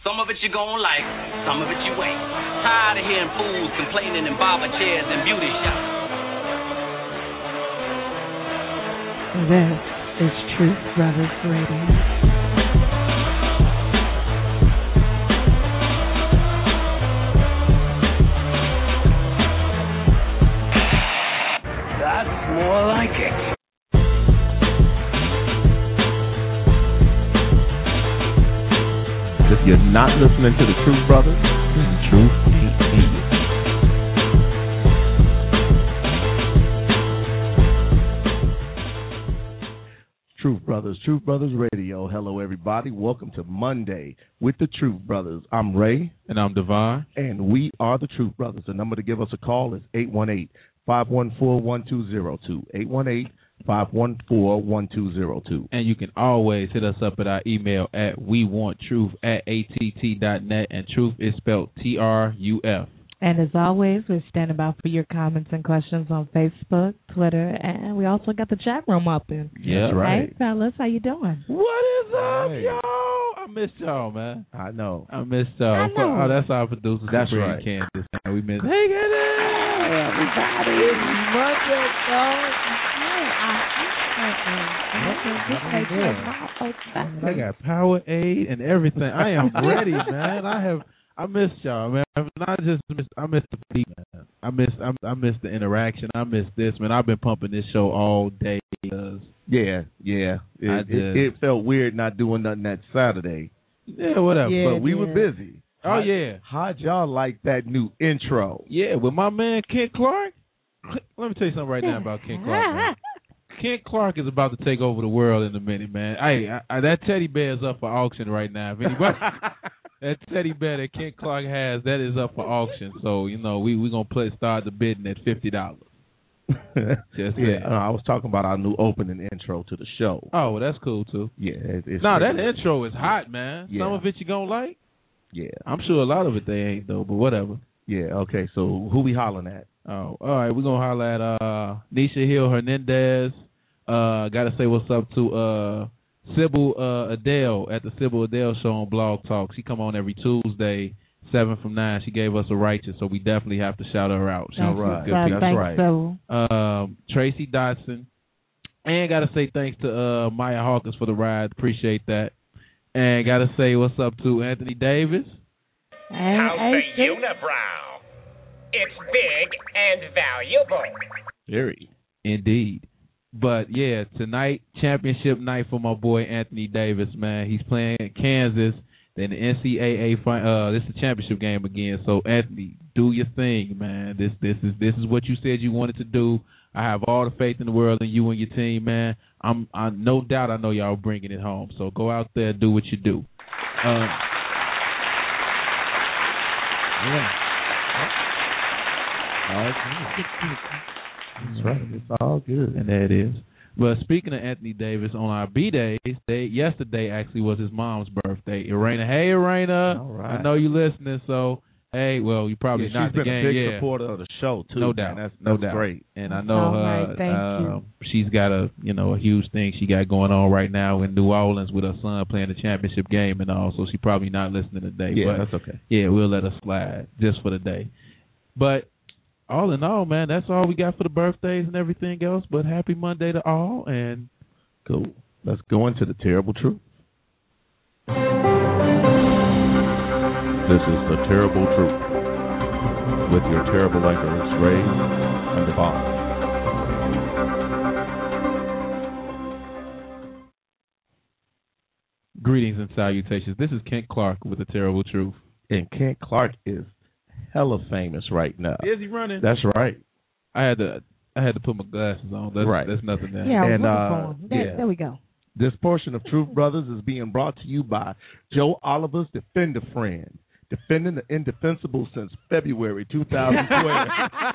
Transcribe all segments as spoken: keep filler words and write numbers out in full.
Some of it you gon' like, some of it you ain't. Tired of hearing fools complaining in barber chairs and beauty shops. This is Truth Brothers Radio. More like it. If you're not listening to the Truth Brothers, then the truth ain't in you. Truth Brothers, Truth Brothers Radio. Hello, everybody. Welcome to Monday with the Truth Brothers. I'm Ray. And I'm Devon. And we are the Truth Brothers. The number to give us a call is eight one eight, five one four, one two zero two. eight one eight, five one four, one two zero two. And you can always hit us up at our email at we want truth at a t t dot net, and truth is spelled T R U F. And as always, we're standing by for your comments and questions on Facebook, Twitter, and we also got the chat room open. Yeah, right. Hey, fellas, how you doing? What is up, hey. y'all? I missed y'all, man. I know. I missed y'all. I know. Oh, that's our producer. That's Sabrina right. Kansas. We missed. Hey, get it! Everybody, it's Monday, so I got Powerade and everything. I am ready, man. I have. I missed y'all, man. I just miss. I miss the beat, man. I miss. I, I miss the interaction. I miss this, man. I've been pumping this show all day. Yeah, yeah. It, I it, did. it felt weird not doing nothing that Saturday. Yeah, whatever. Yeah. But we were busy. Oh How- yeah. How'd y'all like that new intro? Yeah, with my man Kent Clark. Let me tell you something right now about Kent Clark, man. Kent Clark is about to take over the world in a minute, man. Hey, I, I, that teddy bear is up for auction right now. If anybody, that teddy bear that Kent Clark has, that is up for auction. So, you know, we we gonna play start the bidding at fifty dollars. Just yeah, saying. uh, I was talking about our new opening intro to the show. Oh, well, that's cool too. Yeah, it, it's No, that pretty- intro is hot, man. Yeah. Some of it you gonna like. Yeah, I'm sure a lot of it they ain't though, but whatever. yeah. Okay, so who we hollering at? Oh, all right. We're going to holler at uh, Nisha Hill Hernandez. Uh, got to say what's up to uh, Sybil uh, Adele at the Sybil Adele Show on Blog Talk. She come on every Tuesday, seven from nine. She gave us a righteous, so we definitely have to shout her out. She's That's a right. good what's people. up. That's Thanks, right. so. Um, Tracy Dotson. And got to say thanks to uh, Maya Hawkins for the ride. Appreciate that. And got to say what's up to Anthony Davis. Hey, How's hey, the unibrow? It's big and valuable. Very. Indeed. But, yeah, tonight, championship night for my boy Anthony Davis, man. He's playing at Kansas. Then the N C double A, fin- uh, this is the championship game again. So, Anthony, do your thing, man. This this is this is what you said you wanted to do. I have all the faith in the world in you and your team, man. I'm I no doubt I know y'all bringing it home. So, go out there, do what you do. Um, yeah. All right. That's right. It's all good. And there it is. But speaking of Anthony Davis, on our B-Days, they, yesterday actually was his mom's birthday. Irena, hey, Irena. All right. I know you listening, so, hey, well, you probably Yeah, not she's the been game. a big yeah. supporter of the show, too. No man. doubt. That's, no that's doubt. great. And I know All her, right, thank uh, you. she's got a, you know, a huge thing she got going on right now in New Orleans with her son playing the championship game and all, so she's probably not listening today. Yeah, but that's okay. yeah, we'll let her slide just for the day. But all in all, man, that's all we got for the birthdays and everything else. But happy Monday to all, and Cool. Let's go into the terrible truth. This is the terrible truth with your terrible anchors, Ray and Devon. greetings and salutations. This is Kent Clark with the terrible truth. And Kent Clark is hella famous right now. Is he running? That's right. I had to I had to put my glasses on. That's, Right. That's nothing there. Yeah, And, and, uh, there, yeah. there we go. This portion of Truth Brothers is being brought to you by Joe Oliver's Defender Friend, defending the indefensible since February two thousand twelve.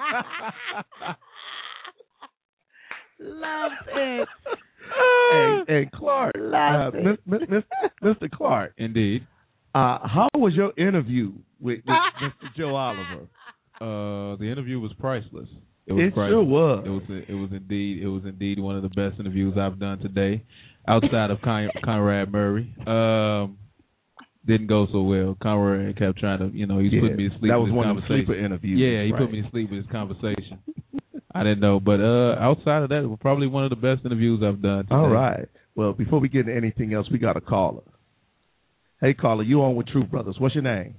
Love it. and, and Clark, Love uh, it. Mis- Mis- Mister Clark, Indeed. uh, how was your interview with, with Mister Joe Oliver? Uh, the interview was priceless. It It, was priceless. sure was. It was it was indeed it was indeed one of the best interviews I've done today, outside of Con- Conrad Murray. Um, didn't go so well. Conrad kept trying to, you know, he was Yeah, putting me to sleep. that with was his one of the conversation. sleeper interviews. Yeah, he right. put me to sleep with his conversation. I didn't know, but uh, outside of that, it was probably one of the best interviews I've done today. All right. Well, before we get into anything else, we got a caller. Hey, caller, you on with Truth Brothers? What's your name?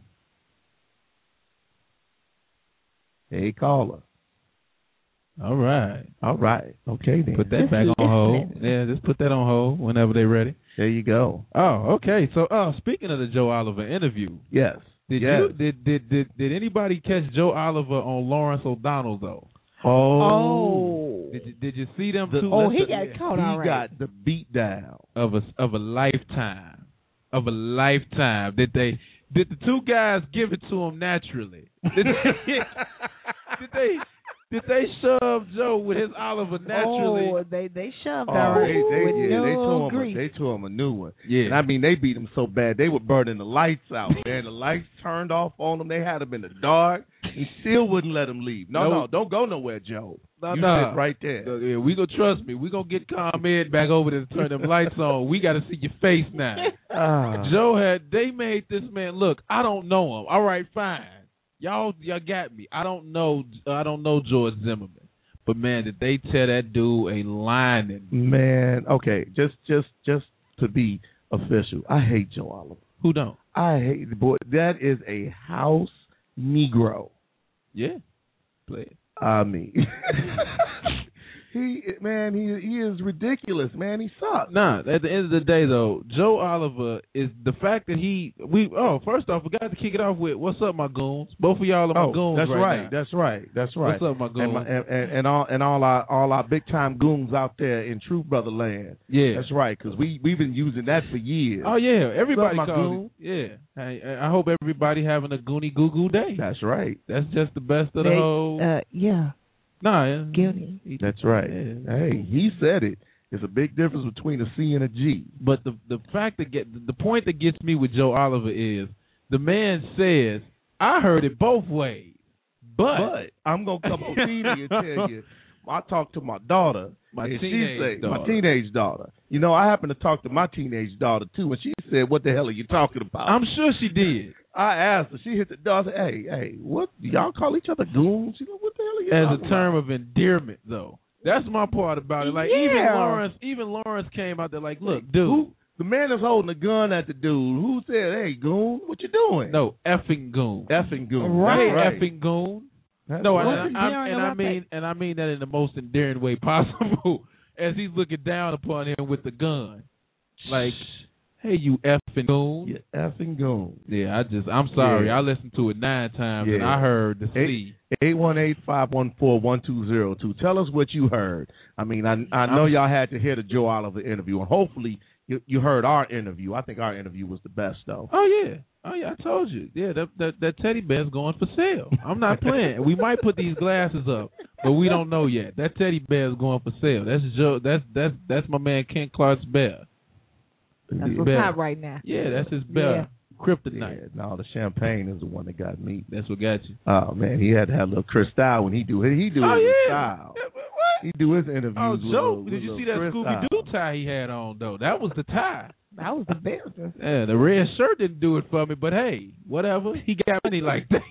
Hey, caller. All right. All right. Okay, then. Put that back on hold. Yeah, just put that on hold whenever they're ready. There you go. Oh, okay. So, uh, speaking of the Joe Oliver interview, Yes. did yes. you did, did did did anybody catch Joe Oliver on Lawrence O'Donnell though? Oh. Oh. Did you, did you see them The- two? Oh, he Listen, got caught he all right. got the beat down. of a of a lifetime, of a lifetime. Did they? Did the two guys give it to him naturally? Did they? did they? Did they shove Joe with his Oliver naturally? Oh, they they shoved Oh, all right. they, they, with yeah, no they tore him. A, grief. they tore him a new one. Yeah. And I mean, they beat him so bad they were burning the lights out. Man, the lights turned off on him. They had him in the dark. He still wouldn't let him leave. No, No. no, don't go nowhere, Joe. No, you no. sit right there. Uh, yeah, we gonna trust me. We gonna get ComEd back over there to turn them lights on. We got to see your face now. Ah. Joe had they made this man look. I don't know him. All right, fine. Y'all, y'all got me. I don't know. I don't know George Zimmerman. But man, did they tell that dude a line? And Man, okay, just just just to be official, I hate Joe Oliver. who don't? I hate the boy. That is a house Negro. Yeah, play it. I mean, he man, he he is ridiculous. Man, he sucks. Nah, at the end of the day, though, Joe Oliver is the fact that he we oh first off we got to kick it off with what's up, my goons. Both of y'all are my Oh, goons that's right, right. now. That's right. That's right. What's up, my goons? And, my, and, and, and all and all our all our big time goons out there in True Brother Land. Yeah, That's right. Because we we've been using that for years. Oh yeah, everybody What's up, my calls goon? it. Yeah, I, I hope everybody having a goony goo goo day. That's right. That's just the best of the They, whole. uh, yeah, nah, yeah. guilty. That's right. Yeah. Hey, he said it. There's a big difference between a C and a G. But the the fact that get the point that gets me with Joe Oliver is the man says I heard it both ways, but, But I'm gonna come on T V and tell you. I talked to my daughter. My and teenage she said, daughter. My teenage daughter. You know, I happen to talk to my teenage daughter too, and she said, "What the hell are you talking about?" I'm sure she did. I asked her. She hit the door. I said, "Hey, hey, what? Y'all call each other goons?" She go, "What the hell are you As talking a term about?" of endearment, though. That's my part about it. Like even Yeah. Lawrence, even Lawrence came out there like, "Look, Hey, dude, who, the man is holding a gun at the dude. Who said, "Hey, goon, what you doing?" no effing goon, effing goon. Right. That's right. effing goon." That's No, right. and, I, I, and I mean, and I mean that in the most endearing way possible. As he's looking down upon him with the gun, like, "Hey, you effing goon." You effing goon. Yeah, I just, I'm sorry. Yeah. I listened to it nine times and Yeah. I heard the C. eight one eight, five one four, one two zero two. Tell us what you heard. I mean, I I know I'm- y'all had to hear the Joe Oliver interview, and hopefully you, you heard our interview. I think our interview was the best, though. Oh yeah, oh yeah, I told you. Yeah, that that, that teddy bear's going for sale. I'm not playing. We might put these glasses up, but we don't know yet. That teddy bear's going for sale. That's Joe. That's that's that's my man Ken Clark's bear. That's Yeah. what's bear. hot right now. Yeah, that's his bear. Yeah. Kryptonite. Yeah, no, the champagne is the one that got me. That's what got you. Oh man, he had to have a little Cristal when he do it. He do Oh his yeah. style. Yeah, but what? He do his interviews. Oh, with Joe, little- did with you see little that Cristal. Scooby Doo tie he had on though? That was the tie. That was the best. Yeah, the red shirt didn't do it for me, but hey, whatever. He got money like that.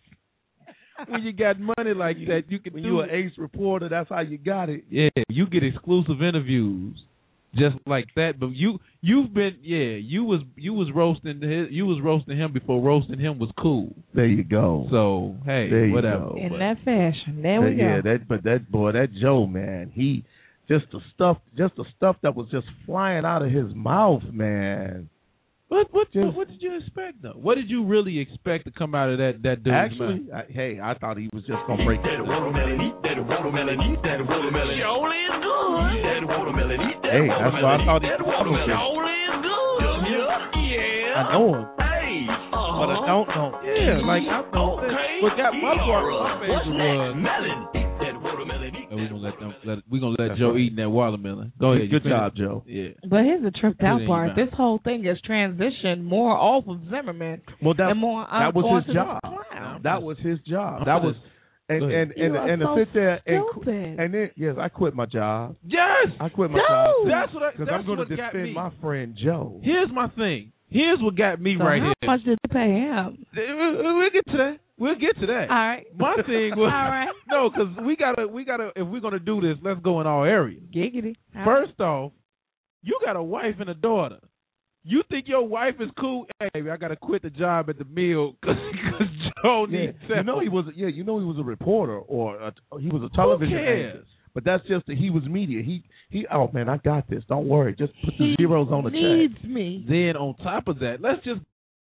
When you got money like that, you can When do you it. an ace reporter, that's how you got it. Yeah, you get exclusive interviews just like that. But you, you've been, yeah, you was you was roasting his, you was roasting him before roasting him was cool. There you go. So hey, There you whatever. go. In But- that fashion. There we That- go. yeah, that but that boy, that Joe man, he just the stuff, just the stuff that was just flying out of his mouth, man. What what Just- what, what did you expect though? What did you really expect to come out of that that dude's mouth? Actually, I, hey, I thought he was just gonna break it. That watermelon, eat that watermelon, eat that watermelon. Surely is good. Eat that watermelon, eat that Hey, that's what I watermelon, thought eat he that was watermelon. gonna Surely is good. Yeah. Yeah. I know him, Hey. Uh-huh. but I don't know. Yeah, like I know. Okay. What got my part, my What's favorite next? was. Melon. Eat that watermelon, eat And we that gonna let them. watermelon. Let, we gonna let That's Joe right. eat that watermelon. Go ahead. you Good finish. job, Joe. Yeah. But here's the tripped Put it out in part. your mouth. This whole thing has transitioned more off of Zimmerman Well, that and more that out was onto his job. the clown. That was his job. I'm That gonna- was and Go and ahead. and You and, are to so sit there and qu- stupid. and then yes, I quit my job. Yes. I quit my No. job That's what I- because that's I'm going what to got defend me. my friend Joe. Here's my thing. Here's what got me So right how here. much did they pay him? We'll get to that. We'll get to that. All right. My thing was All right. no, because we gotta, we gotta. If we're gonna do this, let's go in all areas. Giggity. All First off, you got a wife and a daughter. You think your wife is cool? Hey, I gotta quit the job at the mill because Joe Yeah, needs you help. know he was. Yeah, you know he was a reporter or a, he was a television Who cares? anchor. But that's just that he was media. He he. Oh man, I got this. Don't worry. Just put the He zeros on the needs check. me. Then on top of that, let's just.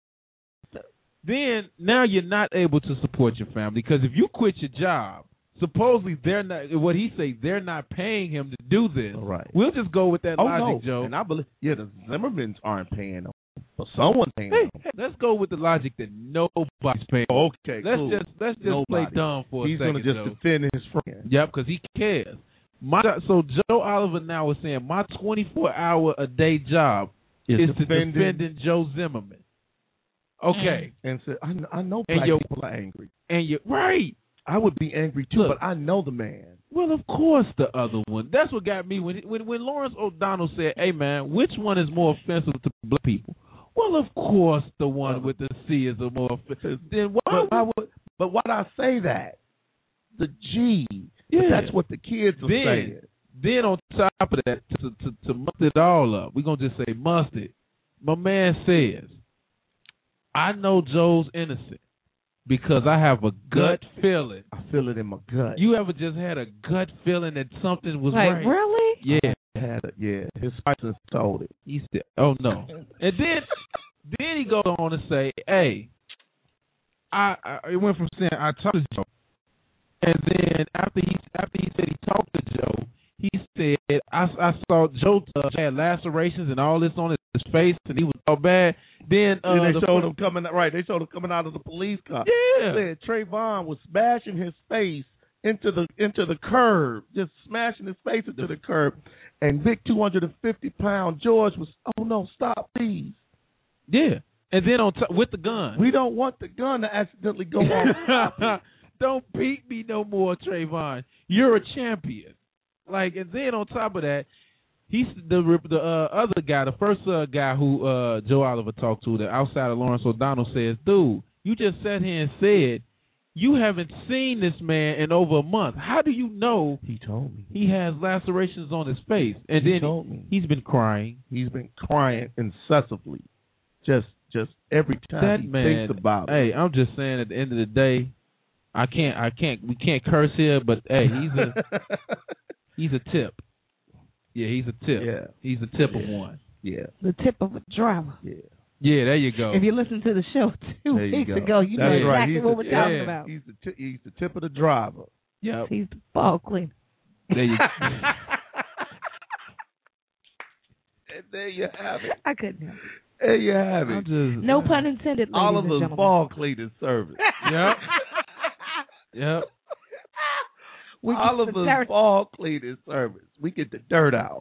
Then now you're not able to support your family because if you quit your job, supposedly they're not. What he say, they're not paying him to do this. All right. We'll just go with that Oh logic, no, Joe. and I believe yeah, the Zimmermans aren't paying them, but someone's paying Hey, them. hey, let's go with the logic that nobody's paying. Okay, let's cool. just let's just Nobody. play dumb for a He's second. gonna just Joe. defend his friend. Yep, because he cares. My so Joe Oliver now is saying my twenty-four hour a day job Is is to defending- defending Joe Zimmerman. Okay, And so I, I know And black your- people are angry. and you right. I would be angry too, Look. but I know the man. Well, of course, the other one. That's what got me when when when Lawrence O'Donnell said, "Hey, man, which one is more offensive to black people?" Well, of course, the one with the C is the more offensive. Then why? But I would, but why do I say that? The G. Yeah. But that's what the kids are Then, saying. then on top of that, to, to, to muster it all up, we're going to just say mustard. My man says, I know Joe's innocent because I have a gut feeling. I feel it in my gut. You ever just had a gut feeling that something was Like, right? really? Yeah. had it. Yeah, his license told it. He said, oh, no. And then then he goes on to say, hey, I, I it went from saying I talked to Joe. And then after he after he said he talked to Joe, he said I, I saw Joe uh, had lacerations and all this on his face, and he was all bad. Then uh, and they the showed fir- him coming right. They showed him coming out of the police car. Yeah. Said Trayvon was smashing his face into the into the curb, just smashing his face into the curb. And big two hundred and fifty pound George was, oh no, stop, please. Yeah, and then on top with the gun. We don't want the gun to accidentally go off. Don't beat me no more, Trayvon. You're a champion. Like, and then on top of that, he's the the uh, other guy, the first uh, guy who uh, Joe Oliver talked to, the outside of Lawrence O'Donnell, says, "Dude, you just sat here and said you haven't seen this man in over a month. How do you know He told me. he has lacerations on his face?" And He then told me. he's been crying. He's been crying incessantly, just just every time That he man. thinks about it. Hey, I'm just saying. At the end of the day, I can't. I can't. We can't curse here, but hey, he's a he's a tip. Yeah, he's a tip. Yeah. He's a tip of one. yeah, The tip of a drama. yeah. Yeah, there you go. If you listen to the show two There you weeks go. ago, you That's know right. exactly He's what the- we're talking yeah. about. He's the t- he's the tip of the driver. Yep. He's the ball cleaner. There you And there you have it. I couldn't help it. There you have I'm it. just No pun intended, ladies and Oliver's gentlemen. ball cleaning service. Yep. Yep. We get the Oliver's dirt. ball cleaning service. We get the dirt out.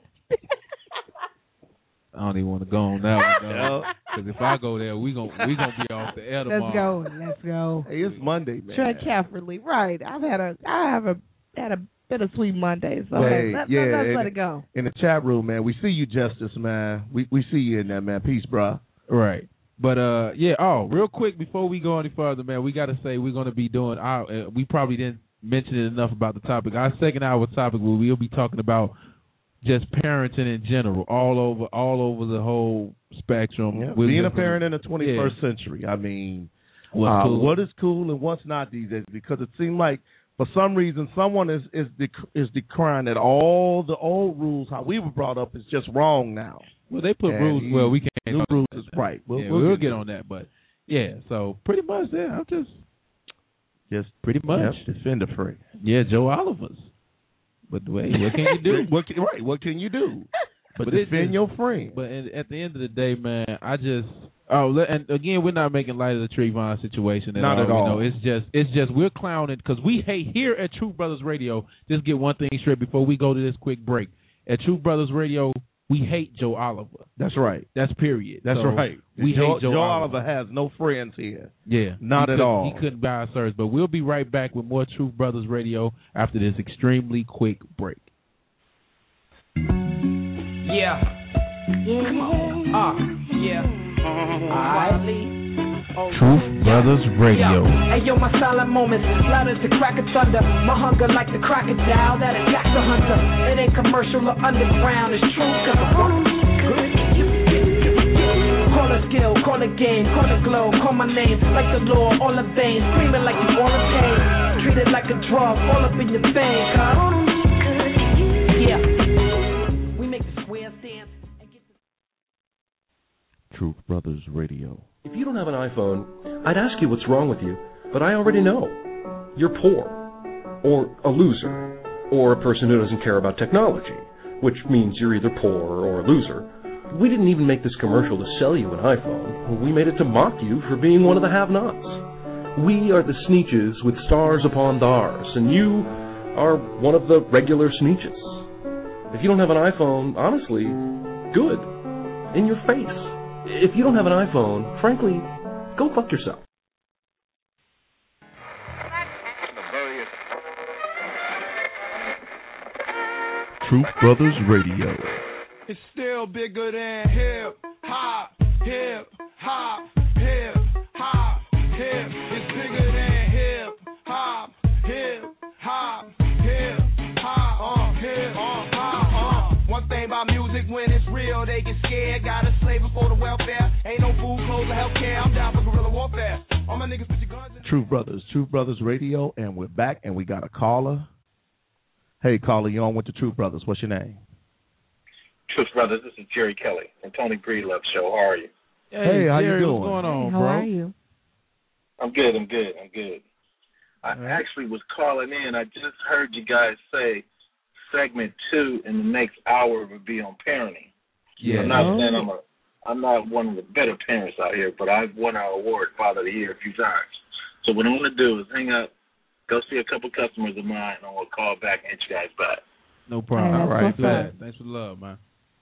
I don't even want to go on that one though, Yeah. because if I go there, we gon' we gonna be off the air tomorrow. Let's go. Let's go. Hey, it's Monday, man. Tread carefully. Right. I've had a I have a had a bittersweet Monday, so Hey, let, yeah, let, us and- let it go. In the chat room, man, we see you, Justice, man. We we see you in there, man. Peace, bro. Right. But uh, yeah. Oh, real quick before we go any further, man, we got to say we're going to be doing our. Uh, we probably didn't mention it enough about the topic. Our second hour topic, where we'll be talking about just parenting in general, all over, all over the whole spectrum. Yeah, We'll being a just- parent in the twenty-first century. I mean, What's uh, cool. what is cool and what's not these days? Because it seems like for some reason someone is is dec- is decrying that all the old rules how we were brought up is just wrong now. Well, they put And rules. he- Well, we can't. New talk rules about is that. right. We'll, yeah, we'll, we'll get, get on that, but yeah. So pretty much, yeah. I'm just just pretty much. yep, defend a friend. Yeah, Joe Oliver's. But wait, what can you do? what can, right? What can you do? But, But it defend just- your friend. But at at the end of the day, man, I just oh, le- and again, we're not making light of the Trayvon situation at Not all. at all. You know, it's just it's just we're clowning because we hate here at True Brothers Radio. Just get one thing straight before we go to this quick break. At True Brothers Radio, we hate Joe Oliver. That's right. That's period. That's So right. We Joe, hate Joe, Joe Oliver. Oliver has no friends here. Yeah, Not he at couldn't- all. He couldn't buy our service, but we'll be right back with more True Brothers Radio after this extremely quick break. Yeah. Come on. Uh, yeah. Truth Brothers Radio. Hey yo, my silent moments, loud as the crack of thunder. My hunger like the crocodile that attacks a hunter. It ain't commercial or underground, it's true, cause the world is good. Call a skill, call a game, call a glow, call my name, like the law, all the veins, screaming like you all in pain. Treat it like a drug, all up in your veins, cause yeah. We make the squares dance. Truth Brothers Radio. If you don't have an iPhone, I'd ask you what's wrong with you, but I already know. You're poor, or a loser, or a person who doesn't care about technology, which means you're either poor or a loser. We didn't even make this commercial to sell you an iPhone. We made it to mock you for being one of the have-nots. We are the Sneetches with stars upon thars, and you are one of the regular Sneetches. If you don't have an iPhone, honestly, good. In your face. If you don't have an iPhone, frankly, go fuck yourself. Truth Brothers Radio. It's still bigger than hip hop, hip hop, hip hop, hip. It's bigger than hip hop, hip hop, hip hop, uh, hip hop, uh. One thing about music, when it's real, they get scared. Got a slave before the welfare. Ain't no food, clothes, or healthcare. I'm down for guerrilla warfare. All my niggas put your guns in. Truth Brothers, Truth Brothers Radio, and we're back, and we got a caller. Hey, caller, you on with the Truth Brothers? What's your name? Truth Brothers, this is Jerry Kelly from Tony Breedlove Show. How are you? Hey, hey how Jerry, you doing? What's going on, hey, how bro? How are you? I'm good, I'm good, I'm good. I right. actually was calling in. I just heard you guys say segment two in the next hour would be on parenting. Yeah. I'm not saying I'm a, I'm not one of the better parents out here, but I've won our award, Father of the Year, a few times. So what I'm going to do is hang up, go see a couple customers of mine, and I'm going to call back and hit you guys back. No problem. Hey, All right, what's glad. up? Thanks for the love, man.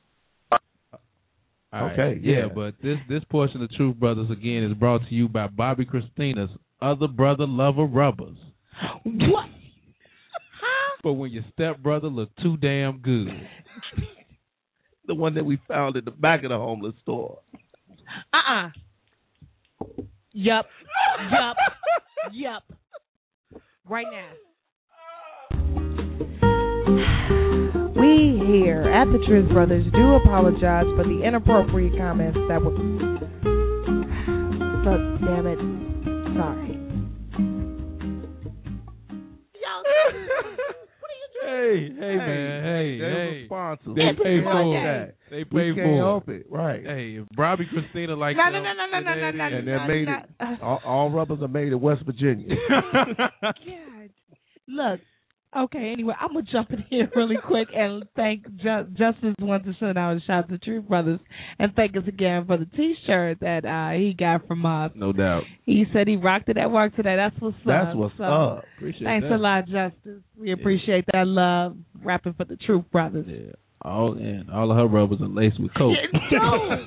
All right. Okay, yeah. yeah. But this this portion of Truth Brothers again is brought to you by Bobby Christina's Other Brother Lover Rubbers. What? But when your stepbrother look too damn good. The one that we found in the back of the homeless store. Uh-uh. Yup. Yup. Yup. Right now. We here at the Truth Brothers do apologize for the inappropriate comments that were. But damn it, sorry. Hey, hey, man, hey, They're hey. responsible. They pay for that. it. They We pay can't for help it. it, right? Hey, if Bobby Christina like No, no, them, no, no, no, then no, it no, is. And they're no, made no. it. All, all rubbers are made in West Virginia. God. Look, okay, anyway, I'm going to jump in here really quick and thank Ju- Justice wants to send out a shout out to Truth Brothers and thank us again for the T-shirt that uh, he got from us. No doubt. He said he rocked it at work today. That's what's up. That's what's so, up. Appreciate Thanks that. a lot, Justice. We appreciate that love. Rapping for the Truth Brothers. Yeah. All and all of her rubbers are laced with coke. No.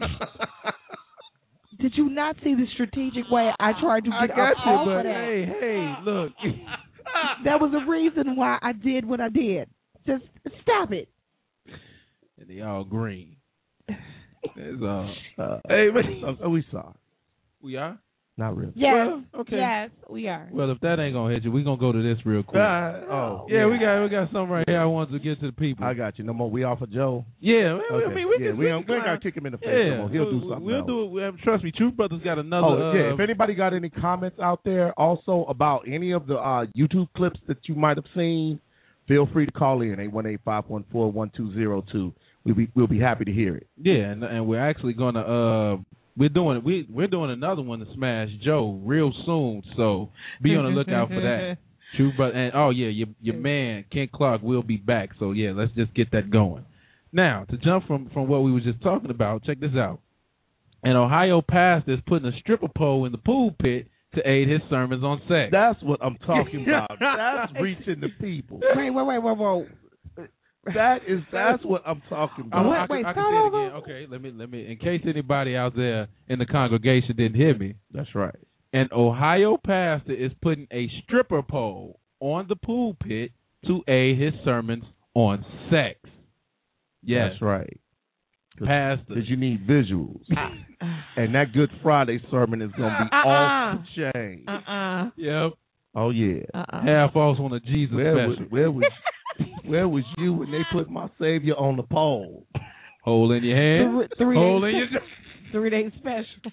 Did you not see the strategic way I tried to I get got up you, off but of that? hey, hey, look. There was a reason why I did what I did. Just stop it. And they all green. That's all. Uh, hey, man, uh, we sorry. We are? Not really. Yes. Well, okay. Yes, we are. Well, if that ain't gonna hit you, we gonna go to this real quick. Uh, oh, yeah, we got we got something right here I wanted to get to the people. I got you. No more. We offer Joe. Yeah, Okay. I mean we yeah, can we, we don't, can we ain't try. gotta kick him in the face Yeah, no more. He'll do something We'll else. do it. We have, trust me, Truth Brothers got another. Oh, yeah. Uh, If anybody got any comments out there also about any of the uh, YouTube clips that you might have seen, feel free to call in, eight one eight, five one four, one two zero two. We'll be, we'll be happy to hear it. yeah, and, and we're actually gonna uh we're doing we we're doing another one to Smash Joe real soon, so be on the lookout for that. Truth Brother, and oh yeah, your your man Ken Clark will be back. So yeah, let's just get that going. Now to jump from from what we were just talking about, check this out. An Ohio pastor is putting a stripper pole in the pool pit to aid his sermons on sex. That's what I'm talking about. That's reaching the people. Wait, wait, wait, wait, wait. That is that's what I'm talking I, about. I, wait, I, I can start say it over? again. Okay, let me let me. In case anybody out there in the congregation didn't hear me, That's right. an Ohio pastor is putting a stripper pole on the pool pit to aid his sermons on sex. Yes, That's right. Pastor. Because you need visuals. And that Good Friday sermon is going to be uh-uh. off the chain. Uh-uh. Yep. Oh, yeah. Uh-uh. Half off on a Jesus where special. Was, where, was, where was you when they put my Savior on the pole? Hole in your hand. Three, three Hole days, in your Three days special.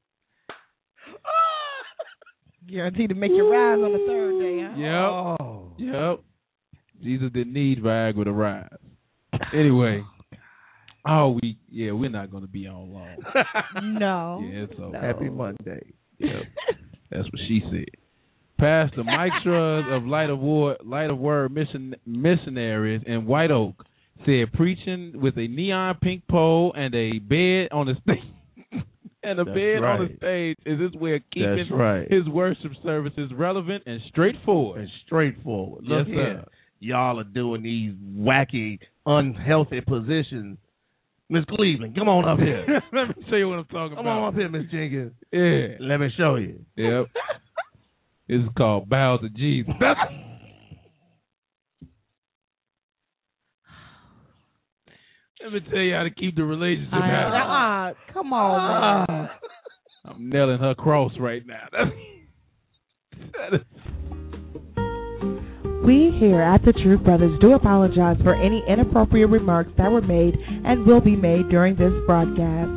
Guaranteed to make you rise on the third day, huh? Yep. Oh. Yep. Jesus didn't need Viagra to rise. Anyway. Oh, we yeah, we're not going to be on long. No. Yeah, it's over. No. Happy Monday. Yep. That's what she said. Pastor Mike Scruggs of Light of Word, Light of Word Mission, Missionaries in White Oak said preaching with a neon pink pole and a bed on the stage and a That's bed right. on the stage is his way of keeping That's right. his worship services relevant and straightforward. And straightforward. Yes, Look here. Y'all are doing these wacky, unhealthy positions. Miss Cleveland, come on up here. Let me show you what I'm talking come about. Come on up here, Miss Jenkins. Yeah. Let me show you. Yep. This is called Bow to Jesus. Let me tell you how to keep the relationship happy. Uh, come on, man. I'm nailing her cross right now. That is... We here at the Truth Brothers do apologize for any inappropriate remarks that were made and will be made during this broadcast.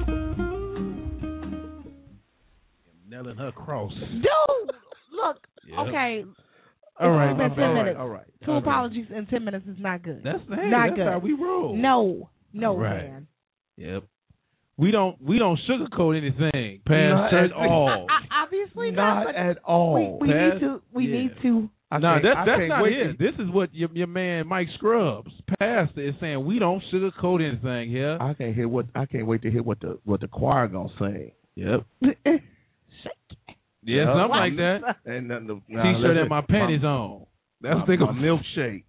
Nailing her cross. Dude, look, Yep. okay. All right, It's been ten all right, minutes. all right. Two Okay. apologies in ten minutes is not good. That's, hey, not that's good. how we roll. No, no, Right. man. Yep. We don't we don't sugarcoat anything past Not church at all. I, I, obviously not. Not but at all. We, we Past- need to. We yeah. need to. I No, can't- that's I that's can't not wait it. to- This is what your, your man Mike Scruggs, pastor, is saying. We don't sugarcoat anything here. I can't hear what I can't wait to hear what the what the choir gonna say. Yep. Shake. Yeah, Yep. something like that. And then the T-shirt and my panties on. That's my, what they my gonna milkshake.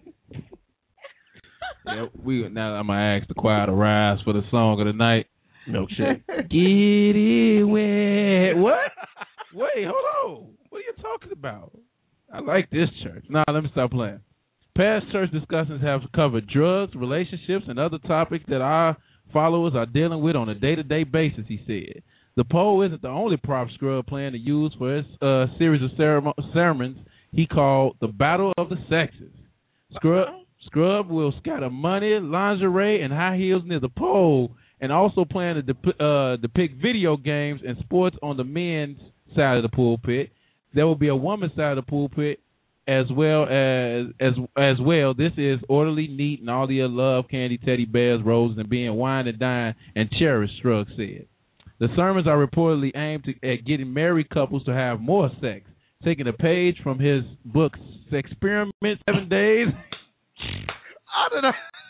Yep. We now I'm gonna ask the choir to rise for the song of the night. Milkshake. Get it wet. What? Wait, hold on. What are you talking about? I like this church. Nah, let me stop playing. Past church discussions have covered drugs, relationships, and other topics that our followers are dealing with on a day-to-day basis, he said. The poll isn't the only prop Scrub plan to use for his uh, series of ceremo- sermons he called The Battle of the Sexes. Scrub, Scrub will scatter money, lingerie, and high heels near the pole, and also plan to dep- uh, depict video games and sports on the men's side of the pulpit. There will be a woman's side of the pulpit as well as as as well. This is orderly, neat, and all the love, candy, teddy bears, roses, and being wine and dine and cherished, Scruggs said. The sermons are reportedly aimed to, at getting married couples to have more sex, taking a page from his book, Sex Experiment, Seven Days. I don't know.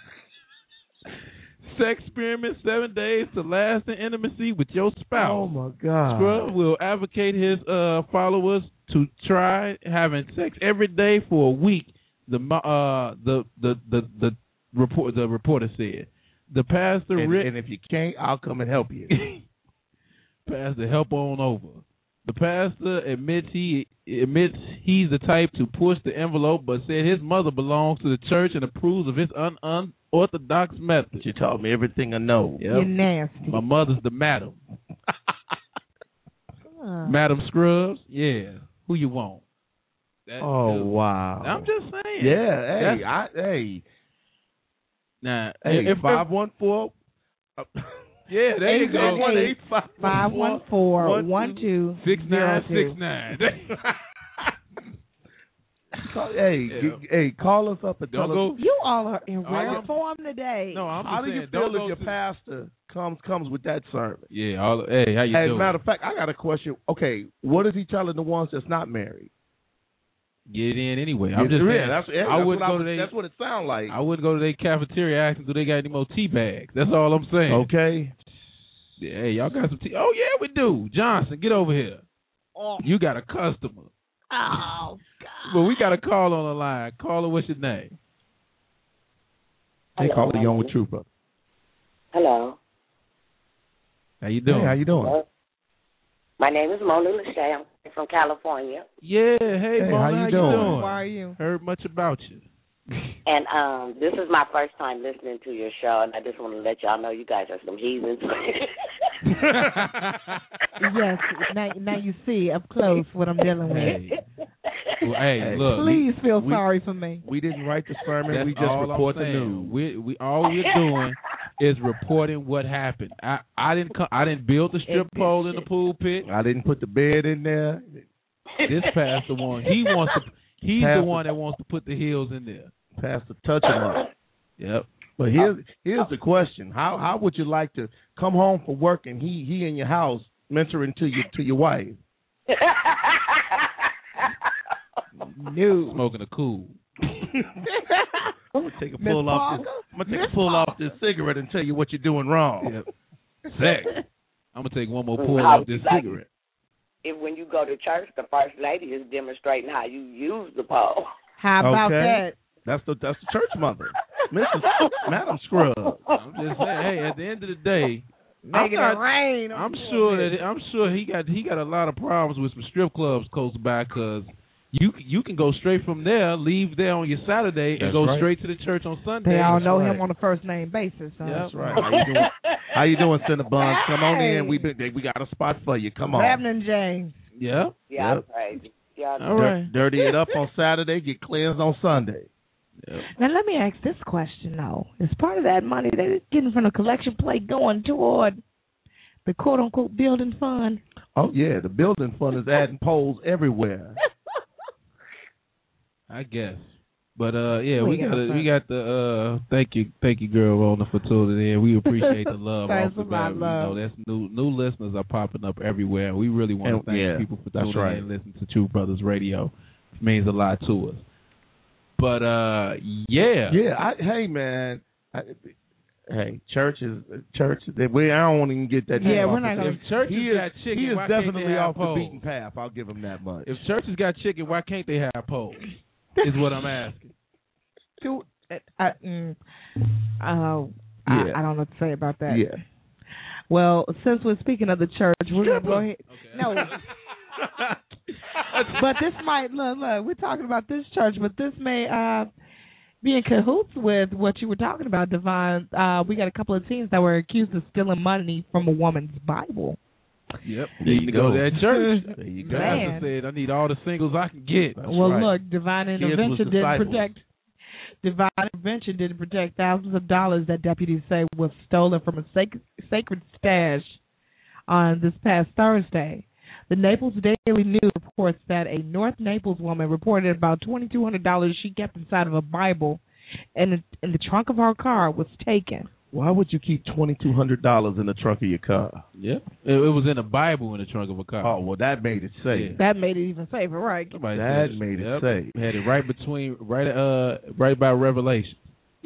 Sex Experiment, Seven Days to Lasting Intimacy with Your Spouse. Oh my God. Scrub will advocate his uh, followers to try having sex every day for a week. The uh the the the the report the reporter said. The pastor And, Rick, and if you can't, I'll come and help you. Pastor, help on over. The pastor admits he admits he's the type to push the envelope, but said his mother belongs to the church and approves of his un- unorthodox method. She taught me everything I know. Yep. You're nasty. My mother's the madam. Uh, Madam Scruggs, yeah. Who you want? That Oh dude. wow. I'm just saying. Yeah. Hey. That's- I, hey. Now, Hey. if Five one four. yeah, there you Eight go. one eight, Five one four one two Six nine zero six two. nine. Call, hey, Yeah. g- hey, call us up and Don't tell go. us You all are in Oh, rare yeah. form today. No, I'm how just do saying. you feel don't if go your to- pastor comes comes with that sermon? Yeah. All, hey, how you As a doing? matter of fact, I got a question. Okay, what is he telling the ones that's not married? Get in anyway. I'm Yeah, just saying. yeah, that's, yeah, I that's wouldn't what go I to was- they. That's what it sounds like. I wouldn't go to their cafeteria asking, do they got any more tea bags? That's all I'm saying. Okay. Yeah, hey, y'all got some tea? Oh yeah, we do. Johnson, get over here. Oh, You got a customer. oh God. But we got a call on the line. Caller, what's your name? They call it Young with Trooper. Hello. How you doing? Hey, how you doing? Hello. My name is Mona Lachey. I'm from California. Yeah, hey, Hey, Mona, how you how doing? you doing? How are you? Heard much about you. And um, this is my first time listening to your show, and I just want to let y'all know you guys are some heathens. Yes, now, now you see up close what I'm dealing with. Hey, well, hey look. Please we, feel we, sorry for me. We didn't write the sermon. That's We just all report I'm the saying. news. We we all we're doing is reporting what happened. I, I didn't come, I didn't build the strip pole in the pool pit. I didn't put the bed in there. This pastor one, he wants to. He's Pastor, the one that wants to put the heels in there. Pastor, touch him up. Yep. But here's here's the question: How how would you like to come home from work and he he in your house mentoring to your to your wife? No, smoking a cool. I'm gonna take a pull off this. I'm gonna take a pull off this cigarette and tell you what you're doing wrong. Yep. Sex. I'm gonna take one more pull How off this like cigarette. If when you go to church, the first lady is demonstrating how you use the pole. How about Okay. that? That's the that's the church mother, Missus Madam Scruggs. I'm just saying. Hey, at the end of the day, Making I'm it rain. I'm sure that I'm sure he got he got a lot of problems with some strip clubs close by because you you can go straight from there, leave there on your Saturday, and That's go right. straight to the church on Sunday. They all know right. him on a first name basis. Huh? Yep. That's right. How you doing? How you doing, Cinnabon? Come on in. We been, we got a spot for you. Come on. Lebanon James. Yeah. Yeah, Yep. crazy. Yeah, All right. Dir- dirty it up on Saturday, get cleansed on Sunday. Yep. Now let me ask this question though: is part of that money that is getting from the collection plate going toward the quote unquote building fund? Oh yeah, the building fund is adding poles everywhere. I guess. But uh, yeah, We we got got a, fun. we got the uh, thank you, thank you, girl, Rona, for tuning in. We appreciate the love Thanks off the a lot, bat. You love. know, that's new new listeners are popping up everywhere. We really want And- to thank yeah, people for that's tuning right. in and listening to True Brothers Radio. It means a lot to us. But uh, yeah, Yeah, I, hey man, I, hey church is church. We I don't want to even get that. Yeah, name we're off not the- gonna- if churches He is, got chicken, he is why can't definitely they have off poles? the beaten path. I'll give him that much. If churches got chicken, why can't they have poles? Is what I'm asking. Do, I, mm, uh, Yeah. I, I don't know what to say about that. Yeah. Well, since we're speaking of the church, we're gonna go ahead. Okay. No. But this might look, look. We're talking about this church, but this may uh, be in cahoots with what you were talking about, Devon. Uh, we got a couple of teens that were accused of stealing money from a woman's Bible. Yep. There Need you to go go. to that church. There you go. Man. Pastor said, I need all the singles I can get. That's well, right. look, divine Kids was intervention didn't disciples. protect. Divine intervention didn't protect thousands of dollars that deputies say was stolen from a sacred, sacred stash on this past Thursday. The Naples Daily News reports that a North Naples woman reported about twenty-two hundred dollars she kept inside of a Bible and in, in the trunk of her car was taken. Why would you keep twenty two hundred dollars in the trunk of your car? Yeah. It, it was in a Bible in the trunk of a car. Oh well, that made it safe. Yeah. That made it even safer, right? Somebody That said- made it yep. safe. Had it right between, right uh, right by Revelation.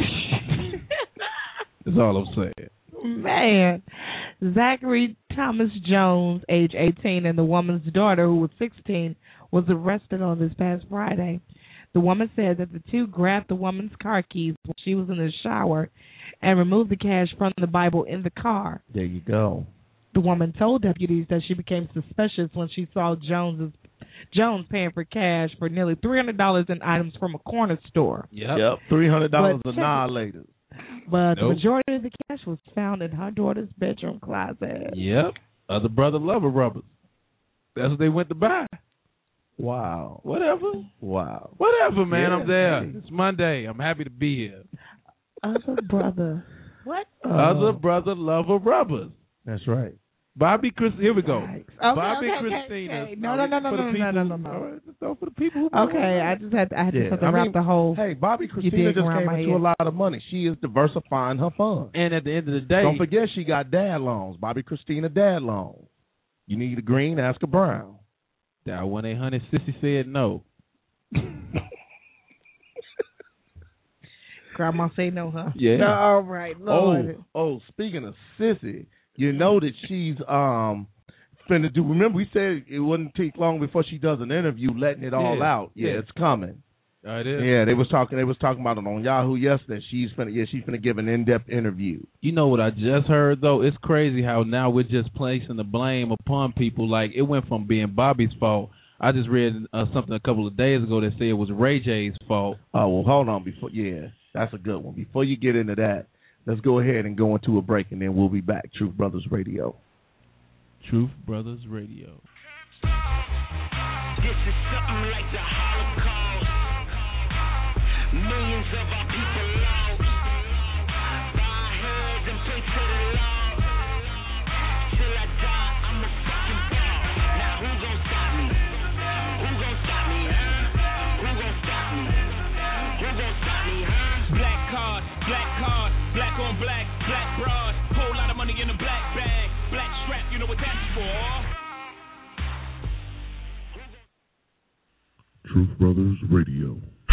That's all I'm saying. Man, Zachary Thomas Jones, age eighteen, and the woman's daughter, who was sixteen, was arrested on this past Friday. The woman said that the two grabbed the woman's car keys when she was in the shower and removed the cash from the Bible in the car. There you go. The woman told deputies that she became suspicious when she saw Jones's, Jones paying for cash for nearly three hundred dollars in items from a corner store. Yep. Yep, three hundred dollars But- annihilated. But the Nope. majority of the cash was found in her daughter's bedroom closet. Yep. Other brother lover rubbers. That's what they went to buy. Wow. Whatever. Wow. Whatever, man. Yeah. I'm there. It's Monday. I'm happy to be here. Other brother. What? Other brother lover rubbers. That's right. Bobby Chris. Here we go. Okay, Bobby okay, Christina. okay. No, no, no, no, For the no, no, people- no, no, no. All right, just go for the people. Who Okay, I just had I had to Yeah, have to I wrap mean, the whole. Hey, Bobby Christina dig just around came my into head. a lot of money. She is diversifying her funds. And at the end of the day, Don't forget she got dad loans. Bobby Christina dad loans. You need a green, ask a brown. that one eight hundred Sissy said no. Grandma say no, huh? Yeah. All right, Oh, Lord. oh, speaking of sissy, you know that she's um finna do. Remember, we said it wouldn't take long before she does an interview, letting it all Yeah, out. Yeah, yeah. it's coming. Oh, it is. Yeah, they was talking. They was talking about it on Yahoo yesterday. She's finna. Yeah, she's finna give an in-depth interview. You know what I just heard though? It's crazy how now we're just placing the blame upon people. Like it went from being Bobby's fault. I just read uh, something a couple of days ago that said it was Ray J's fault. Oh, well, hold on. Before, yeah, that's a good one. Before you get into that, let's go ahead and go into a break, and then we'll be back. Truth Brothers Radio. Truth Brothers Radio. This is something like the Holocaust. Millions of our people lost. Bow our heads and pray to the Lord. Till I die, I'm a fucking ball. Now who gon' stop me? Who gon' stop me, huh? Who gon' stop me? Who gon' stop me, huh? Black card, black card, black on black, black bras. Whole lot of money in a black bag. Black strap, you know what that's for. Truth Brothers Radio.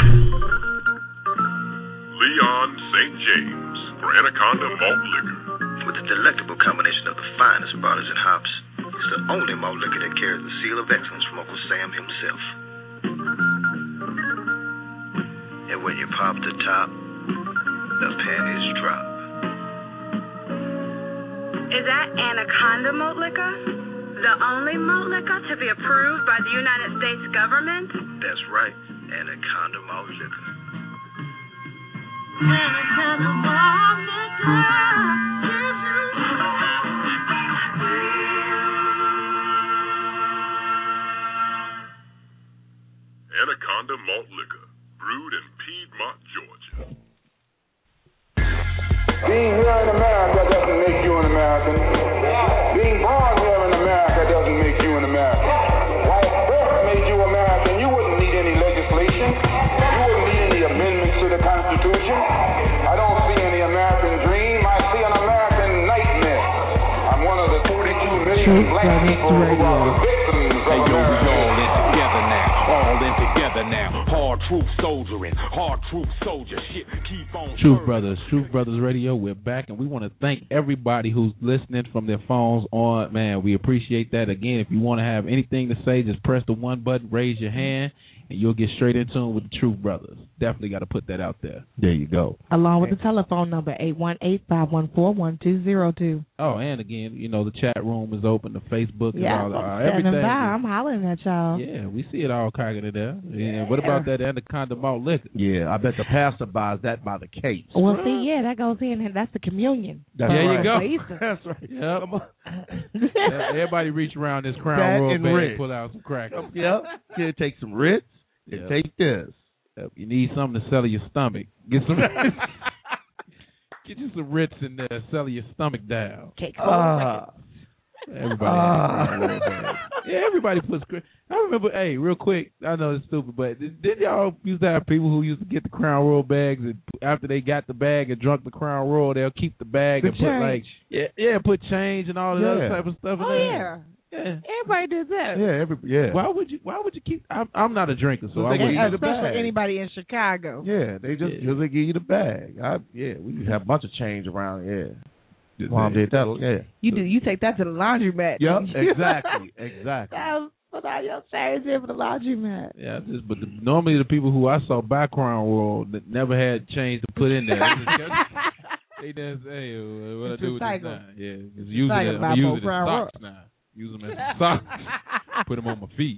Leon Saint James for Anaconda Malt Liquor. With a delectable combination of the finest bottles and hops, it's the only malt liquor that carries the seal of excellence from Uncle Sam himself. And when you pop the top, the panties drop. Is that Anaconda Malt Liquor? The only malt liquor to be approved by the United States government? That's right, Anaconda Malt Liquor. Anaconda Malt Liquor. Anaconda Malt Liquor, brewed in Piedmont, Georgia. Being here in America doesn't make you an American. Being born here in America doesn't make you an American. While birth made you American, you wouldn't need any legislation. You wouldn't need any amendments to the Constitution. I don't see any American dream. I see an American nightmare. I'm one of the thirty-two million black people who are the victims of hey, yo, America. We all in together now. All in together now. Hard truth soldiering. Hard truth soldier shit. Keep on. Truth Brothers, Truth Brothers Radio. We're back, and we want to thank everybody who's listening from their phones on. Man, we appreciate that. Again, if you want to have anything to say, just press the one button, raise your hand, and you'll get straight in tune with the Truth Brothers. Definitely got to put that out there. There you go. Along with the telephone number, eight one eight, five one four, one two zero two. Oh, and again, you know, the chat room is open, the Facebook yeah, is all, I'm uh, everything. By. I'm hollering at y'all. Yeah, we see it all cocking there. Yeah. yeah. What about that Anaconda Malt Liquor? Yeah, I bet the pastor buys that by the case. Well, see, yeah, that goes in, and that's the communion. That's there right. you go. That's right. Yep. Everybody reach around this Crown that Royal bag Ritz. and pull out some crackers. Yep. Yeah, take some Ritz and yep. take this. Yep. You need something to settle your stomach. Get some. Get you some Ritz in there, settle your stomach down. Cake. Uh, everybody. Uh, yeah, everybody puts. I remember. Hey, real quick. I know it's stupid, but did, did y'all used to have people who used to get the Crown Royal bags, and after they got the bag and drunk the Crown Royal, they'll keep the bag the and change. put like yeah, yeah, put change and all that yeah. other type of stuff. Oh in yeah. there. Yeah. Everybody does that. Yeah, every yeah. Why would you? Why would you keep? I'm, I'm not a drinker, so Well, I they wouldn't. give you the Especially bag. anybody in Chicago. Yeah, they just Yeah. they give you the bag. I, yeah, we have a bunch of change around. Yeah, Just Mom say- did that. Yeah. You do. You take that to the laundromat. Yep. Exactly. Exactly. That was put all your change in for the laundromat. Yeah, just but the, normally the people who I saw buy Crown Royal that never had change to put in there. They just hey, uh, what I do with this Recycle. now? Yeah, just use Recycle it. by I'm using both it as Crown Royal. socks now. Use them as socks. Put them on my feet.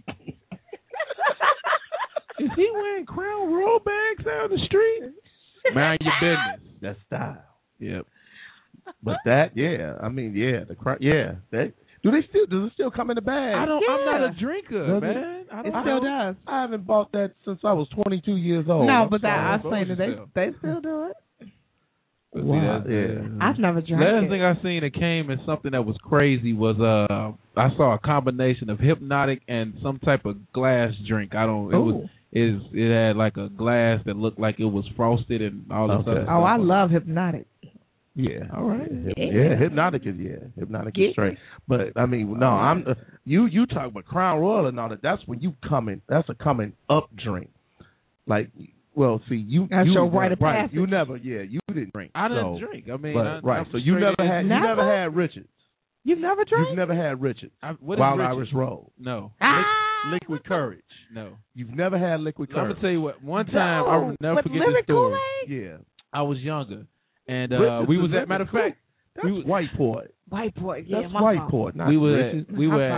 Is he wearing Crown Royal bags down the street? Mind your business. That's style. Yep. But that, yeah, I mean, yeah, the cr- yeah. That, do they still? Does it still come in the bag? I don't. I'm Yeah. not a drinker, Does it? man. I don't, It I still don't- does. I haven't bought that since I was twenty-two years old. No, I'm but that I sorry. was saying that they yourself. they still do it. But see, Wow, that's- yeah. I've never drank Last it. thing I seen that came in something that was crazy was uh I saw a combination of Hypnotic and some type of glass drink. I don't. It was Ooh. is it had like a glass that looked like it was frosted and all this Okay. other stuff. Oh, I love Hypnotic. Yeah. All right. Yeah, Yeah. yeah, Hypnotic is yeah, Hypnotic Get is straight. But I mean, no, I'm uh, you. You talk about Crown Royal and all that. That's when you coming. That's a coming up drink. Like, well, see, you. That's you your rite of right. passage. You never, yeah, you didn't drink. I didn't so, drink. I mean, but, I, right. I'm So you straight never in- had. You Never? never had Richards. You've never drank? You've never had Richards. I, what is Wild Richards? Irish Road. No. Ah! Liquid Courage. No. You've never had Liquid I'm Courage. gonna tell you what. One time I will never With forget lemon this story. Kool-Aid? Yeah. I was younger, and uh, Richards we is was at lemon matter of Kool-Aid. fact. That's we was, White Port. White boy, yeah, That's my White fault. Port. Not we were Richards. at, we I'm were at, sorry.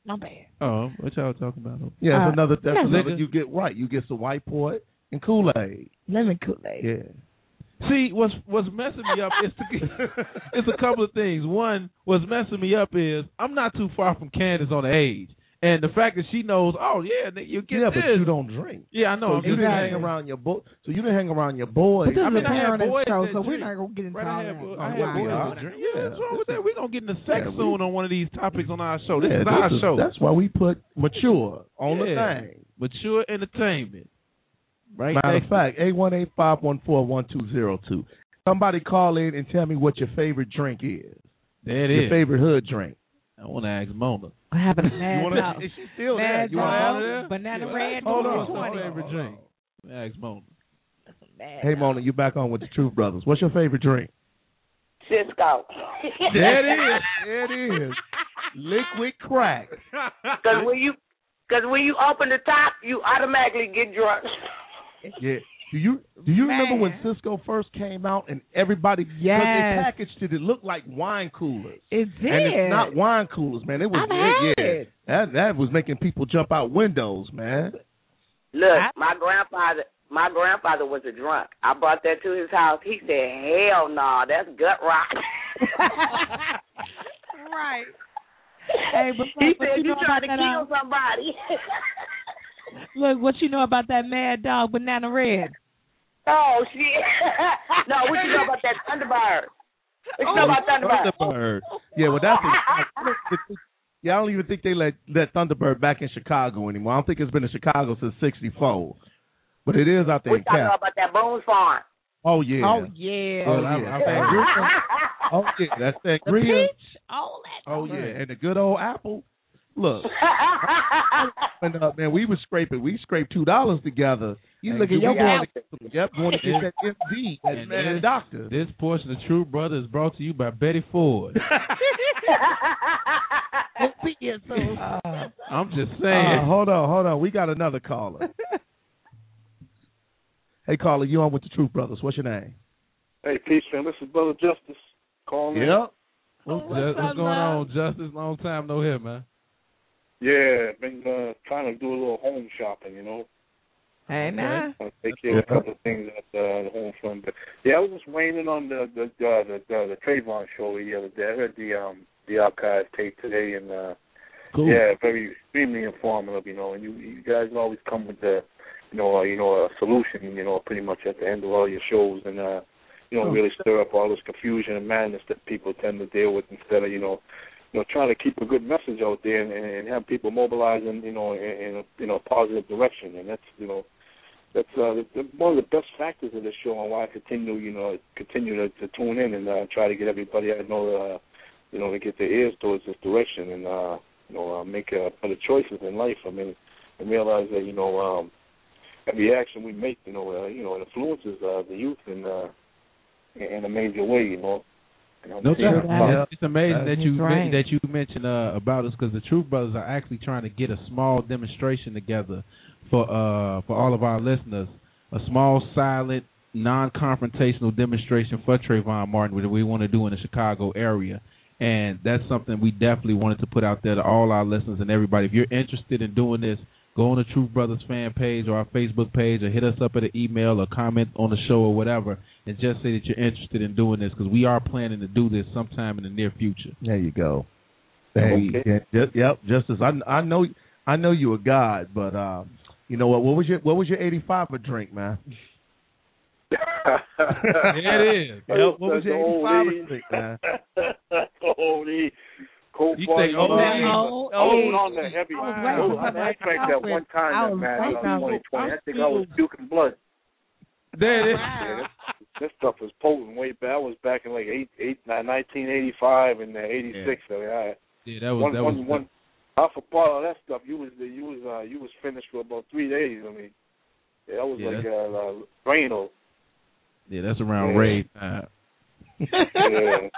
My bad. Oh, what y'all talking about? Yeah, Uh, it's another. That's lemon. another. You get right. You get some white port and Kool Aid. Lemon Kool-Aid. Yeah. See, what's what's messing me up is to, it's a couple of things. One, what's messing me up is I'm not too far from Candace on the age, and the fact that she knows, oh yeah, you get yeah, this. but you don't drink. Yeah, I know. So I'm you just didn't saying. hang around your bo- So you didn't hang around your boys. But this I is mean, a I had parenting boys show, that so we're drink. not going to get into Right, all I had, that. bo- Oh, I had wow. boys are. that drink. Yeah, what's wrong with that? We're gonna get into sex Yeah, we- soon on one of these topics on our show. This Yeah, is our this is- show. That's why we put mature on Yeah. the thing. Mature entertainment. Right. Matter of Next- fact, eight one eight, five one four, one two zero two. Somebody call in and tell me what your favorite drink is. There it your is. favorite hood drink. I want to ask Mona. What happened to Mad You wanna- Dog? is she still there? Mad You wanna Dog, have her there? Banana Yeah. Red, Hold Hold on. on. What's your favorite drink? Ask Mona. Mad Hey, Mona, you back on with the Truth Brothers. What's your favorite drink? Cisco. There it is. There it is. Liquid crack. Because when you, because when you open the top, you automatically get drunk. Yeah. Do you do you Man. remember when Cisco first came out and everybody Yes. they packaged it, it looked like wine coolers. It did. And it's not wine coolers, man. It was I've had yeah. it. That that was making people jump out windows, man. Look, my grandfather, my grandfather was a drunk. I brought that to his house. He said, "Hell no, that's gut rot." Right. Hey, but he but said, you "You know trying to about that, kill uh, somebody." Look, what you know about that Mad Dog Banana Red? Oh shit! No, what you know about that Thunderbird? What you know about Thunderbird? Thunderbird. Yeah, well that's a, yeah, I don't even think they let let Thunderbird back in Chicago anymore. I don't think it's been in Chicago since sixty-four. But it is out there What in y'all know Cap. about that Boone's Farm? Oh yeah. Oh yeah. Oh yeah. Oh yeah, that's that The Gria. peach, all that. Oh yeah, and the good old apple. Look, and, uh, man, we was scraping. We scraped two dollars together. You And look at we your going wallet. to get some- Yep, going to get that M D, that And man this- doctor. This portion of True Brother is brought to you by Betty Ford. Uh, I'm just saying. Uh, hold on, hold on. We got another caller. Hey, caller, you on with the Truth Brothers? What's your name? Hey, peace, man. This is Brother Justice calling in. Yep. What's, what's, what's going on, Justice? Long time no hear, man. Yeah, been uh, trying to do a little home shopping, you know. Hey, nah. Uh, take care of a couple of things at uh, the home front. But yeah, I was just weighing in on the the uh, the, the the Trayvon show the other day. I heard the um the archive tape today, and uh, Cool. yeah, very extremely informative, you know. And you you guys always come with the you know uh, you know a solution, you know, pretty much at the end of all your shows, and uh, you know, Oh. really stir up all this confusion and madness that people tend to deal with instead of you know. You know, trying to keep a good message out there and, and have people mobilizing, you know, in, in a you know positive direction, and that's you know, that's uh, the, the, one of the best factors of this show, and why I continue, you know, continue to, to tune in and uh, try to get everybody I know, uh, you know, to get their ears towards this direction and uh, you know, uh, make uh, better choices in life. I mean, and realize that you know, um, every action we make, you know, uh, you know, influences uh, the youth in uh, in a major way, you know. No doubt. Yeah. It's amazing that you That's right. that you mentioned uh, about us because the Truth Brothers are actually trying to get a small demonstration together for uh, for all of our listeners. A small, silent, non-confrontational demonstration for Trayvon Martin that we want to do in the Chicago area, and that's something we definitely wanted to put out there to all our listeners and everybody. If you're interested in doing this, go on the Truth Brothers fan page or our Facebook page, or hit us up at an email or comment on the show or whatever, and just say that you're interested in doing this because we are planning to do this sometime in the near future. There you go. Hey, yeah, ju- yep, Justice. I I know I know you a god, but uh, you know what? What was your what was your eighty-five a drink, man? There it is. Yep, what was your eighty-five a drink, man? Holy cold You party. think old age? Oh, Old on the heavy. I was Oh, right I, I drank that one time, I that was man, right uh, twenty twenty. I think I was puking blood. There it is. Yeah, this, this stuff was potent way back. I was back in like eight, eight, nineteen eighty-five and uh, eighty-six. Yeah. I mean, I, Yeah, that was one, that one, was. one, half a bottle of that stuff. You was you was uh, you was finished for about three days. I mean, yeah, that was Yeah, like that's- uh, uh, Drano. Yeah, that's around Yeah. rave time. Yeah.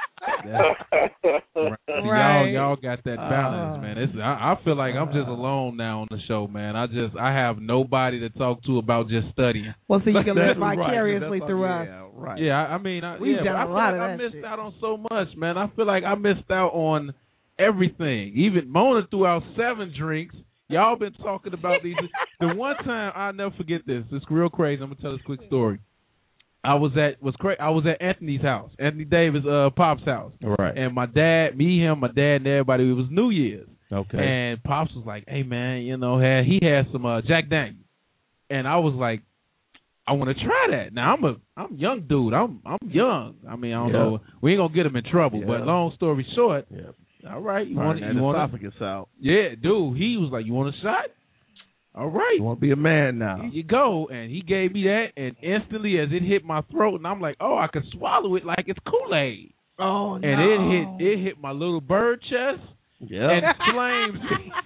See, Right. Y'all, y'all got that balance, Uh, man. It's, I, I feel like I'm just alone now on the show, man. I just, I have nobody to talk to about just studying. Well, so you can live That's right. vicariously That's through all- us. yeah, right. Yeah, I, I mean, I, We've yeah, done but I a feel lot like of I that missed shit. out on so much, man. I feel like I missed out on everything. Even Mona threw out seven drinks. Y'all been talking about these. The one time I'll never forget this. It's real crazy. I'm gonna tell this quick story. I was at was cra- I was at Anthony's house, Anthony Davis, uh, Pop's house. Right. And my dad, me, him, my dad, and everybody. It was New Year's. Okay. And Pops was like, "Hey man, you know, had he had some uh, Jack Daniels," and I was like, "I want to try that." Now I'm a I'm a young dude. I'm I'm young. I mean, I don't Yeah. know. We ain't gonna get him in trouble. Yeah. But long story short, Yeah. all right, you All want right, you that want esophagus out. Yeah, dude. He was like, "You want a shot?" All right. You want to be a man now. Here you go. And he gave me that, and instantly as it hit my throat, and I'm like, oh, I can swallow it like it's Kool-Aid. Oh, and no. it hit it hit my little bird chest, yeah. and flames.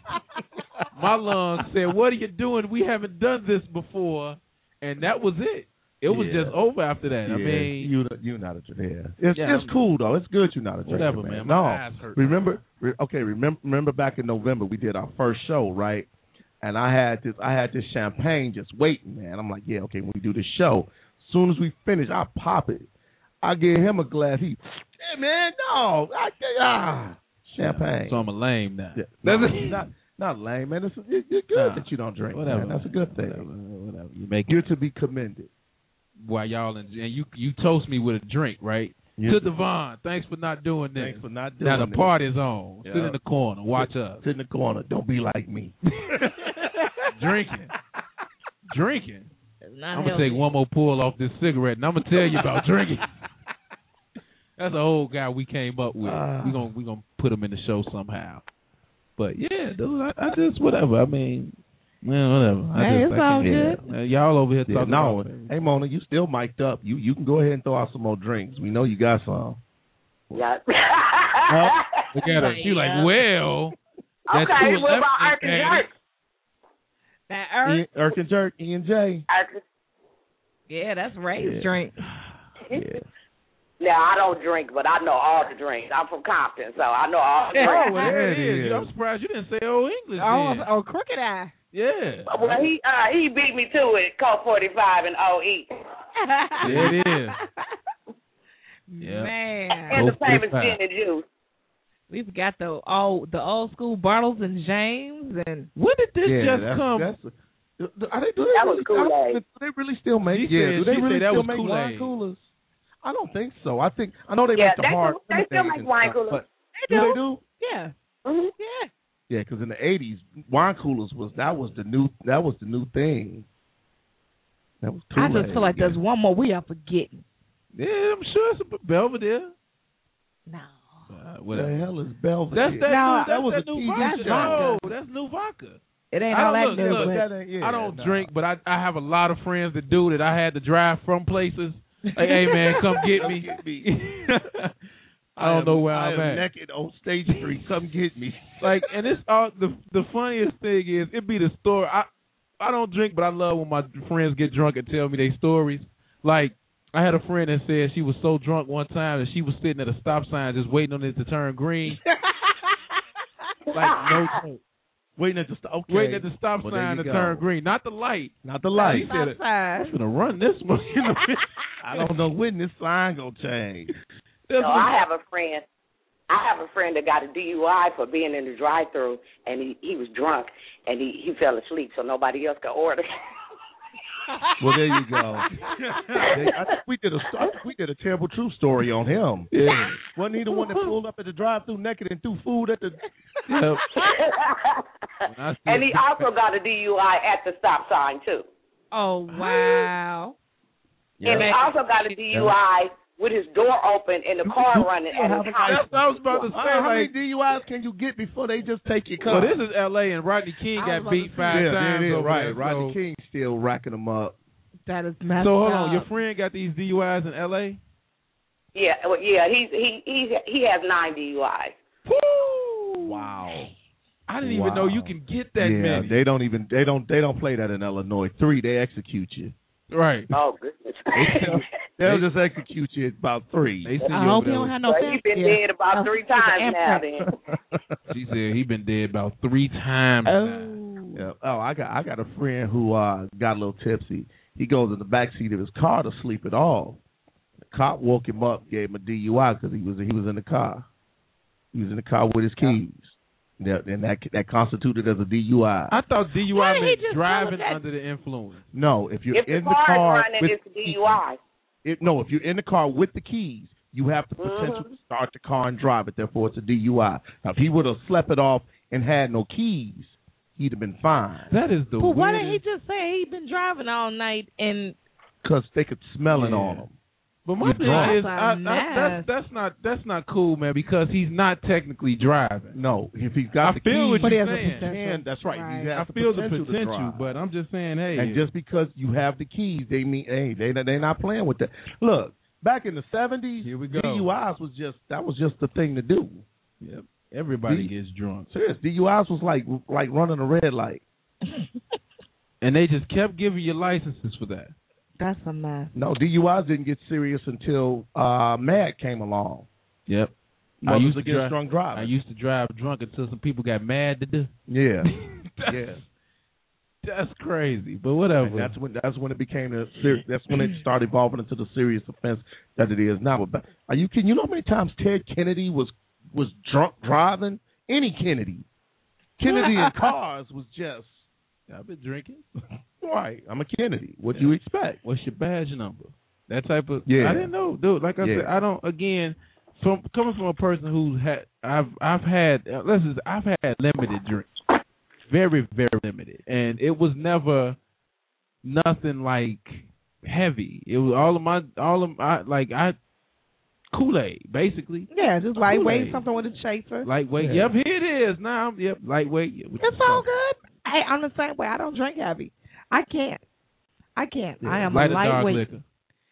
My lungs said, what are you doing? We haven't done this before. And that was it. It was Yeah. just over after that. Yeah, I mean, you you're not a drinker. Yeah. It's Yeah, it's I'm- cool though. It's good you're not a drinker. Whatever, man. My No, eyes hurt. remember? Re, okay, remember? Remember back in November we did our first show, right? And I had this I had this champagne just waiting, man. I'm like, yeah, okay. When we do this show, as soon as we finish, I pop it. I give him a glass. He, hey man, no, I, ah, champagne. So I'm a lame now. Yeah. No, not not lame, man. It's, it's good Nah, that you don't drink. whatever, man. That's a good thing. Whatever, whatever. You make You're to be commended. while y'all in, and you you toast me with a drink, right? Yes. To Devon, thanks for not doing this. Thanks for not doing Now the this. party's on. Yeah. Sit in the corner, watch us. Sit in the corner. Don't be like me. Drinking. Drinking. Not I'm going to healthy. take one more pull off this cigarette, and I'm going to tell you about drinking. That's an old guy we came up with. Uh. We're going we gonna put him in the show somehow. But, yeah, dude, I, I just, whatever. I mean, well, whatever. I Hey, just, it's I all can't- good. Uh, y'all over here Yeah, talking no, about hey Mona, you still mic'd up. You you can go ahead and throw out some more drinks. We know you got some. Yeah. Look at her. She like, well, that Okay, two what about eleven Irk and came. Jerk? That Irk? Ian, Irk and Jerk, E and J. Irk- Yeah, that's Ray's Yeah. drink. Yeah. Now, I don't drink, but I know all the drinks. I'm from Compton, so I know all the Oh, drinks. well, there it There it is. is. I'm surprised you didn't say old English Oh, then. oh, Crooked Eye. Yeah. Well, he uh, he beat me to it, Colt forty-five and O E. There it is. Yeah. Man. And the Colt famous forty-five. gin and juice. We've got the old the old school Bartles and James and When did this Yeah, just that's, come? that's are they, do they That was really, Kool-Aid. I don't- Do they really still make? She yeah, said- do they she really said that still was make Kool-Aid. wine coolers? I don't think so. I think I know they Yeah, make the they hard. do- they still lemonade make and wine stuff, coolers. but- They do do. they do? yeah. Mm-hmm. Yeah. Yeah, because in the eighties, wine coolers was that was the new that was the new thing. That was I Kool-Aid. just feel like there's one more we are forgetting. Yeah, I'm sure it's a Belvedere. No. Uh, What whatever. the hell is Belvedere? That's that. No, new, that that's was that a new T V vodka. show. No, that's new vodka. It ain't I all don't that look, good. look, but- that ain't- yeah, I don't nah. drink, but I I have a lot of friends that do that. I had to drive from places. Like, hey man, come get me. Come get me. I don't am- know where I I'm am at. naked on State Street. Come get me. Like, and it's all the the funniest thing is it be the story. I I don't drink, but I love when my friends get drunk and tell me their stories. Like, I had a friend that said she was so drunk one time that she was sitting at a stop sign just waiting on it to turn green. Like, no joke. Waiting at the st- okay. Waiting at the stop Well, there sign you to go. turn green, not the light. Not the light. He said, Stop I'm sign. gonna run this one. I don't know when this sign gonna change. So I have a friend. I have a friend that got a D U I for being in the drive-thru, and he he was drunk, and he he fell asleep, so nobody else could order. Well, there you go. I think we did a I think we did a terrible true story on him. Yeah. Wasn't he the one that pulled up at the drive-thru naked and threw food at the? Yep. I see And he it. also got a D U I at the stop sign too. Oh wow. Yeah. And he also got a D U I with his door open and the car running at his house. That's what I was about to say. How many Like, D U Is can you get before they just take your well, car? this is L A and Rodney King I was got about beat to five yeah, times. there it is. over Right, there, Rodney so- King still racking them up. That is messed So hold up. on, your friend got these D U Is in L A? Yeah, well, yeah, he's he he he has nine D U Is. Woo! Wow. I didn't Wow. even know you can get that yeah, many. they don't even they don't they don't play that in Illinois. Three, they execute you. Right. Oh goodness. They'll just execute you at about three. They see I you hope over you there don't have no Well, family. he's been Yeah. dead about No, three it's an times now. imprint. Then She said he been dead about three times now. Oh. Yeah. Oh, I got I got a friend who uh got a little tipsy. He goes in the back seat of his car to sleep it off. The cop woke him up, gave him a D U I because he was he was in the car. He was in the car with his keys. That, and that that constituted as a D U I. I thought D U I Why did he meant just driving tell us that? under the influence. No, if you're If in the the car car, is running, with, it's D U I. it, no, if you're in the car with the keys, you have the potential Mhm. to start the car and drive it. Therefore, it's a D U I. Now, if he would have slept it off and had no keys, he'd have been fine. That is the But why weirdest. didn't he just say he'd been driving all night and Because they could smell it Yeah. on him. But my You thing drunk. is, I, I, that's that's not that's not cool, man. Because he's not technically driving. No, if he's got I the feel keys, what But he you're has a saying. potential. can, that's right. Right. You have I the feel the potential, to potential, drive. but I'm just saying, hey, And just because you have the keys, they mean, hey, they they're not playing with that. Look, back in the seventies, Here we go. D U Is was just that was just the thing to do. yep, everybody D- gets drunk, Serious, D U Is was like like running a red light. and they just kept giving you licenses for that. that's a mess. No, D U Is didn't get serious until uh, MAD came along. Yep. I Mothers used to Against drive. Drunk Driving. I used to drive drunk until some people got mad to do. Yeah, that's, yeah. that's crazy, but whatever. And that's when that's when it became a ser- that's when it started evolving into the serious offense that it is now. But are you kidding? You know how many times Ted Kennedy was was drunk driving? Any Kennedy, Kennedy in cars was just I've been drinking. right. I'm a Kennedy. What do you expect? What's your badge number? That type of. Yeah. I didn't know, dude. Like I Yeah. said, I don't. Again, from coming from a person who had, I've, I've had, uh, listen, I've had limited drinks, very, very limited, and it was never nothing like heavy. It was all of my, all of my, like I, Kool-Aid, basically. Yeah, just lightweight, Kool-Aid. something with a chaser. Lightweight. Yeah. Yep, here it is. Now, I'm- yep, lightweight. Yeah, with It's the all stuff. good. Hey, I'm the same way. I don't drink heavy. I can't. I can't. Yeah. I am Light a or dark lightweight. liquor.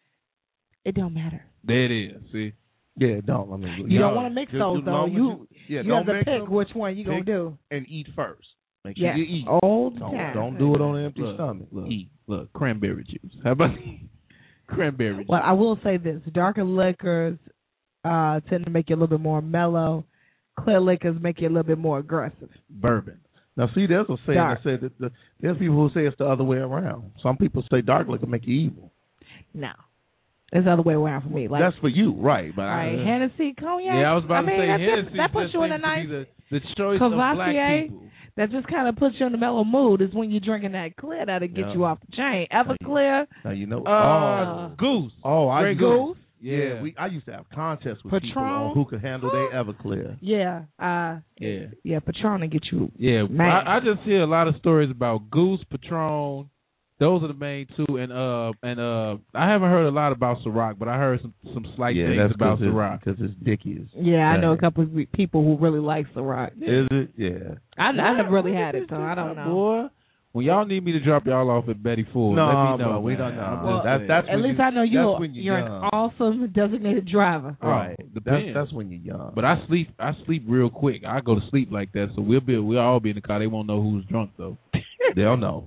It don't matter. There it is. See. Yeah, don't. I mean, You no. don't want to mix Just those as though. long as You yeah, you don't have to mix pick them which one you gonna Pick do. and eat first. Make sure Yeah, you eat. old Don't, time. don't do it on an empty Look, stomach. Look, Eat. look, cranberry juice. How about cranberry juice? Well, I will say this: darker liquors uh, tend to make you a little bit more mellow. Clear liquors make you a little bit more aggressive. Bourbon. Now, see, there's a saying Dark. that said that the, there's people who say it's the other way around. Some people say dark liquor make you evil. No, it's the other way around for me. Like, That's for you, right? But right, I, Hennessy, cognac. Yeah, I was about I to mean, say that, Hennessy that puts just you in a seems to nice. be the, the choice of black Cavassier, people. that just kind of puts you in a mellow mood is when you're drinking that clear that'll get Yeah. you off the chain. Everclear, now you know. Uh, oh, Goose. oh, I Grey used- Goose. Yeah, Yeah. we I used to have contests with people Patron. on who could handle their Everclear. yeah, uh, Yeah. yeah, Patron will get you. Yeah. Man. I, I just hear a lot of stories about Goose, Patron. Those are the main two, and uh, and uh, I haven't heard a lot about Ciroc, but I heard some some slight yeah, things that's about it's, Ciroc. because it's Dickies. Yeah, I know a Right. couple of people who really like Ciroc. Is it? Yeah. I, I never really had it, so I don't know. Boy, when y'all need me to drop y'all off at Betty Ford, No, let me know. bro, we man. don't know. I'm Well, just that's saying. that's At when least you, I know that's you're when you're, you're an young. awesome designated driver. Oh, Right. That's depends. that's when you're young. But I sleep. I sleep real quick. I go to sleep like that, so we'll be. We'll all be in the car. They won't know who's drunk though. They'll know.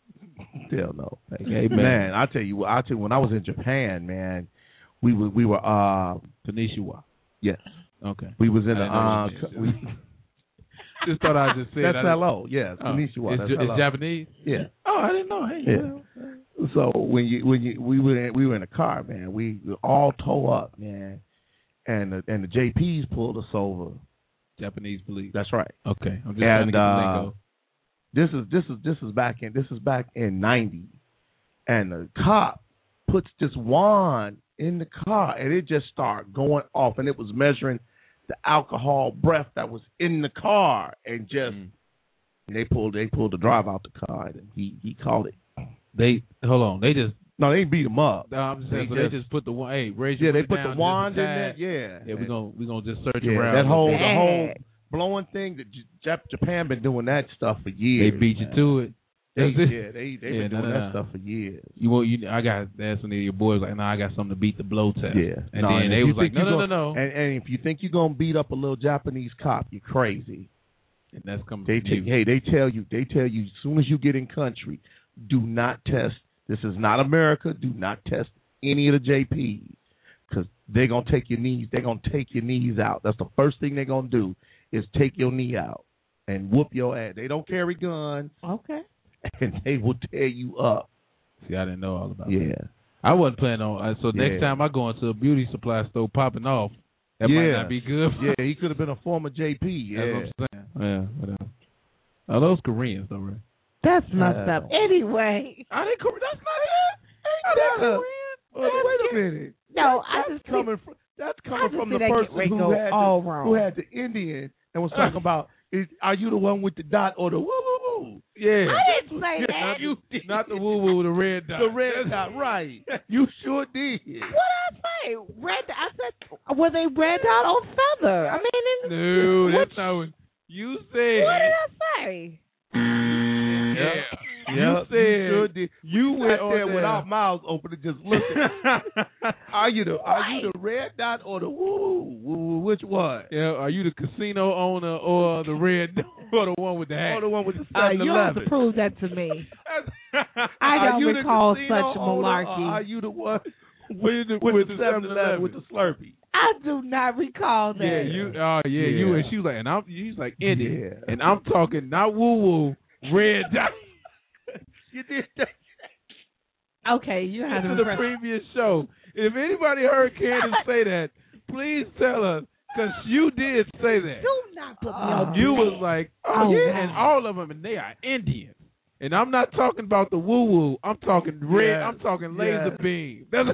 They'll know. Hey, man. man. I tell you, I tell you, when I was in Japan, man, we were we were uh Konnichiwa. yes, Okay. we was in I the didn't know uh what it we, meant. Just thought I just said that's I didn't- hello. Yes, Oh, konnichiwa. It's, That's it's hello. Japanese. Yeah. Oh, I didn't know. Hey, Yeah. well, So when you when you we were in, we were in a car, man, we were all toe up, man, and the, and the J Ps pulled us over. Japanese police. That's right. Okay. I'm just trying to And get the uh, lingo. this is this is this is back in this is back in ninety, and the cop puts this wand in the car, and it just started going off, and it was measuring the alcohol breath that was in the car, and just Mm. and they pulled they pulled the driver out the car, and he he called it. They hold on. They just. No, they beat him up. No, I'm just saying. They so just- they just put the one. Hey, raise Yeah, your they window put down the just wand a in tad. there. Yeah, Yeah, we're gonna we're gonna just search yeah, around. that whole the Bad. whole blowing thing. That J- Jap- Japan been doing that stuff for years. They beat you man. to it. They, That's it. yeah, they they Yeah, been no, doing no, that no. stuff for years. You want you? I got asked one of your boys like, no, I got something to beat the blow test. Yeah, and no, then and they if you was like, think no, you no, gonna- no, no. And, and if you think you're gonna beat up a little Japanese cop, you're crazy. And that's coming They from take, you. hey, they tell you, they tell you, as soon as you get in country, do not test. This is not America. Do not test any of the J Ps because they're gonna take your knees. They're gonna take your knees out. That's the first thing they're gonna do is take your knee out and whoop your ass. They don't carry guns, Okay. and they will tear you up. See, I didn't know all about Yeah. that. I wasn't planning on. Uh, so next Yeah. time I go into a beauty supply store popping off, That yeah. might not be good. Yeah, he could have been a former J P. Yeah. That's what I'm saying. Yeah, whatever. Are those Koreans, though, right? That's messed Uh, up. Anyway. Are they Korean? That's not it. Are they Korean? Well, wait a minute. No, That- I that's just coming from that's I coming just from see the that person get who go had all the, wrong. who had the Indian and was talking about is are you the one with the dot or the woo woo woo? Yeah. I didn't say Yeah, that. Not, you, not the woo woo, the red dot. The red dot, right? You sure did. What did I say? Red. I said, were they red dot or feather? I mean, in, No, which, that's not what you said. what did I say? Yeah. Yeah, You said you sure did. you We went sat on there there. with our mouths open and just looking. are you the are you the red dot or the woo woo? woo which one? Yeah, are you the casino owner or the red dot or the one with the hat? Or the one with the Uh, seven you have to eleven? prove that to me. I Are don't you the recall casino such owner, or malarkey. Are you the one with the, with, with the the seven eleven with the Slurpee? I do not recall that. Yeah, you. Oh yeah, you. Yeah. And she was like, and I'm. She's like Indian, Yeah. and I'm talking not woo woo, red dot. You did that. Okay, you had To to the impress- previous show. If anybody heard Candace say that, please tell us, because you did say that. Do not put me Uh, on. You blast. was like, oh, Oh, yeah, wow. and all of them, and they are Indians. And I'm not talking about the woo woo. I'm talking red. Yes. I'm talking laser Yes. beam. That's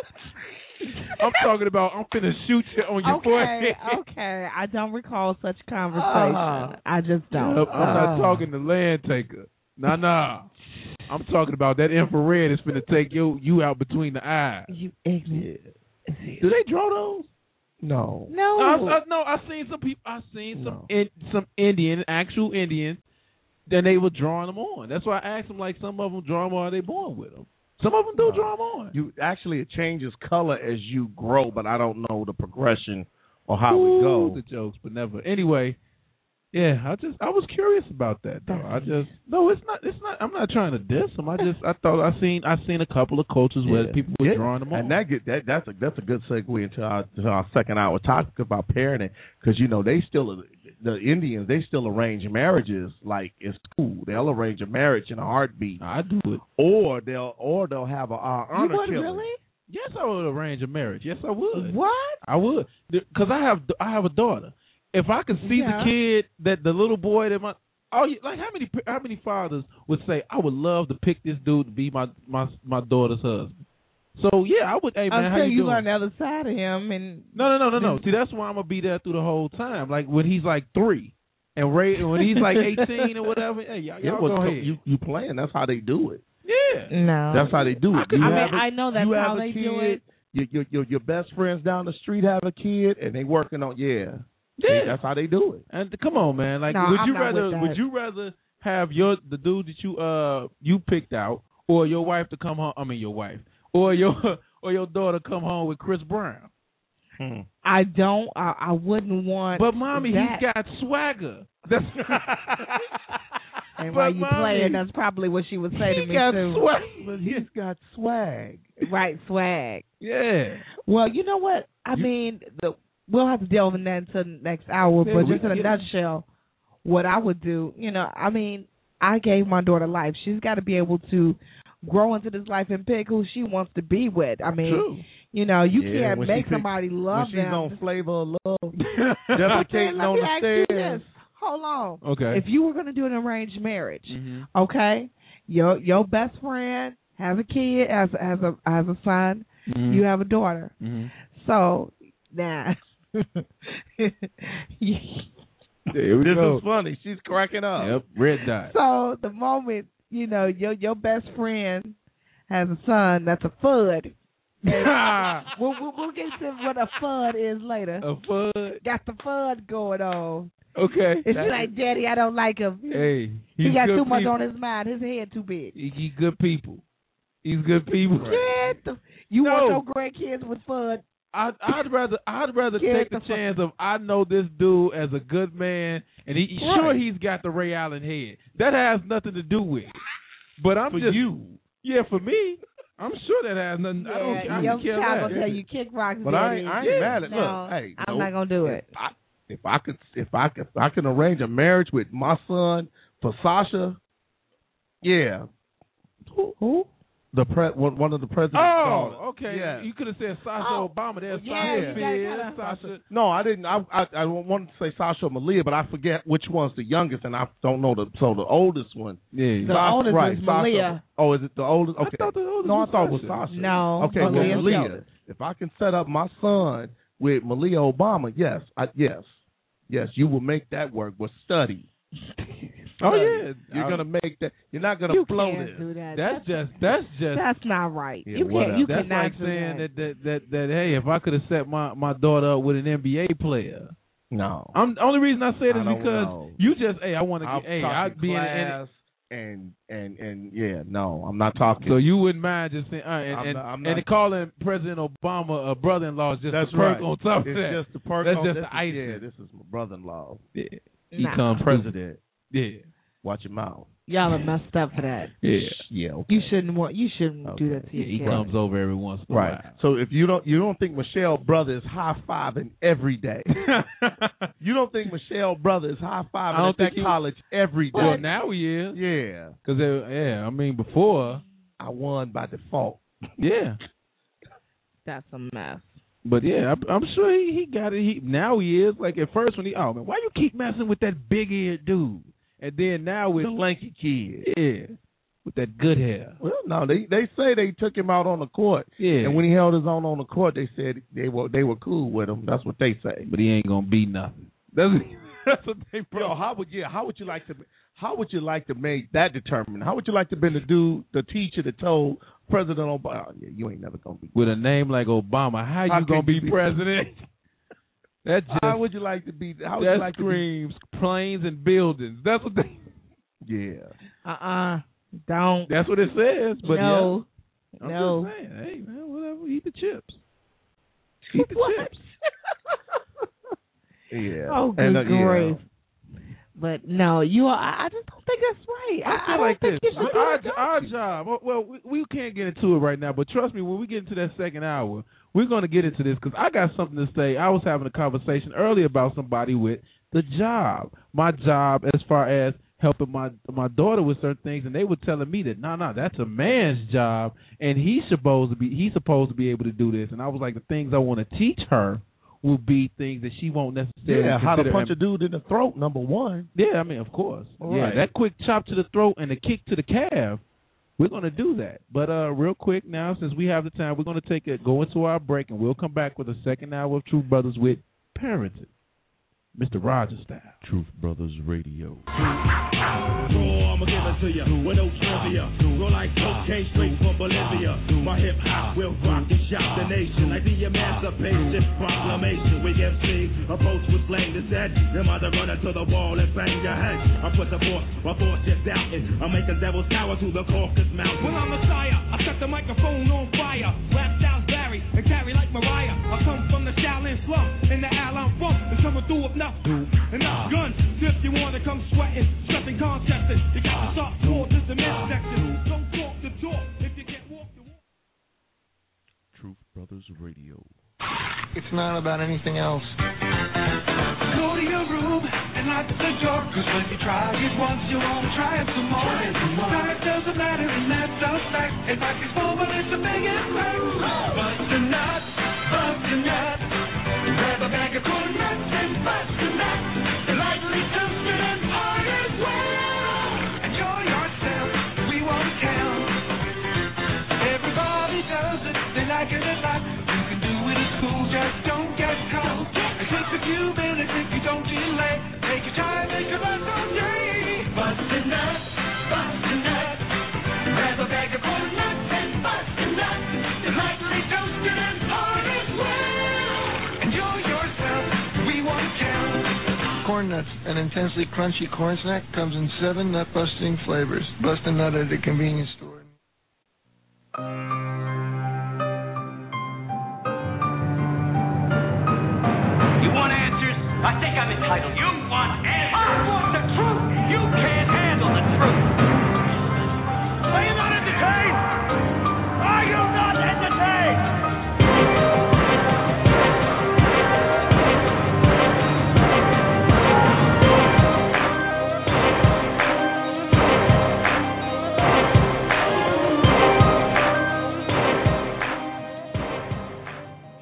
I'm talking about. I'm finna shoot you on your Okay, forehead. okay. I don't recall such conversation. Uh, I just don't. Yep, I'm not Uh, talking to land taker. Nah, nah. I'm talking about that infrared is finna take you you out between the eyes. You ignorant. Do they draw those? No. No. I, I, no, I seen some people. I seen some No. in, some Indian, actual Indians. Then they were drawing them on. That's why I asked them. Like some of them draw them, or are they born with them? Some of them do No. draw them on. You actually it changes color as you grow, but I don't know the progression or how Ooh, we go. the jokes, but never. Anyway, yeah, I just I was curious about that though. I just no, it's not. It's not. I'm not trying to diss them. I just I thought I seen I seen a couple of cultures where Yeah. people were Yeah. drawing them on. And that get that that's a that's a good segue into our to our second hour topic about parenting, because you know they still the Indians they still arrange marriages like it's cool. They'll arrange a marriage in a heartbeat. I do it. Or they'll or they'll have a uh, You honor would killing. really? Yes, I would arrange a marriage. Yes, I would. What? I would, because I have I have a daughter. If I could see Yeah. the kid that the little boy that my oh yeah, like how many how many fathers would say I would love to pick this dude to be my my my daughter's husband. So yeah, I would. Hey man, how Until you you doing? learn the other side of him, and No, no, no, no, no. See, that's why I'm gonna be there through the whole time. Like when he's like three, and Ray when he's like eighteen or whatever. Hey, y'all, Yeah, y'all well, go ahead. you you playing? That's how they do it. Yeah. no, That's how they do it. I, You I mean, have a- I know that's you have how a they kid, do it. Your, your your your best friends down the street have a kid, and they working on yeah. Yeah. That's how they do it. And come on, man. Like, No, would I'm you not rather with that. would you rather have your the dude that you uh you picked out, or your wife to come home? I mean, your wife, or your or your daughter come home with Chris Brown? Hmm. I don't. I, I wouldn't want. But mommy, that. he's got swagger. That's And but while you mommy, playing, that's probably what she would say to he me got too. swag. But he's got swag. Right, swag. Yeah. Well, you know what? I You- mean, the, we'll have to delve into that until the next hour. Yeah, but we just in a can- nutshell, what I would do, you know, I mean, I gave my daughter life. She's got to be able to grow into this life and pick who she wants to be with. I mean, True. you know, you Yeah, can't when she make pick- somebody When love she's them. on Flavor of Love, Okay, defecating let on me the ask you stairs. this. Hold on. Okay. If you were going to do an arranged marriage, Mm-hmm. okay, your your best friend has a kid, has has a has a son, Mhm. you have a daughter. Mm-hmm. So now, There we This go. is funny. She's cracking up. Yep. Red dot. so the moment you know your your best friend has a son that's a fud. And we'll, we'll we'll get to what a fud is later. A fud. Got the fud going on. Okay. It's like, Daddy, I don't like him. Hey, he he's got good too much people. on his mind. His head too big. He, he good people. He's good people. Get the, you No. want your grandkids with fud? I'd, I'd rather I'd rather Get take the the fuck- chance of I know this dude as a good man, and he Right. sure he's got the Ray Allen head. That has nothing to do with it. But I'm For just you. yeah for me. I'm sure that has nothing. I don't. I your don't care child that. gonna tell you kick rocks. But I Daddy. ain't, I ain't Yeah. mad at. No, Look, hey, I'm no, not gonna do it. If I, if I could, if I could, if I can arrange a marriage with my son for Sasha, yeah. Who? Who? The pre- one, one of the presidents. Oh, called. okay. Yeah. You could have said Sasha Oh, Obama. There's yeah, Sasha you Fierce, gotta- gotta- Sasha. No, I didn't. I, I I wanted to say Sasha Malia, but I forget which one's the youngest, and I don't know the. So the oldest one. Yeah. The Sasha, oldest right, is Sasha. Malia. Oh, is it the oldest? Okay. I thought the oldest no, was I thought it was Sasha. Sasha. No, Okay, well, Malia's the Malia. oldest. If I can set up my son with Malia Obama, yes, I, yes, yes, you will make that work. But study. Oh yeah, You're I- gonna make that. You're not gonna You blow can't this. do that. That's just that's just That's not right. Yeah, you whatever. can't. You that's cannot like do saying that. that that, that that hey, if I could have set my my daughter up with an N B A player. No. I'm the only reason I say it I is don't because know. you just hey, I want to I'm get hey, talking I'd be in, in class and and and yeah, no, I'm not talking. so you wouldn't mind just saying uh, and I'm and, not- I'm and not- calling President Obama a brother-in-law is just That's the perk right. on top of it's that. just the perk. That's on- just this the is- icing. Yeah, this is my brother-in-law. Yeah, he Nah. comes President. Yeah, Watch your mouth. Y'all are messed up for that. yeah, Yeah. Okay. You shouldn't want. You shouldn't do Okay. that to yeah. your He kid. comes over every once in a Right. while. So if you don't you don't think Michelle brother is high fiving every day. You don't think Michelle brother is high I fiving don't at think that he- college every day. Well, now he is. Yeah. Because yeah, I mean before, I won by default. yeah. That's a mess. But yeah, I, I'm sure he, he got it. He now he is like at first when he oh man, why you keep messing with that big eared dude? And then now with The lanky kid. yeah, with that good hair. Well, no, they they say they took him out on the court, Yeah, and when he held his own on the court, they said they were they were cool with him. That's what they say. but he ain't gonna be nothing. That's that's what they bro. Yo, how would yeah? How would you like to? How would you like to make that determined? How would you like to be the dude, the teacher that told President Obama, oh, "Yeah, you ain't never gonna be." With a name like Obama, how, How you gonna can be, you be- president? That just How would you like to be? How would that you like screams planes and buildings. That's what they. to be? Yeah. Uh uh-uh. uh. Don't. That's what it says. But no. yeah, I'm No. just saying, hey man, whatever. Eat the chips. Eat the What? chips. Yeah. Oh, good And, uh, yeah. grief. But no, you are. I I just don't think that's right. I, I I feel don't like think this. you should do Our, that. our job. Well, Well, we, we can't get into it right now, but trust me, when we get into that second hour, we're going to get into this because I got something to say. I was having a conversation earlier about somebody with the job. My job, as far as helping my my daughter with certain things, and they were telling me that no, no, that's a man's job, and he's supposed to be he's supposed to be able to do this. And I was like, the things I want to teach her will be things that she won't necessarily Yeah. How to consider punch a dude in the throat? Number one. Yeah, I mean, of course. All yeah, right. that quick chop to the throat and the kick to the calf, we're going to do that. But uh, real quick now, since we have the time, we're going to take it, go into our break, and we'll come back with a second hour of Truth Brothers with Parenting. Mister Rogers style. Truth Brothers Radio. Raw, I'ma give it to you with no trivia. Roll like cocaine straight from Bolivia. My hip hop will rock and shock the nation like the Emancipation Proclamation. We M C approach with flame to set. Your mother run into the wall and bang your head. I put the force, my force just doubting. I'm making devils cower to the Caucasus Mountain. When I'm Messiah, I set the microphone on fire. Rap styles vary and carry like Mariah. I come from the Shaolin slum in the Allen funk and coming through with enough, enough guns. If you wanna come sweating, stressing, contesting, you got to start towards the midsection. Don't talk the talk if you can't walk the walk. Truth Brothers Radio. It's not about anything else. Go to your room and lock the door, cause when you try it once, you won't try it some more. Time doesn't matter and that's a fact. It might be small, but it's a big impact. Bust a nut, bust a nut. Grab a bag of corn nuts and bust a nut. Lightly toasted and hard as well. Enjoy yourself, we won't tell. Everybody does it, they like it a lot. You can do it at school, just don't get caught. It takes a few minutes if you don't delay. Take your time, make it last all day. Bust a nut, bust a nut. Grab a bag of corn nuts and bust a nut. They're lightly toasted and hard as well. Enjoy yourself, we won't tell. Corn Nuts, an intensely crunchy corn snack, comes in seven nut-busting flavors. Bust a nut at a convenience store. You want answers? I think I'm entitled. You want answers? I want the truth. You can't handle the truth. Are you not entertained? Are you not entertained?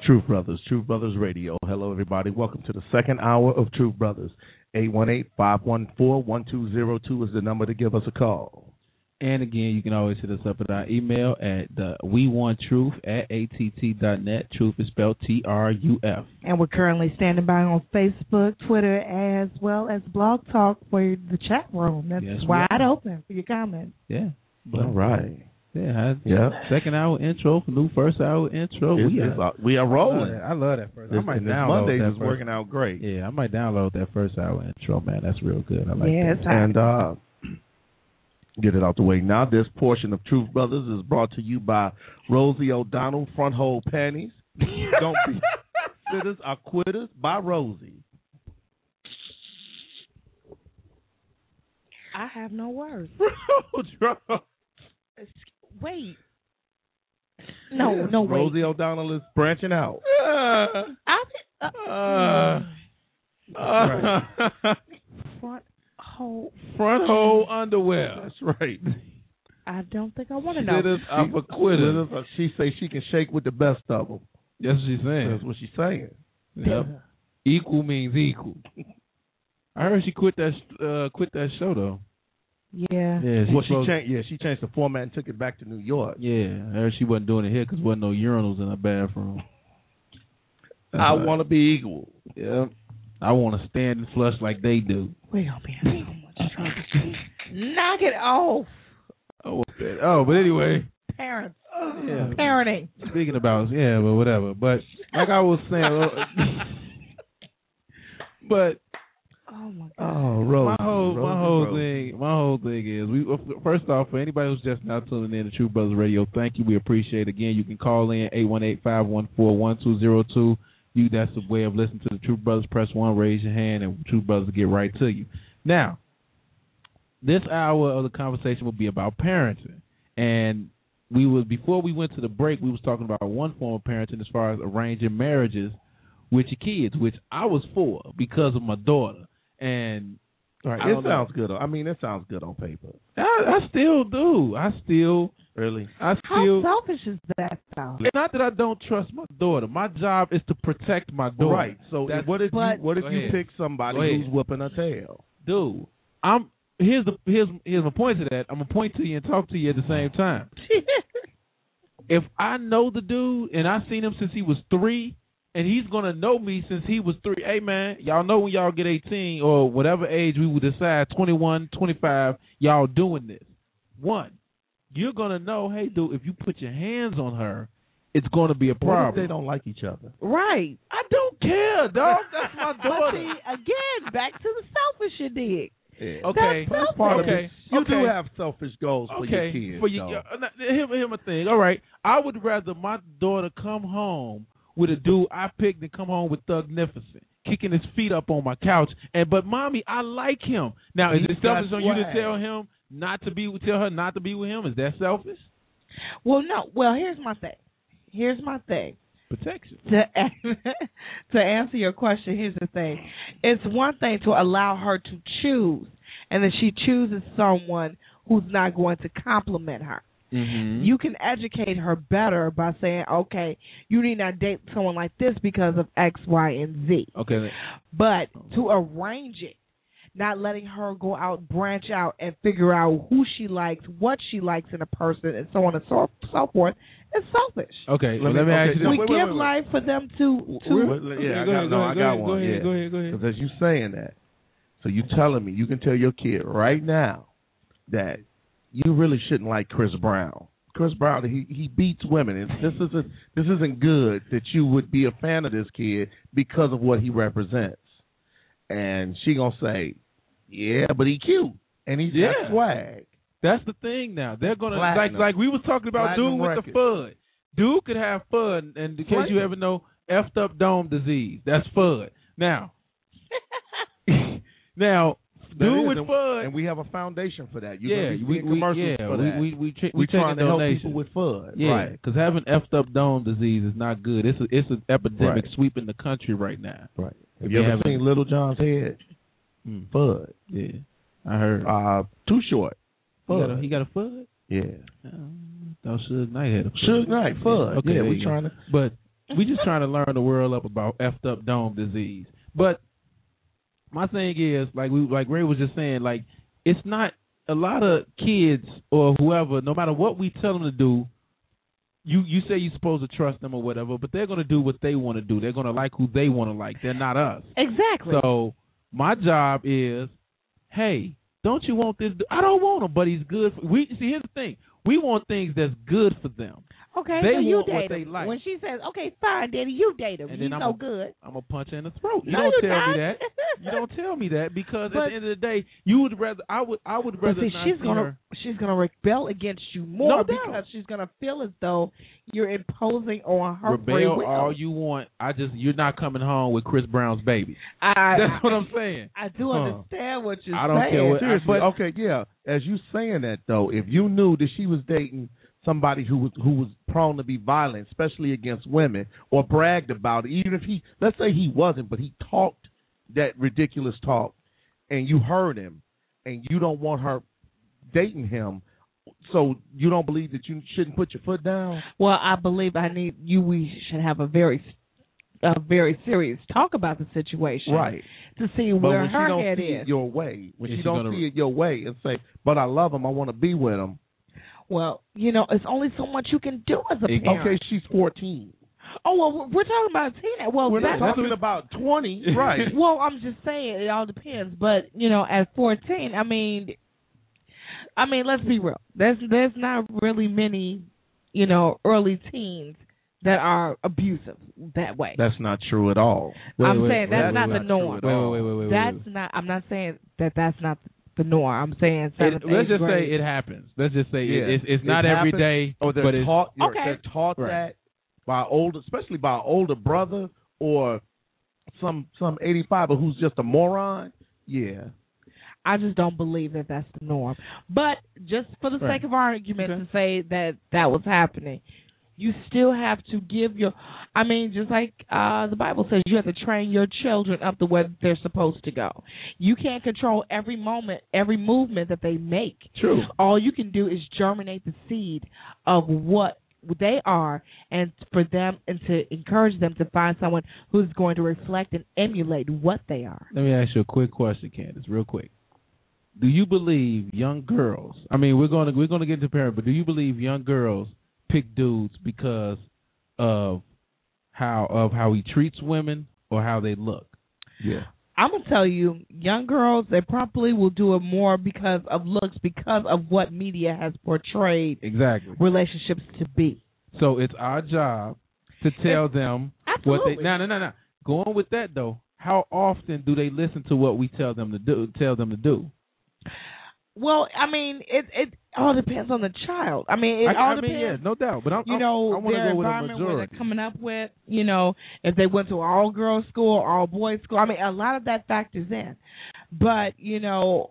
Truth Brothers, Truth Brothers Radio. Hello, everybody. Welcome to the second hour of Truth Brothers. eight one eight, five one four, one two zero two is the number to give us a call. And again, you can always hit us up at our email at the we want truth at A T T dot net. Truth is spelled T R U F. And we're currently standing by on Facebook, Twitter, as well as Blog Talk for the chat room. That's Yes, we wide are. open for your comments. Yeah. All right. Yeah. Yeah. Second hour intro, new first hour intro. It's- we, it's, are, uh, we are rolling. I love that first. I This- might and this download Mondays that is first. working out great. Yeah, I might download that first hour intro, man. That's real good. I like Yes, that. And uh, get it out the way now. This portion of Truth Brothers is brought to you by Rosie O'Donnell Front Hole Panties. Don't be sitters are quitters by Rosie. I have no words. Wait. No, no, wait. Rosie O'Donnell is branching out. I, uh, Uh, uh, front hole. front hole underwear. That's right. I don't think I want to know. Sitters are for quitters. She say she can shake with the best of them. That's what she's saying. That's what she's saying. Yep. Equal means equal. I heard she quit that uh, quit that show though. Yeah. Yeah. Well, she supposed- changed. Yeah, she changed the format and took it back to New York. Yeah, I heard she wasn't doing it here because wasn't no urinals in her bathroom. I want to be equal. Yeah. I want to stand and flush like they do. Wait, I'll be in so much trouble. Knock it off. Oh, what's that? Oh, but anyway. Parents. Yeah. Parenting. Speaking about, yeah, but whatever. But like I was saying, but Oh my God. Oh, Rosie. my whole my Rosie, whole Rosie. thing my whole thing is we first off, for anybody who's just now tuning in to True Brothers Radio, thank you. We appreciate it. Again, you can call in eight one eight, five one four, one two zero two. You that's the way of listening to the True Brothers. Press one, raise your hand, and True Brothers will get right to you. Now, this hour of the conversation will be about parenting, and we was before we went to the break, we was talking about one form of parenting as far as arranging marriages with your kids, which I was for because of my daughter. And All right, I it don't know. sounds good. on- I mean, it sounds good on paper. I, I still do. I still, Really? I How still. selfish is that, though? It's not that I don't trust my daughter. My job is to protect my daughter. Right. So That's- what if you but- what if Go you ahead. pick somebody Go ahead. who's whooping her tail? Dude, I'm here's the here's here's my point to that. I'm gonna point to you and talk to you at the same time. If I know the dude and I seen him since he was three, and he's gonna know me since he was three. Hey man, y'all know when y'all get eighteen or whatever age we would decide, twenty-one, twenty-five, y'all doing this. One, you're gonna know, hey dude, if you put your hands on her, it's gonna be a What if problem. they don't like each other? Right. I don't care, dog. That's my But daughter. see, again, back to the selfish you dig. Yeah. Okay, That's That's part okay. of it. You okay. do have selfish goals for your Okay, kids. for your, though. uh, now, here, here my thing. All right, I would rather my daughter come home with a dude I picked than come home with Thugnificent, kicking his feet up on my couch. And but mommy, I like him. Now, is He's it selfish got on you to swag. tell him not to be tell her not to be with him? Is that selfish? Well, no. Well, here's my thing. Here's my thing. Protection. To to answer your question, here's the thing. It's one thing to allow her to choose, and then she chooses someone who's not going to compliment her. Mm-hmm. You can educate her better by saying, okay, you need not date someone like this because of X, Y, and Z. Okay. But to arrange it, not letting her go out, branch out, and figure out who she likes, what she likes in a person, and so on and so, so forth, it's selfish. Okay. Let Well, me- let me ask okay, you no, we this. wait, wait, give wait, wait. life for them to to. Well, yeah, I go got, ahead, no, go I ahead, got go one. ahead, yeah. go ahead, go ahead. Because as you saying that, so you telling me you can tell your kid right now that you really shouldn't like Chris Brown. Chris Brown, he he beats women. And this isn't this isn't good that you would be a fan of this kid because of what he represents. And she gonna say, yeah, but he cute and he's Yeah. got swag. That's the thing now. They're gonna Platinum. like like we was talking about Platinum dude with record. the fud. Dude could have fud, and in case Right. you ever know, effed up dome disease. That's fud. Now, now, That dude is, with and, fud. and we have a foundation for that. You yeah, be we, seeing we commercials yeah for we that. we we, tra- we we trying taking to help donations. people with fud. Yeah, Right. because having effed up dome disease is not good. It's a, it's an epidemic Right. sweeping the country right now. Right. Have If you you ever haven't- seen Little John's head? Mm. Fud. Yeah, I heard. Uh, too short. he, got a, Fud. he got a fud. Yeah. Oh, thought Suge Knight had a fud. Suge Knight, fud. Okay, Yeah, there we you go. trying to. But we just trying to learn the world up about effed up dome disease. But my thing is, like we, like Ray was just saying, like it's not a lot of kids or whoever, no matter what we tell them to do. You you say you're supposed to trust them or whatever, but they're going to do what they want to do. They're going to like who they want to like. They're not us. Exactly. So my job is, hey, don't you want this? I don't want him, but he's good. For, we see. Here's the thing: we want things that's good for them. Okay, they so you want date what him. they like. When she says, "Okay, fine, Daddy, you date him," And he's then so I'm a, good. I'm gonna punch her in the throat. You No, don't you're tell not. me that. You don't tell me that because But- at the end of the day, you would rather. I would. I would But rather see, not she's see gonna her. she's gonna rebel against you more No doubt. because she's gonna feel as though you're imposing on her free Rebel will. all you want. I just you're not coming home with Chris Brown's baby. I, That's what I'm saying. I do Huh. understand what you're I don't saying. care what- Seriously, but- okay, yeah. As you saying that though, if you knew that she was dating somebody who was who was prone to be violent, especially against women, or bragged about it, even if he, let's say he wasn't, but he talked that ridiculous talk, and you heard him, and you don't want her dating him, so you don't believe that you shouldn't put your foot down? Well, I believe I need you. We should have a very, a very serious talk about the situation, Right. To see But where when she her don't head see is. it your way, when Is she she don't gonna- see it your way and say, "But I love him, I want to be with him." Well, you know, it's only so much you can do as a parent. Okay, she's fourteen. Oh well, we're talking about a teenager. Well, We're that's not talking about twenty, right? Well, I'm just saying it all depends. But you know, at fourteen, I mean, I mean, let's be real. There's there's not really many, you know, early teens that are abusive that way. That's not true at all. I'm wait, saying wait, that's wait, not wait, the norm. Wait, wait, wait, wait, wait. That's wait. not. I'm not saying that that's not the norm. I'm saying It, seventh, let's eighth just grade. say it happens. Let's just say Yeah. it, it's it's It not every happens, day, or they're but it's taught. You're, Okay. They're taught Right. that by older, especially by an older brother or some some eighty-five who's just a moron. Yeah. I just don't believe that that's the norm. But just for the Right. sake of argument to say that that was happening, you still have to give your, I mean, just like uh, the Bible says, you have to train your children up the way they're supposed to go. You can't control every moment, every movement that they make. True. All you can do is germinate the seed of what they are, and for them, and to encourage them to find someone who's going to reflect and emulate what they are. Let me ask you a quick question, Candace, real quick. Do you believe young girls? I mean, we're going to we're going to get into parent, but do you believe young girls pick dudes because of how of how he treats women or how they look? Yeah. I'm gonna tell you, young girls, they probably will do it more because of looks, because of what media has portrayed Exactly. relationships to be. So it's our job to tell them what Absolutely. they. No, no, no, no. Going with that though, how often do they listen to what we tell them to do? Tell them to do. Well, I mean, it it all depends on the child. I mean, it I, all I mean, depends. yeah, no doubt. But I'm, You I'm, know, I want to their go with a environment where majority. they're coming up with, you know, if they went to an all-girls school or all-boys school. I mean, a lot of that factors in. But, you know,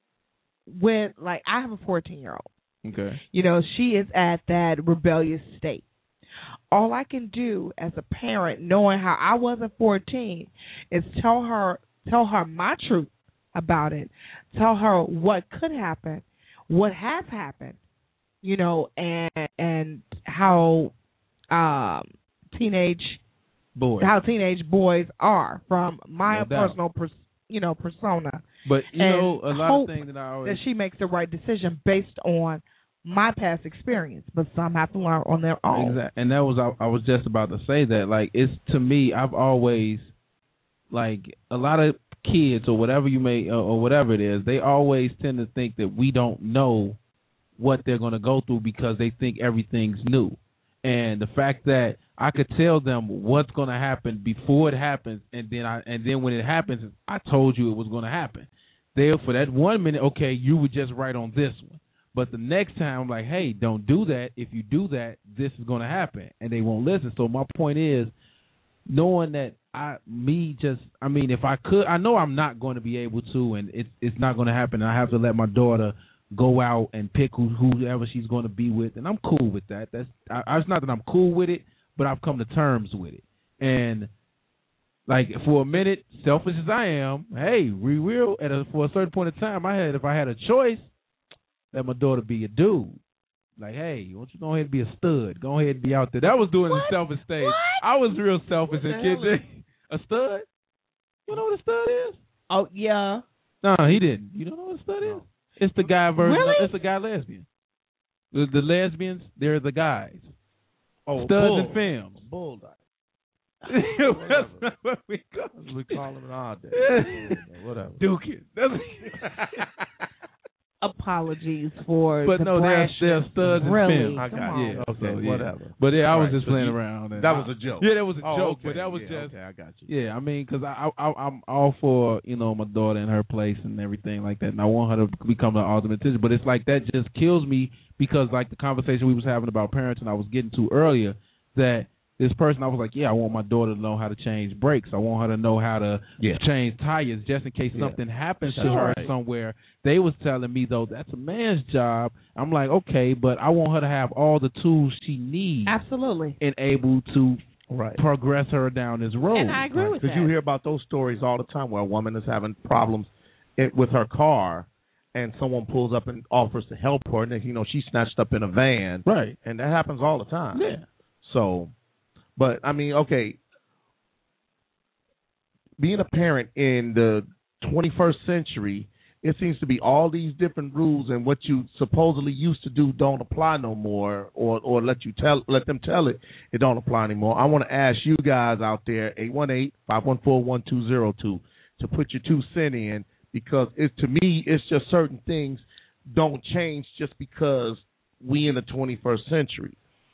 with, like, I have a fourteen-year-old. Okay. You know, she is at that rebellious state. All I can do as a parent, knowing how I was at fourteen, is tell her, tell her my truth about it. Tell her what could happen, what has happened, you know, and and how um, teenage Boy. how teenage boys are from my No doubt. personal, pers- you know, persona. But you And know, a lot hope of things that I always that she makes the right decision based on my past experience, but some have to learn on their own. Exactly. And that was I, I was just about to say that. Like, it's to me, I've always like a lot of kids or whatever you may or, or whatever it is, they always tend to think that we don't know what they're going to go through because they think everything's new. And the fact that I could tell them what's going to happen before it happens, and then I and then when it happens, I told you it was going to happen. There for that one minute, okay, you were just right on this one. But the next time, I'm like, hey, don't do that. If you do that, this is going to happen, and they won't listen. So my point is, knowing that I, me, just, I mean, if I could, I know I'm not going to be able to, and it's it's not going to happen. I have to let my daughter go out and pick who, whoever she's going to be with, and I'm cool with that. That's, I, it's not that I'm cool with it, but I've come to terms with it. And like for a minute, selfish as I am, hey, we will. At a, for a certain point in time, I had, if I had a choice, let my daughter be a dude. Like, hey, why don't you go ahead and be a stud? Go ahead and be out there. That was doing the selfish stage. I was real selfish as a kid. A stud? You know what a stud is? Oh yeah. No, he didn't. You don't know what a stud is? It's the guy version. Really? It's the guy lesbian. The, the lesbians, they're the guys. Oh, Studs bull. and femmes. Bull. That's what we call That's what we call them nowadays. Whatever. Duke it. Apologies for But the no, they're, brashness. they're studs and Really? femmes. I got Come you. on. Okay, So, yeah. whatever. But yeah, I was Right, just so playing you- around. And that I- was a joke. Yeah, that was a Oh, joke, okay. but that was Yeah, just. okay, I got you. Yeah, I mean, because I, I, I, I'm all for, you know, my daughter and her place and everything like that, and I want her to become an ultimate teacher. But it's like that just kills me because, like the conversation we was having about parenting, I was getting to earlier, that this person, I was like, yeah, I want my daughter to know how to change brakes. I want her to know how to Yeah. change tires just in case Yeah. something happens to That's her right. somewhere. They was telling me, though, that's a man's job. I'm like, okay, but I want her to have all the tools she needs Absolutely. and able to Right. progress her down this road. And I agree with Because that. you hear about those stories all the time where a woman is having problems it, with her car, and someone pulls up and offers to help her, and then, you know, she's snatched up in a van. Right. And that happens all the time. Yeah. So, but, I mean, okay, being a parent in the twenty-first century, it seems to be all these different rules, and what you supposedly used to do don't apply no more, or or let you tell let them tell it it don't apply anymore. I want to ask you guys out there, eight one eight, five one four, one two zero two, to put your two cent in, because it to me it's just certain things don't change just because we in the twenty-first century.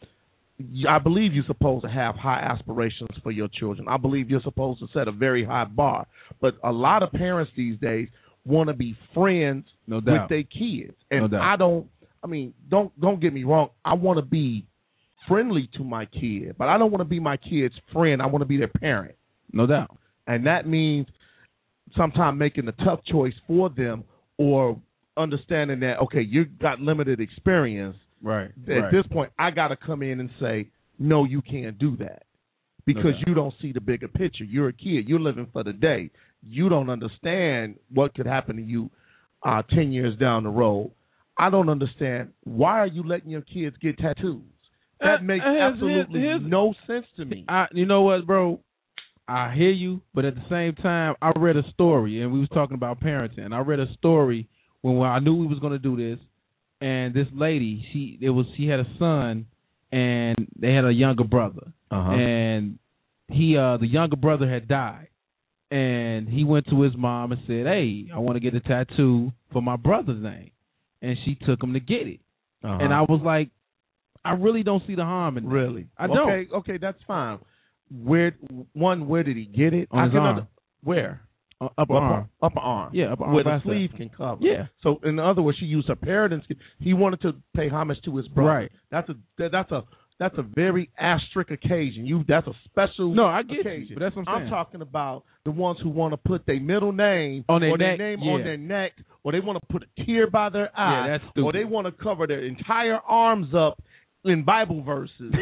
I believe you're supposed to have high aspirations for your children. I believe you're supposed to set a very high bar. But a lot of parents these days want to be friends No with doubt. their kids. And No doubt. I don't I mean, don't don't get me wrong. I want to be friendly to my kid, but I don't want to be my kid's friend. I want to be their parent. No doubt. And that means sometimes making a tough choice for them, or understanding that, okay, you got limited experience. Right. At right. this point, I got to come in and say, no, you can't do that, because No doubt. you don't see the bigger picture. You're a kid. You're living for the day. You don't understand what could happen to you uh, ten years down the road. I don't understand, why are you letting your kids get tattoos? That Uh, makes uh, here's- absolutely here's- no sense to me. I, you know what, bro? I hear you, but at the same time, I read a story, and we was talking about parenting. And I read a story when, when I knew we was going to do this, and this lady, she it was she had a son, and they had a younger brother, Uh-huh. and he uh the younger brother had died, and he went to his mom and said, "Hey, I want to get a tattoo for my brother's name," and she took him to get it, Uh-huh. and I was like, I really don't see the harm in that. Really? I don't. Okay, okay, that's fine. Where one? Where did he get it? On I his can arm. under- where? Uh, upper arm. Upper arm. Yeah, upper arm Where the bicep. sleeve can cover. Yeah. So in other words, she used her parents. He wanted to pay homage to his brother. Right. That's a that- that's a that's a very asterisk occasion. You that's a special. No, I get occasion. you, but that's what I'm saying. talking about the ones who want to put their middle name On their or neck, their name yeah. on their neck, or they want to put a tear by their eye, that's or stupid. they want to cover their entire arms up in Bible verses.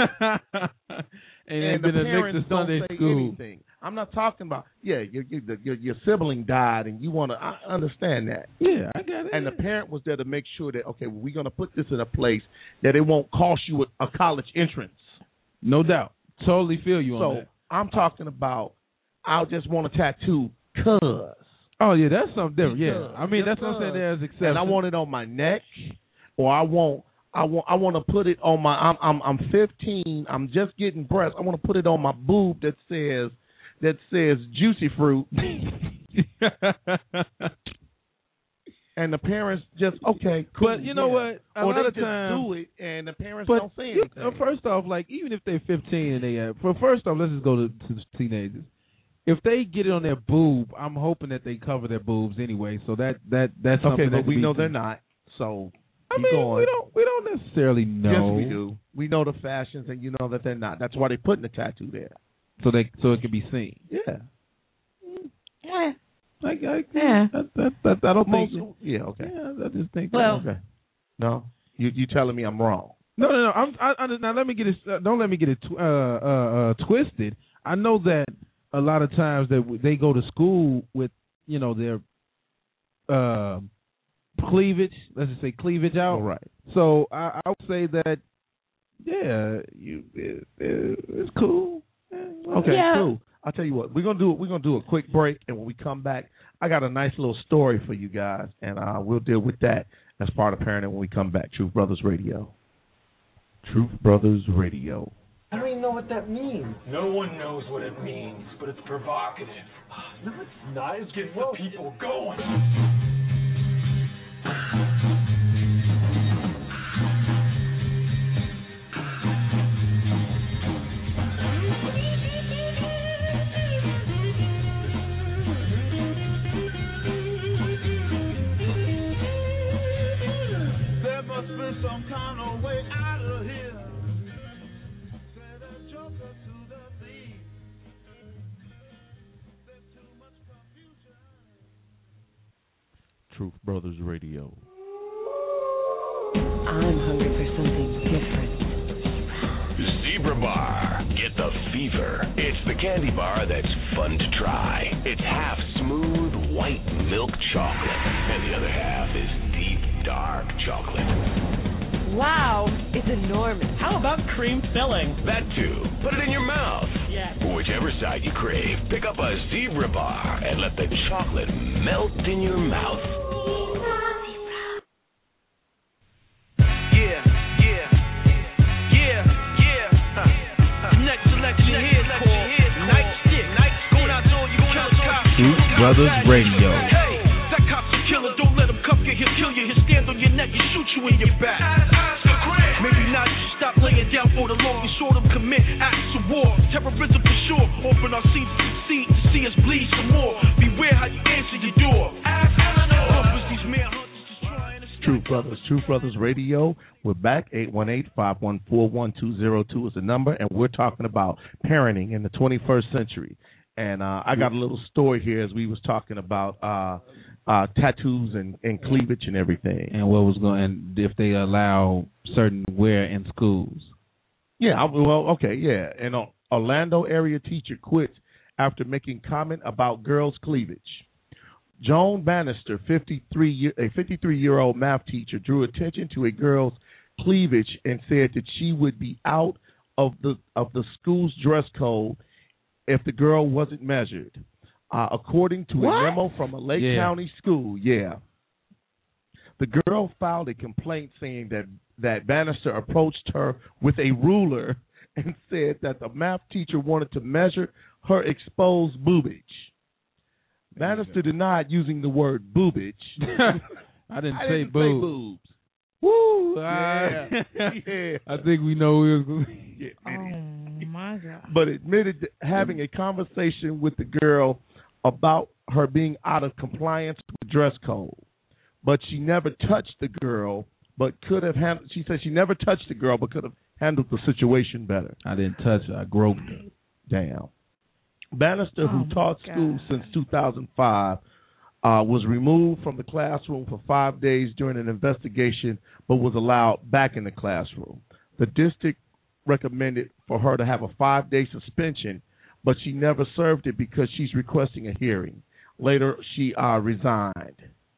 and and they've the been parents addicted to don't Sunday say school. anything. I'm not talking about yeah, your your, your your sibling died and you want to. I understand that. Yeah, I got it. And the parent was there to make sure that okay, well, we're going to put this in a place that it won't cost you a, a college entrance. No doubt. Totally feel you So on that. I'm talking about. I just want a tattoo, cause. Oh yeah, that's something different. Yeah, Because, I mean just that's what I'm saying. because. There's exceptions. And I want it on my neck, or I want. I want I want to put it on my I'm I'm I'm fifteen. I'm just getting breasts. I want to put it on my boob that says that says juicy fruit. And the parents just okay, cool. But you know yeah. what? A or lot they of just times, do it, and the parents but don't say you- anything. uh, first off, like even if they're fifteen and they have, well, first off, let's just go to, to the teenagers. If they get it on their boob, I'm hoping that they cover their boobs anyway. So that that that's something okay, that but we can be know done. they're not. So I keep mean, going. we don't we don't necessarily know. Yes, we do. We know the fashions, and you know that they're not. That's why they're putting the tattoo there. So they so it can be seen. Yeah. Yeah. I, I, Yeah. that, that, that, I don't Most, think. yeah. Okay. Yeah, I just think. Well- okay. No, you you telling me I'm wrong? No, no, no. I'm, I, I, now let me get it. Uh, don't let me get it tw- uh, uh, uh, twisted. I know that a lot of times that w- they go to school with, you know, their uh, cleavage. Let's just say cleavage out. All right. So I, I would say that, yeah, you it, it, it's cool. Okay, Yeah. cool. I'll tell you what, we're gonna do we're gonna do a quick break, and when we come back, I got a nice little story for you guys, and uh, we'll deal with that as part of parenting when we come back. Truth Brothers Radio. Truth Brothers Radio. I don't even know what that means. No one knows what it means, but it's provocative. No, it's not. It gets the people going. There must be some kind of way out of here. Said a joker to the thief. There's too much confusion. Truth Brothers Radio. I'm hungry for something different. Zebra Bar. Get the fever. It's the candy bar that's fun to try. It's half smooth white milk chocolate, and the other half is deep dark chocolate. Wow, it's enormous. How about cream filling? That too. Put it in your mouth. Yes. Whichever side you crave, pick up a Zebra Bar and let the chocolate melt in your mouth. Yeah, yeah, yeah, yeah. Uh, uh, next selection here is called Night Stick. Going out to all you cops. Truth Brothers Radio. Hey, that cop's a killer. Don't let him cuff you. He'll kill you. He'll stand on your neck and shoot you in your back. Maybe not. You should stop laying down for the long. We saw them commit acts of war. Terrorism for sure. Open our seats to succeed to see us bleed some more. Beware how you answer your door. Ask Eleanor. These man hunters just trying to. Truth Brothers, Truth Brothers Radio. We're back. eight one eight, five one four, one two zero two is the number, and we're talking about parenting in the twenty-first century. And uh, I got a little story here as we was talking about uh, uh, tattoos and, and cleavage and everything. And what was going, and if they allow certain wear in schools. Yeah, I- well, okay, yeah. An O- Orlando area teacher quit after making comment about girls' cleavage. Joan Bannister, fifty-three year, a fifty-three-year-old math teacher, drew attention to a girl's cleavage and said that she would be out of the of the school's dress code if the girl wasn't measured. Uh, according to What? a memo from a Lake Yeah. County school, yeah. The girl filed a complaint saying that, that Bannister approached her with a ruler and said that the math teacher wanted to measure her exposed boobage. Bannister denied using the word boobage. I didn't I say didn't boobs. boobs. Woo! Yeah. Ah. Yeah. I think we know we was going. Oh my God. But admitted that having a conversation with the girl about her being out of compliance with dress code. But she never touched the girl, but could have handled. She said she never touched the girl, but could have handled the situation better. I didn't touch her. I groped her. Damn. Bannister, Oh, who my taught God. school since two thousand five, uh, was removed from the classroom for five days during an investigation, but was allowed back in the classroom. The district recommended for her to have a five-day suspension, but she never served it because she's requesting a hearing. Later, she uh, resigned.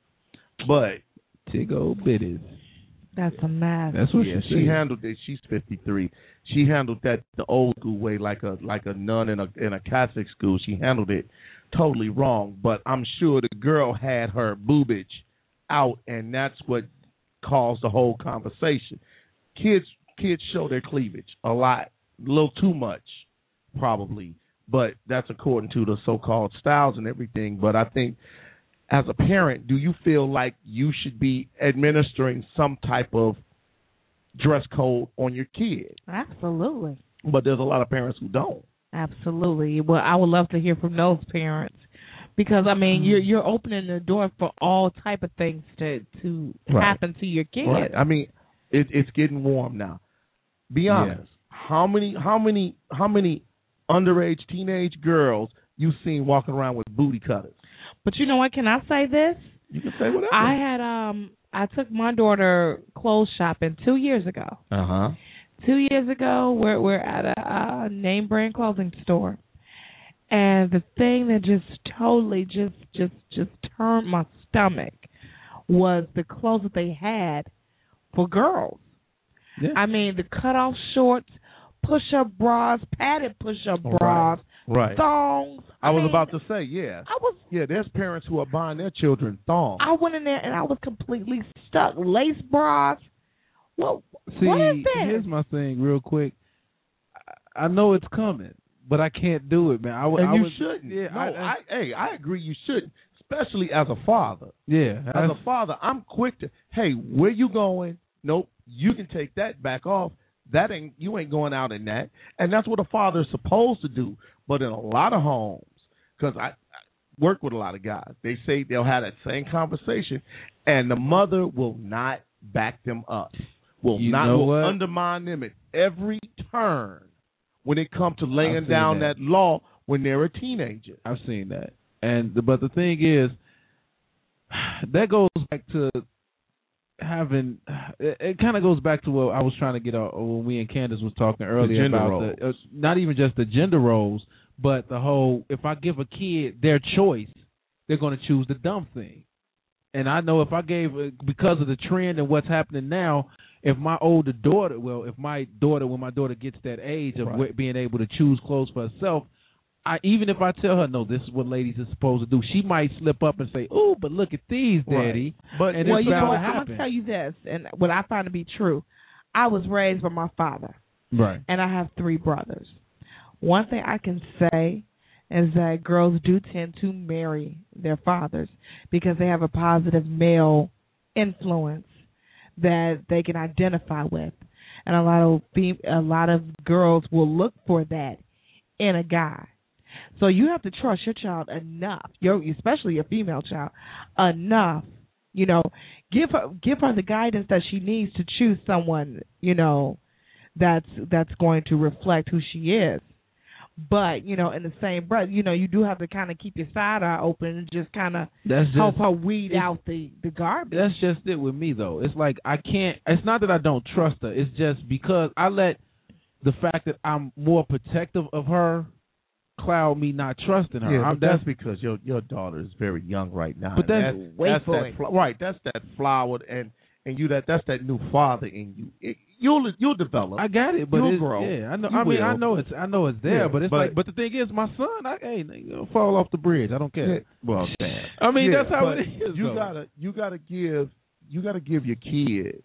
But Tig old bitties. That's a mess. That's what yeah, she she said. handled it. She's fifty-three. She handled that the old school way, like a like a nun in a in a Catholic school. She handled it totally wrong. But I'm sure the girl had her boobage out, and that's what caused the whole conversation. Kids kids show their cleavage a lot, a little too much, probably. But that's according to the so-called styles and everything. But I think, as a parent, do you feel like you should be administering some type of dress code on your kid? Absolutely. But there's a lot of parents who don't. Absolutely. Well, I would love to hear from those parents because I mean, you're you're opening the door for all type of things to to Right. happen to your kids. Right. I mean, it, it's getting warm now. Be honest. How many how many how many underage teenage girls you seen walking around with booty cutters? But you know what? Can I say this? You can say whatever. I had um I took my daughter clothes shopping two years ago. Uh huh. Two years ago, we're we're at a, a name brand clothing store, and the thing that just totally just just just turned my stomach was the clothes that they had for girls. Yeah. I mean, the cutoff shorts, push-up bras, padded push-up bras, Right. thongs. I, was mean, about to say, yeah. I was. Yeah, there's parents who are buying their children thongs. I went in there and I was completely stuck. Lace bras. Well, See, what is this? here's my thing, real quick. I, I know it's coming, but I can't do it, man. I, w- and I you was, shouldn't. Yeah, no, I, I, hey, I agree you shouldn't, especially as a father. Yeah, As a father, I'm quick to, hey, where you going? Nope, you can take that back off. That ain't, you ain't going out in that. And that's what a father is supposed to do. But in a lot of homes, because I, I work with a lot of guys, they say they'll have that same conversation, and the mother will not back them up. Will You not know will what? undermine them at every turn when it comes to laying seen down that. that law when they're a teenager. I've seen that. And the, but the thing is, that goes back to having. It, it kind of goes back to what I was trying to get out when we and Candace was talking earlier gender about roles. the, uh, not even just the gender roles, but the whole. If I give a kid their choice, they're going to choose the dumb thing. And I know if I gave, because of the trend and what's happening now, if my older daughter, well, if my daughter, when my daughter gets that age of Right. wi- being able to choose clothes for herself, I even if I tell her, no, this is what ladies are supposed to do, she might slip up and say, "Ooh, but look at these, Daddy." Right. But and well, it's you know bound what? to I'm happen. gonna tell you this, and what I find to be true. I was raised by my father, Right. and I have three brothers. One thing I can say is that girls do tend to marry their fathers because they have a positive male influence that they can identify with, and a lot of fem- a lot of girls will look for that in a guy. So you have to trust your child enough, your especially your female child, enough. You know, give her give her the guidance that she needs to choose someone, you know, that's that's going to reflect who she is. But, you know, in the same breath, you know, you do have to kind of keep your side eye open and just kind of That's help just- her weed it's- out the, the garbage. That's just it with me, though. It's like I can't. It's not that I don't trust her. It's just because I let the fact that I'm more protective of her cloud me not trusting her. Yeah, I'm, but that's because your your daughter is very young right now. But that's- And wait that's for that it. fl- right. That's that flowered and and you that that's that new father in you. It, you'll you'll develop. I got it, but you'll it's, grow. yeah, I know. You I mean, will. I know it's I know it's there, Yeah, but it's but- like. But the thing is, my son, I hey, nigga, fall off the bridge. I don't care. Yeah, well, damn. I mean, Yeah, that's how but it is. You though. gotta you gotta give you gotta give your kid.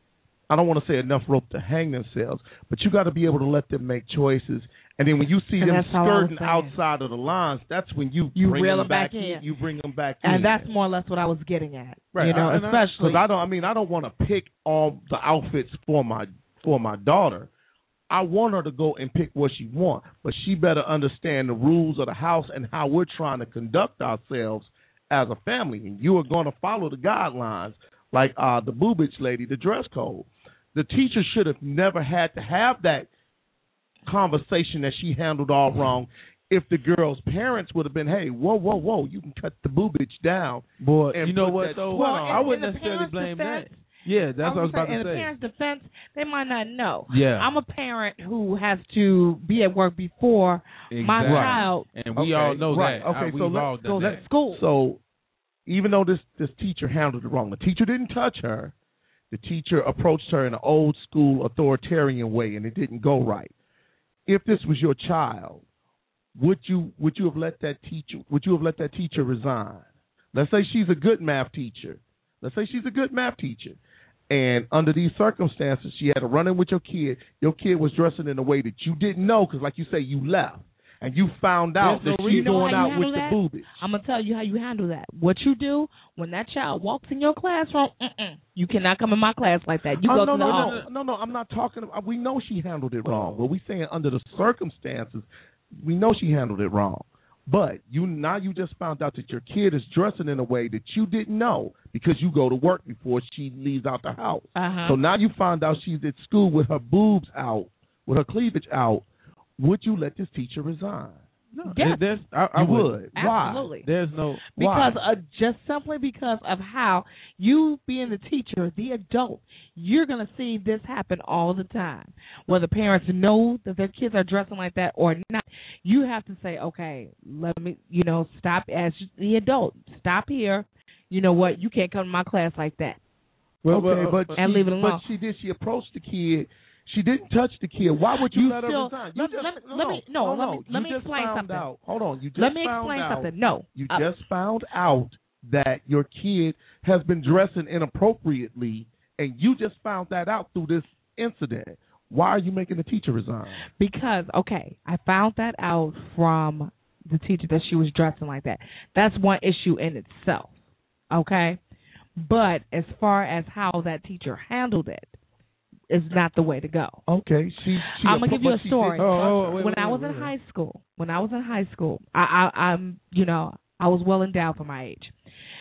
I don't want to say enough rope to hang themselves, but you got to be able to let them make choices. And then when you see And them that's all I was skirting saying. outside of the lines, that's when you, You bring reel them them back in. in. You bring them back in. And that's more or less what I was getting at. Right. You know, I- and I- especially. 'cause I don't. I mean, I don't want to pick all the outfits for my for my daughter. I want her to go and pick what she wants, but she better understand the rules of the house and how we're trying to conduct ourselves as a family. And you are going to follow the guidelines, like uh, the boobage lady, the dress code. The teacher should have never had to have that conversation that she handled all wrong. If the girl's parents would have been, hey, whoa, whoa, whoa, you can cut the boobage down. Boy, and you know put what that though? sweat Well, on. I in- wouldn't in the necessarily parents' blame defense, that. Yeah, that's what I was gonna about say, in to the say. parents' defense, they might not know. Yeah. I'm a parent who has to be at work before my Exactly. child And we all know right. that. Okay, I- so we've let- all done goes that. to school. So even though this, this teacher handled it wrong, the teacher didn't touch her. The teacher approached her in an old school authoritarian way, and it didn't go right. If this was your child, would you would you have let that teacher would you have let that teacher resign? Let's say she's a good math teacher. Let's say she's a good math teacher. And under these circumstances, she had a run-in with your kid. Your kid was dressing in a way that you didn't know because, like you say, you left. And you found out There's that no she's reason. You know going how you out with handle the that? boobies. I'm gonna tell you how you handle that. What you do when that child walks in your classroom, mm-mm, you cannot come in my class like that. You Oh, go no, to the no, hall. no, no, no, no. I'm not talking about. We know she handled it wrong, but we saying under the circumstances, we know she handled it wrong. But you now you just found out that your kid is dressing in a way that you didn't know because you go to work before she leaves out the house. Uh-huh. So now you found out she's at school with her boobs out, with her cleavage out. Would you let this teacher resign? No, Yes. there's, I, I You would. would. Why? Absolutely. There's no. Because Why? uh, just simply because of how you being the teacher, the adult, you're going to see this happen all the time. Whether parents know that their kids are dressing like that or not, you have to say, okay, let me, you know, stop as the adult. Stop here. you know what, you can't come to my class like that. Well, okay, but and she, leave it alone. But she did. She approached the kid. She didn't touch the kid. Why would you, You let still- her resign? You let- just, let me- no, let me- no, no, let me- no. let You me just explain found something. Out. Hold on. You just Let me found explain out, something. No. You Uh, just found out that your kid has been dressing inappropriately, and you just found that out through this incident. Why are you making the teacher resign? Because, okay, I found that out from the teacher that she was dressing like that. That's one issue in itself, okay? But as far as how that teacher handled it, is not the way to go. Okay, she. she I'm gonna give you a but she story. did- Oh, oh, wait, when wait, I was wait, in wait. high school, when I was in high school, I, I, I'm, you know, I was well endowed for my age.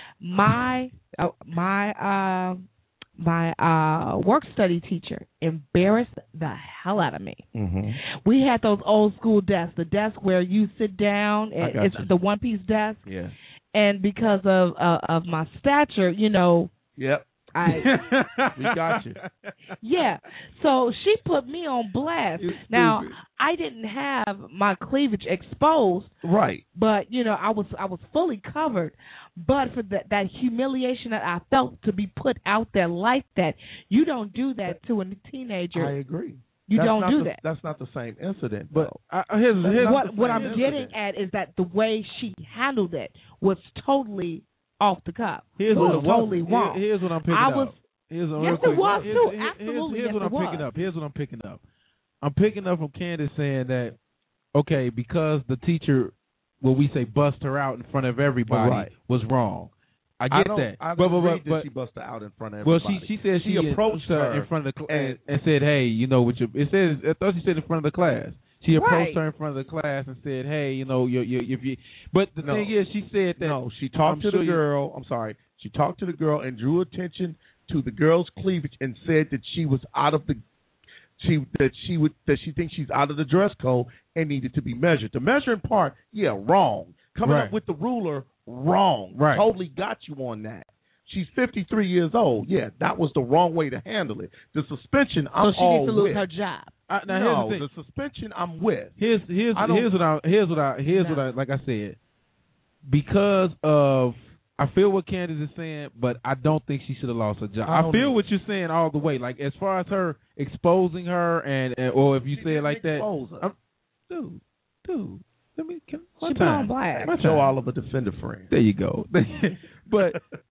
My, uh, my, uh, my uh, work study teacher embarrassed the hell out of me. Mm-hmm. We had those old school desks, the desk where you sit down, I and got it's you. the one piece desk. Yeah. And because of uh, of my stature, you know, Yep. I we got you. yeah. So she put me on blast. You Now stupid. I didn't have my cleavage exposed, Right. but you know I was I was fully covered. But for that that humiliation that I felt to be put out there like that, you don't do that to a teenager. I agree. You That's don't not do the, that. That's not the same incident. But though. I, here's, That's here's not what the what same I'm incident. getting at is that the way she handled it was totally off the cuff. Here's it what was it totally was. wrong. Here- here's what I'm picking I up. was Here's what, yes, real it quick. was Here's, too. here's- Absolutely, Here's, yes, what it I'm was. picking up. Here's what I'm picking up. I'm picking up from Candace saying that, okay, because the teacher, what we say, bust her out in front of everybody Right. was wrong. I I get don't, that. I but, don't but, read but, that but, she busted out in front of well, everybody. she she said she, she approached her in front of the class and, and, and said, "Hey, you know, with your," it says, I thought she said in front of the class. She approached Right. her in front of the class and said, "Hey, you know, you you if you." But the No. thing is, she said that no, she talked I'm to sure the you- girl. I'm sorry. She talked to the girl and drew attention to the girl's cleavage and said that she was out of the she that she would that she thinks she's out of the dress code and needed to be measured. The measuring part, yeah, wrong. Coming Right. up with the ruler, wrong. Right. Totally got you on that. She's fifty-three years old. Yeah, that was the wrong way to handle it. The suspension, I'm So she all needs to lose with. her job. I, now no, here's the thing. the suspension, I'm with. Here's here's I don't- here's what I here's what I here's what I like I said. Because of I feel what Candace is saying, but I don't think she should have lost her job. I I, don't feel know. what you're saying all the way. Like as far as her exposing her and, and or if you say it like that, Expose her. I'm, dude, dude, let me can, one She put on time. blast. One Joe time. Oliver, defender friend. There you go. But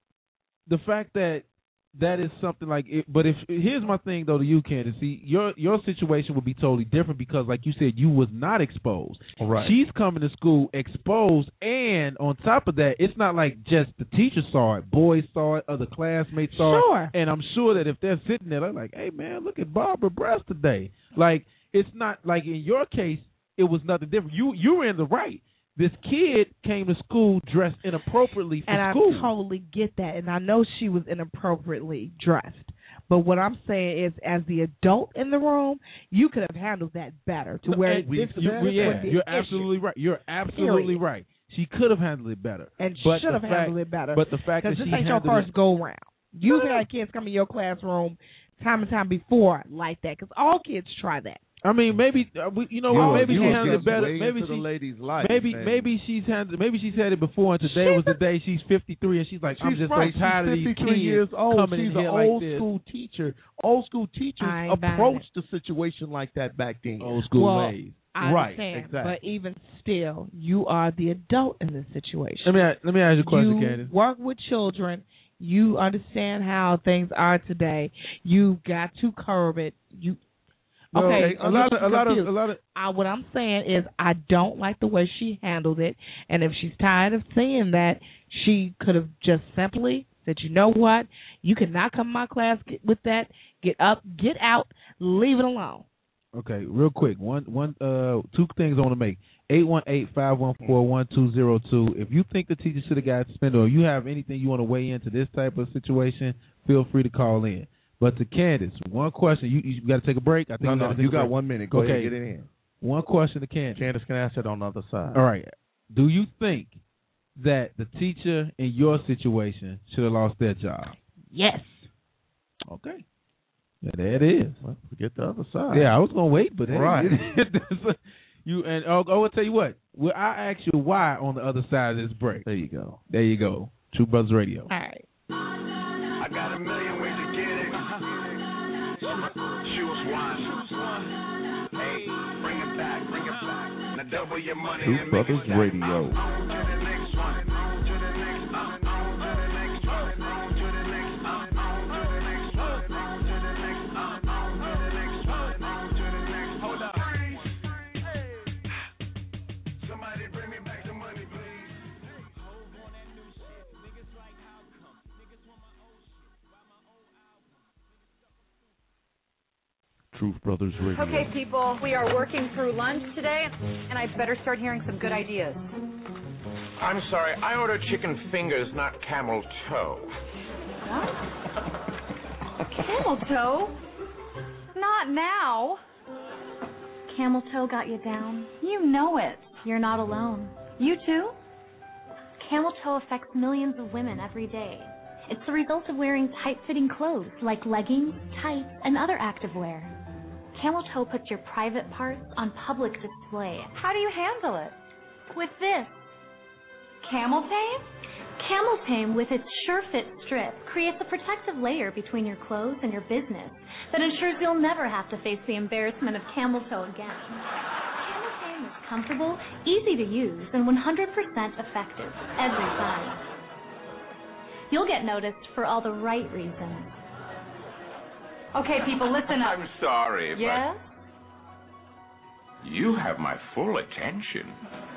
the fact that that is something like it, but if here's my thing though to you, Candace, see your your situation would be totally different because like you said, you was not exposed. Right. She's coming to school exposed, and on top of that, it's not like just the teacher saw it, boys saw it, other classmates saw Sure. it, and I'm sure that if they're sitting there, they're like, hey man, look at Barbara breast today. Like it's not like in your case, it was nothing different. You you were in the right. This kid came to school dressed inappropriately for And school. I totally get that, and I know she was inappropriately dressed. But what I'm saying is, as the adult in the room, you could have handled that better to where And we- this, you- this we- yeah, would be you're an issue. absolutely right. You're absolutely Period. right. She could have handled it better, And but should have the handled fact- it better. But the fact that Because this she ain't your handled first it, go round. You've had kids come in your classroom time and time before like that, because all kids try that. I mean, maybe uh, we, you know You what? were- Maybe you she were handled it getting better. way Maybe into she, the lady's life, maybe man. maybe she's handled. Maybe she's had it before, and today was the day she's fifty-three, and she's like, I'm She's just right. so tired She's of these fifty-three kids years old. coming She's in an here old like this. school teacher. Old school teachers I ain't buying approached the situation like that back then. Old school Well, ways. I Right, understand, exactly. but even still, you are the adult in this situation. Let me a- let me ask you a question, you Candace. work with children. You understand how things are today. You got to curb it. You Well, okay? a lot of a lot of a lot of I, what I'm saying is, I don't like the way she handled it. And if she's tired of seeing that, she could have just simply said, "You know what? You cannot come to my class get, with that. Get up, get out, leave it alone." Okay, real quick. One, one, uh, two things I want to make. eight one eight, five one four, one two zero two. If you think the teacher should have got suspended, or you have anything you want to weigh into this type of situation, feel free to call in. But to Candace, one question. You, you got to take a break. I think No, you no, gotta take you a got break. one minute. Go okay. ahead, get it in. One question to Candace. Candace can answer it on the other side. All right. Do you think that the teacher in your situation should have lost their job? Yes. Okay. Yeah, there it is. Well, forget the other side. Yeah, I was gonna wait, but hey, Right. you and oh, I will tell you what. Well, I ask you why on the other side of this break. There you go. There you go. True Brothers Radio. All right. I got a million ways to get it. Choose one. Hey, bring it back, bring it back. Now double your money True and make it Brothers stack. Radio. On to the next one. On to the next one. On to the next one. On to the next one. On to the next one. On to the next one. On to the next one. On to the next one. Hold up. Somebody bring me back the money, please. Truth Brothers Radio. Okay, people, we are working through lunch today, and I better start hearing some good ideas. I'm sorry, I ordered chicken fingers, not camel toe. What? Camel toe? Not now. Camel toe got you down. You know it. You're not alone. You too? Camel toe affects millions of women every day. It's the result of wearing tight-fitting clothes like leggings, tights, and other activewear. Camel toe puts your private parts on public display. How do you handle it? With this. Camel tame? Camel Tame, with its sure-fit strip, creates a protective layer between your clothes and your business that ensures you'll never have to face the embarrassment of camel toe again. Camel Tame is comfortable, easy to use, and one hundred percent effective every time. You'll get noticed for all the right reasons. Okay, people, listen up. I'm sorry, Yeah? but you have my full attention.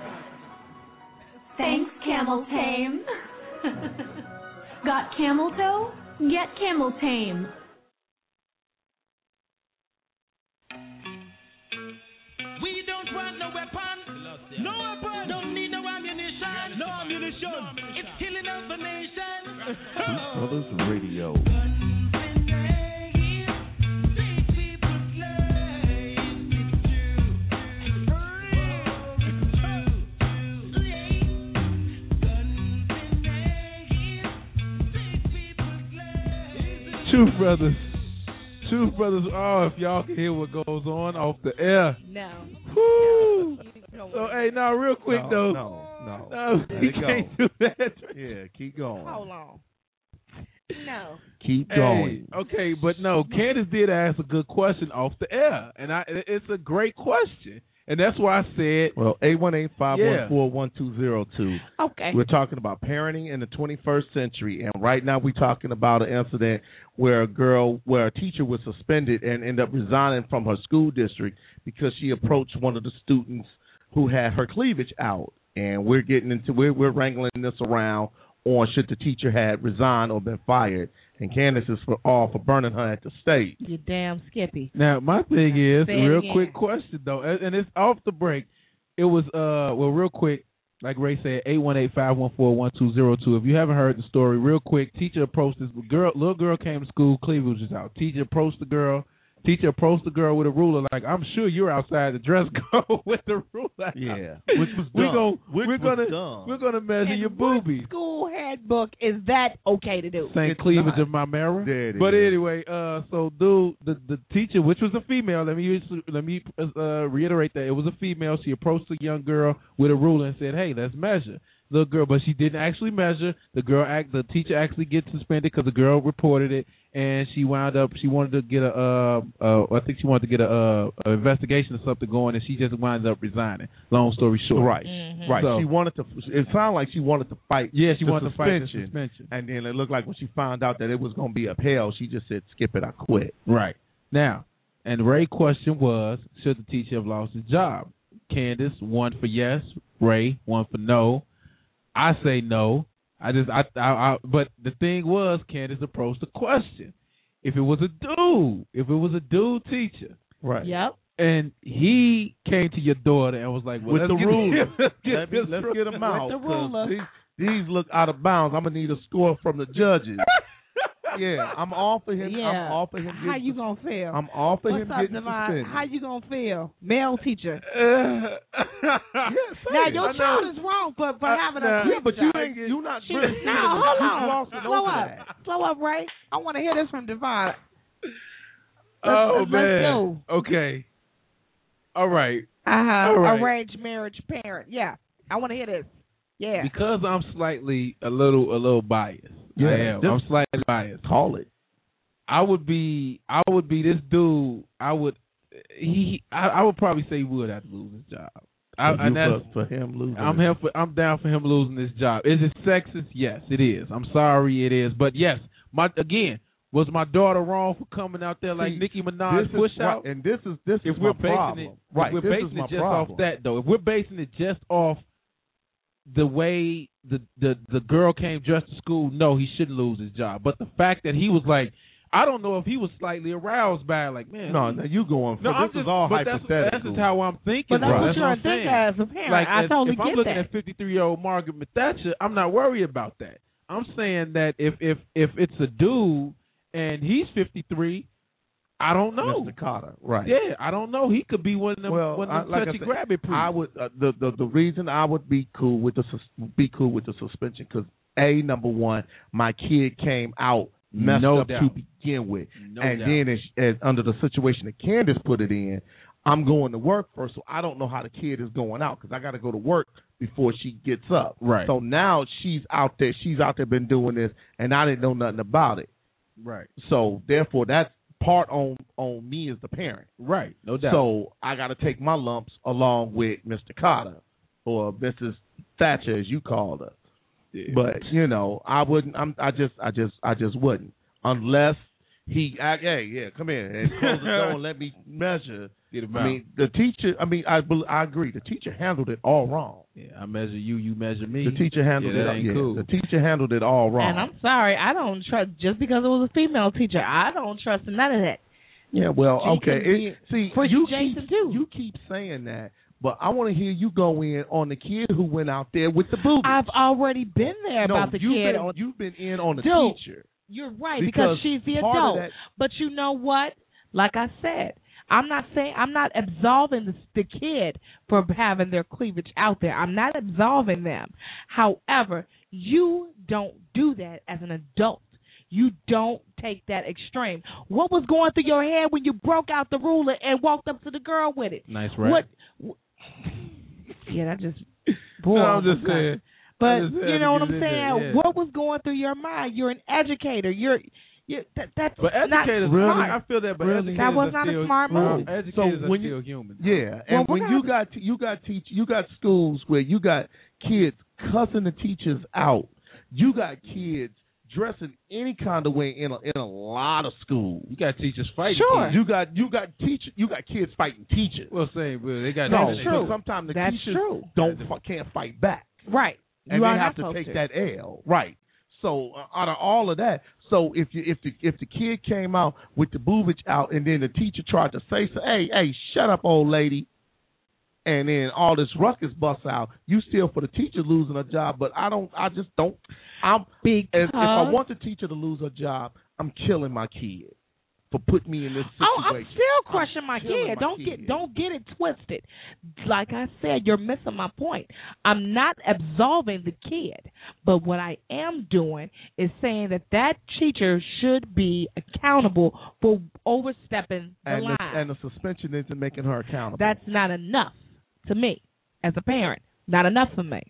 Thanks, Camel Tame. Got camel toe? Get Camel Tame. We don't want no weapon. No weapon. Don't need no ammunition. No ammunition. It's killing of the nation. Truth Brothers Radio. Truth Brothers. Truth Brothers. Oh, if y'all can hear what goes on off the air. No. Woo. So, hey, now, real quick, No, though. no, no. No, Let you it go. can't do that. Yeah, keep going. Hold on. No. Keep Hey, going. okay, but no, Candace did ask a good question off the air, and I it's a great question, and that's why I said, Well, eight one eight, five one Yeah. four, one two zero two. Okay. We're talking about parenting in the twenty-first century, and right now we're talking about an incident where a girl, where a teacher was suspended and ended up resigning from her school district because she approached one of the students who had her cleavage out, and we're getting into we're we're wrangling this around on should the teacher had resigned or been fired, and Candace is for all for burning her at the stake. You damn Skippy. now my thing is, Say it real again. quick question though, and and it's off the break. It was uh well, real quick, like Ray said, eight one eight, five one four, one two zero two. If you haven't heard the story, real quick, teacher approached this girl. Little girl came to school, cleavage was out. Teacher approached the girl. Teacher approached the girl with a ruler, like, I'm sure you're outside the dress code with the ruler. Yeah, which was we dumb. Go, Which we're was gonna dumb. we're gonna measure And your what boobies. school handbook is that okay to do? Saint It's Cleavage not. of my mirror. There it but is. anyway, uh, so dude, the the teacher, which was a female, let me use, let me uh, reiterate that it was a female. She approached the young girl with a ruler and said, "Hey, let's measure." Little girl, but she didn't actually measure. The girl, act, the teacher actually gets suspended because the girl reported it, and she wound up. She wanted to get a, uh, uh, I think she wanted to get a, uh, a investigation or something going, and she just wound up resigning. Long story short, Right, Mhm. right. So- she wanted to. It sounded like she wanted to fight. Yeah, she the wanted to fight the suspension. suspension. And then it looked like when she found out that it was going to be upheld, she just said, "Skip it, I quit." Right. Now, and Ray's question was, should the teacher have lost his job? Candace, one for yes. Ray, one for no. I say no. I just, I, I, I, but the thing was, Candace approached the question. If it was a dude, if it was a dude teacher, right? Yep. And he came to your daughter and was like, well, With let's the get, ruler. let's get, Let me- this let's ruler. get them out. the 'cause ruler. These, these look out of bounds. I'm gonna need a score from the judges. Yeah, I'm all for him. Yeah. I'm all for him. How getting you sus- gonna feel? I'm all for What's him up, getting Devon? suspended. How you gonna feel? Male teacher. Yeah, Now say it. your I know. child is wrong for, for Uh, having nah, a yeah, but you job. ain't you not She, really. no, you hold on. glossing Slow over up. that. Slow up, Ray. I want to hear this from Devon. Let's, Oh, let's, man. Let's go. Okay. All right. Uh-huh. All right. Arranged marriage parent. Yeah. I want to hear this. Yeah. Because I'm slightly a little a little biased. Yeah, I am. just I'm slightly biased. Call it. I would be I would be this dude. I would he I, I would probably say he would have to lose his job. I, For and you, that's, for, for him losing. I'm it. here for I'm down for him losing this job. Is it sexist? Yes, it is. I'm sorry, it is. But yes, my again, was my daughter wrong for coming out there like See, Nicki Minaj this push is out? Right, and this is this if is we're my basing problem. it, right, if we're this basing is my it just problem. off that though. If we're basing it just off the way the the the girl came dressed to school, no, he shouldn't lose his job. But the fact that he was like, I don't know if he was slightly aroused by it, like, man. No, no, you going for No, I'm this just, is all but that's, hypothetical. that's just how I'm thinking. But that's bro. what That's you're what I'm thinking saying. as a parent. Like, I as, totally if I'm get looking that. at fifty-three-year-old Margaret Thatcher, I'm not worried about that. I'm saying that if if if it's a dude and he's fifty-three, I don't know. Mister Carter, right? Yeah, I don't know. He could be one of them, Well, one I, of them like I touchy said, grab it. I would uh, the, the the reason I would be cool with the sus- be cool with the suspension because a number one, my kid came out messed No up doubt. to begin with, No and doubt. then as, as under the situation that Candace put it in, I'm going to work first, so I don't know how the kid is going out because I got to go to work before she gets up. Right. So now she's out there. She's out there been doing this, and I didn't know nothing about it. Right. So therefore, that's part on on me as the parent. Right. No doubt. So I got to take my lumps along with Mister Carter or Missus Thatcher, as you called her. Yeah. But you know, I wouldn't. I'm. I just. I just. I just wouldn't unless he. I, hey, yeah, come in and close the door and let me measure. Get him I out. mean, the teacher. I mean, I. bel- I agree. The teacher handled it all wrong. Yeah, I measure you, you measure me. The teacher handled yeah, it. that ain't yeah, cool. The teacher handled it all wrong. And I'm sorry, I don't trust just because it was a female teacher. I don't trust none of that. Yeah, well, She okay. can be It, see, Chrissy you Jason keep, too. you keep saying that, but I want to hear you go in on the kid who went out there with the boobies. I've already been there no, about the you've kid. Been, on, you've been in on the Dude, teacher. You're right Because because, she's the part of adult. that- But you know what? Like I said, I'm not saying I'm not absolving the, the kid for having their cleavage out there. I'm not absolving them. However, you don't do that as an adult. You don't take that extreme. What was going through your head when you broke out the ruler and walked up to the girl with it? Nice, right? What? what yeah, that just. Boy, No, I'm oh just my God. saying. But I just had you to know what get I'm it in saying? there, yeah. What was going through your mind? You're an educator. You're, you that, that's But not educators, smart. I feel that, but Really? educators That was are not a still, smart move. uh, Educators So are when still you- human. Yeah, Well, and we're when gonna you have got you got teach you got schools where you got kids cussing the teachers out. You got kids dressing any kind of way in a, in a lot of schools. You got teachers fighting. Sure. kids. You got you got teacher you got kids fighting teachers. Well, same, but they got No, That's true. because sometimes the That's teachers true. don't fi- can't fight back, Right. and You they are have not to take supposed that L. Right. So uh, out of all of that, so if you if the if the kid came out with the boobage out, and then the teacher tried to say, so, "Hey, hey, shut up, old lady," and then all this ruckus busts out, you still for the teacher losing her job. But I don't. I just don't. I'm Because if, if I want the teacher to lose her job, I'm killing my kid for putting me in this situation. Oh, I'm still crushing my killing kid. my Don't kid. get don't get it twisted. Like I said, you're missing my point. I'm not absolving the kid, but what I am doing is saying that that teacher should be accountable for overstepping the and line. the, and the suspension isn't making her accountable. That's not enough to me as a parent. Not enough for me.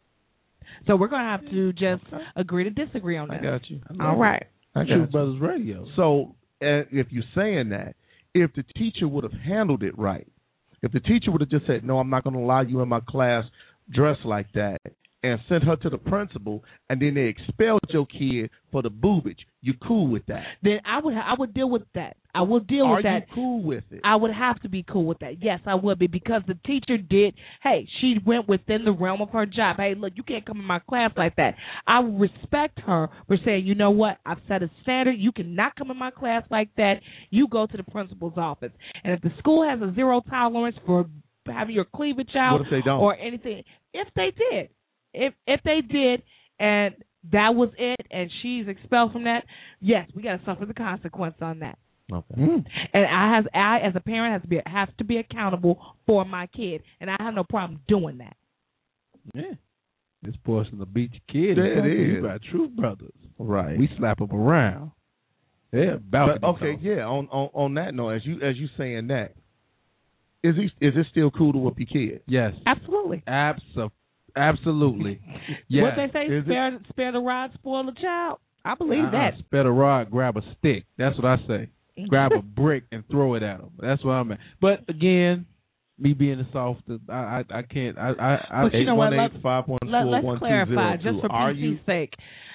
So we're gonna have to just agree to disagree on I that. got you. All right. I got True you. Brothers Radio. So uh, if you're saying that, if the teacher would have handled it right, if the teacher would have just said, "No, I'm not going to allow you in my class dressed like that," and sent her to the principal, and then they expelled your kid for the boobage, you cool with that? Then I would I would deal with that. I will deal Are with that. you cool with it? I would have to be cool with that. Yes, I would be, because the teacher did. Hey, she went within the realm of her job. Hey, look, you can't come in my class like that. I respect her for saying, you know what, I've set a standard. You cannot come in my class like that. You go to the principal's office. And if the school has a zero tolerance for having your cleavage out, What if they don't? or anything, if they did, if if they did, and that was it, and she's expelled from that, yes, we got to suffer the consequence on that. Okay. And I has I as a parent has to be has to be accountable for my kid, and I have no problem doing that. Yeah. This portion of beat your kid. Yeah, it is. You got True Brothers. Right. We slap them around. Yeah, balcony But, okay, talk. yeah. On, on on that note, as you as you saying that, is he is it still cool to whoop your kid? Yes. Absolutely. Abso- Absolutely. Yeah. What they say, spare, spare the rod, spoil the child. I believe uh-uh. that. Spare the rod, grab a stick. That's what I say. Grab a brick and throw it at them. That's what I'm at. But again, me being a soft, I I, I can't. I I. But you know what? Let's, five one let, four, let's one two clarify, zero two. just for Are P C's you? sake.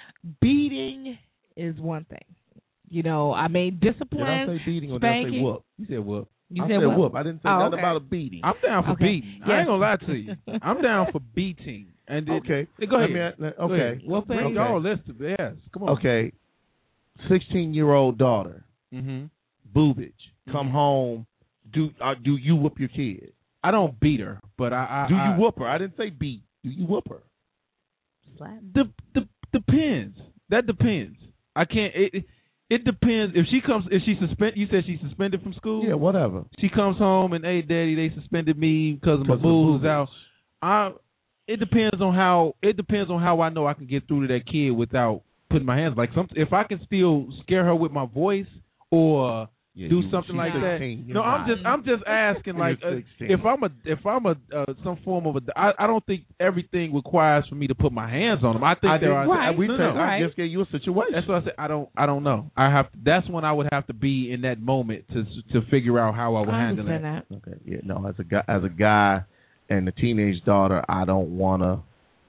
Beating is one thing. You know, I mean, discipline. Did I say beating or spanking, did I say whoop? You said whoop. You I said said whoop. whoop. I didn't say oh, nothing okay. about a beating. I'm down for okay. beating. Yes. I ain't gonna lie to you. I'm down for beating. And it, okay. Go ahead. Let me, let, Go okay. ahead. Well, bring okay. y'all list. Yes. Come on. Okay. Sixteen-year-old daughter. Mm-hmm. Boobage. Come mm-hmm. home. Do uh, do you whoop your kid? I don't beat her, but I. I do you I, whoop her? I didn't say beat. Do you whoop her? Slap. De- de- depends. That depends. I can't. It, it, it depends. If she comes, if she suspend. You said she's suspended from school. Yeah, whatever. She comes home and, hey, daddy, they suspended me because of my boobs out. I. It depends on how. It depends on how I know I can get through to that kid without putting my hands. Like some, if I can still scare her with my voice or yeah, do you, something like that. You're No, I'm not. just, I'm just asking. Like, uh, if I'm a, if I'm a, uh, some form of a, I, I don't think everything requires for me to put my hands on them. I think I there did, are. right. We no, said, no, I right. just gave you a situation. That's what I said. I don't, I don't know. I have. To, that's when I would have to be in that moment to to figure out how I would I handle that. that. Okay. Yeah. No. As a guy, as a guy, and a teenage daughter, I don't wanna.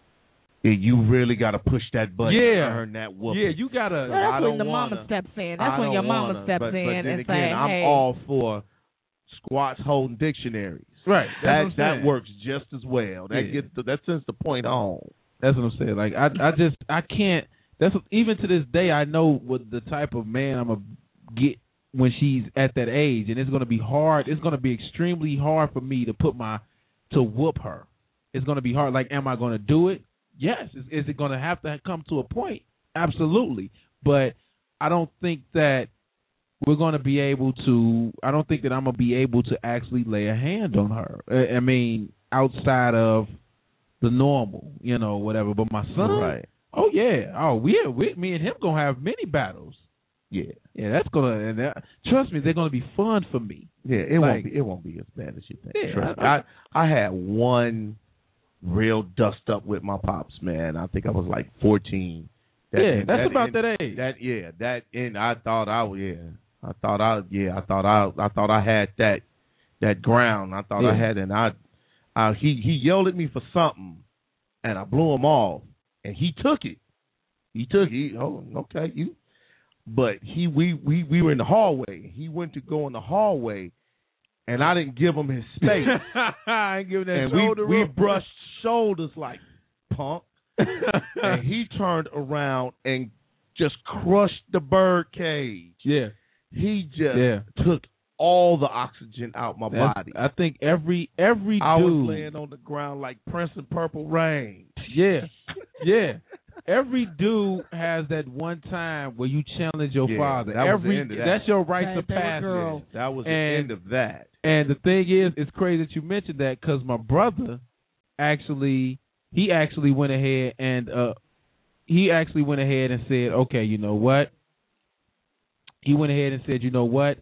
You really got to push that button yeah. to earn that whooping. Yeah, you got to. Well, that's when the wanna, mama steps in. That's when your mama wanna, steps but, in but then and again, say, I'm hey. all for squats holding dictionaries. Right. That that works just as well. That yeah. gets the, that sends the point home. That's what I'm saying. Like I, I just I can't. That's what, even to this day I know what the type of man I'm gonna get when she's at that age, and it's gonna be hard. It's gonna be extremely hard for me to put my to whoop her. It's gonna be hard. Like, am I gonna do it? Yes. Is, is it going to have to come to a point? Absolutely. But I don't think that we're going to be able to – I don't think that I'm going to be able to actually lay a hand on her. I, I mean, outside of the normal, you know, whatever. But my son, right. oh, yeah. Oh, we, we me and him going to have many battles. Yeah. Yeah, that's going to – and that, trust me, they're going to be fun for me. Yeah, it, like, won't be, it won't be as bad as you think. Yeah, Trust I, me. I, I had one – real dust up with my pops, man. I think I was like fourteen. That, yeah, that's that, about in, that age. That yeah, that and I thought I yeah, I thought I yeah, I thought I I thought I had that that ground. I thought yeah. I had, and I, I he he yelled at me for something, and I blew him off, and he took it. He took it. He, oh, okay, you. But he we we we were in the hallway. He went to go in the hallway. And I didn't give him his space. I ain't giving that and shoulder we, we rope. brushed shoulders like punk. And he turned around and just crushed the bird cage. Yeah. He just yeah. took all the oxygen out my That's, body. I think every every I dude. was laying on the ground like Prince in Purple Rain. Yeah. Yeah. Every dude has that one time where you challenge your yeah, father. That Every was the end of that. That's your rite of That- that passage. girl. Yeah, that was And- the end of that. And the thing is, it's crazy that you mentioned that because my brother actually, he actually went ahead and uh, he actually went ahead and said, okay, you know what? He went ahead and said, you know what?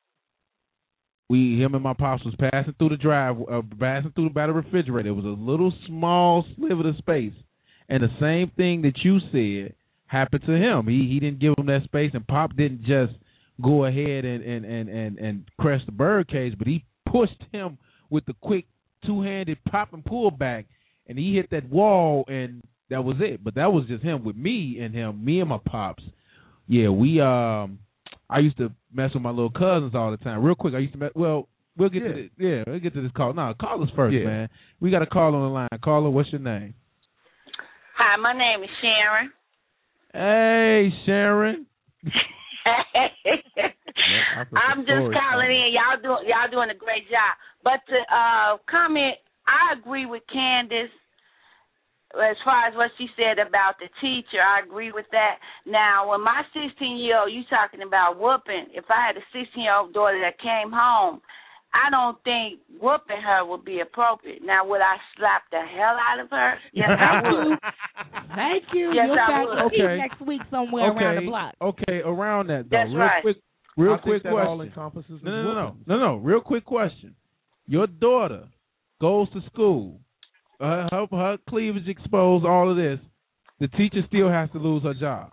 We, him and my pops was passing through the drive, uh, passing through by the refrigerator. It was a little small sliver of space, and the same thing that you said happened to him. He he didn't give him that space, and Pop didn't just go ahead and and and and, and crush the bird cage, but he pushed him with the quick two-handed pop and pull back, and he hit that wall, and that was it. But that was just him. With me and him, me and my pops, yeah, we um. I used to mess with my little cousins all the time. Real quick, I used to mess, well, we'll get yeah. to this. Yeah, we'll get to this call. No, call us first, yeah. man. We got a call on the line. Caller, what's your name? Hi, my name is Sharon. Hey, Sharon. I'm just calling in. Y'all doing y'all doing a great job. But to uh, comment, I agree with Candace. As far as what she said about the teacher, I agree with that. Now, when my sixteen-year-old, you talking about whooping, if I had a sixteen-year-old daughter that came home, I don't think whooping her would be appropriate. Now, would I slap the hell out of her? Yes, I would. Thank you. Yes, You'll I back would. with Pete Okay. next week somewhere okay. around the block. Okay, around that, though. That's real right. quick, real I quick think that question. all encompasses no, no, no, no, whooping. no, no. Real quick question. Your daughter goes to school, her, her, her cleavage exposed, all of this, the teacher still has to lose her job.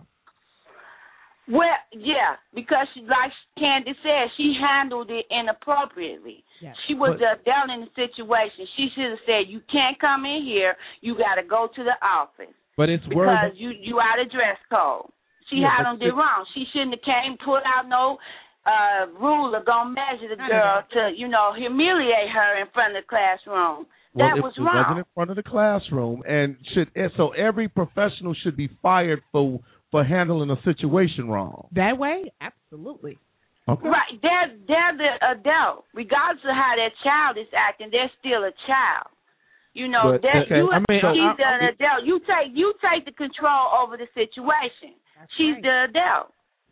Well, yeah, because she, like Candy said, she handled it inappropriately. Yes. She was But- the adult in the situation. She should have said, "You can't come in here. You got to go to the office But it's because word. you you out of dress code." She Yeah, handled but it wrong. She shouldn't have came put out no uh, ruler gonna measure the None of girl to you know humiliate her in front of the classroom. Well, that it, was it wrong. wasn't in front of the classroom, and should and so every professional should be fired for for handling a situation wrong. That way, absolutely. Okay. Right, they're they're the adult. Regardless of how that child is acting, they're still a child. You know, But, that okay, you I mean, she's I- I- the adult. You take you take the control over the situation. she's right. the adult.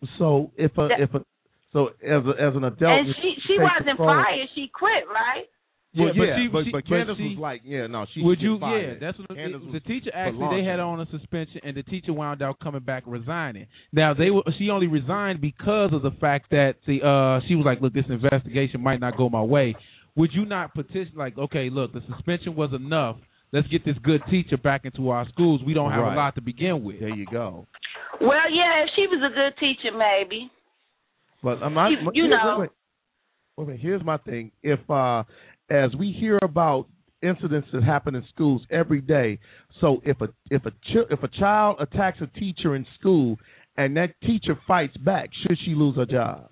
So if a That- if a so as a, as an adult, and you she she take wasn't control. fired. She quit, right? Well, Yeah, but yeah, she- but, she- but but Candace she- was like, yeah, no, she Would should you? get fired. Yeah, that's what the, Candace the was teacher for actually they launching had it. on a suspension, and the teacher wound up coming back resigning. Now they were she only resigned because of the fact that the uh she was like, look, this investigation might not go my way. Would you not petition like, okay, look, the suspension was enough. Let's get this good teacher back into our schools. We don't have Right. a lot to begin with. There you go. Well, yeah, if she was a good teacher, maybe. But I'm not. You- you here- know. Wait, wait. Wait a minute, here's my thing. If uh, as we hear about incidents that happen in schools every day, so if a if a ch- if a child attacks a teacher in school and that teacher fights back, should she lose her job?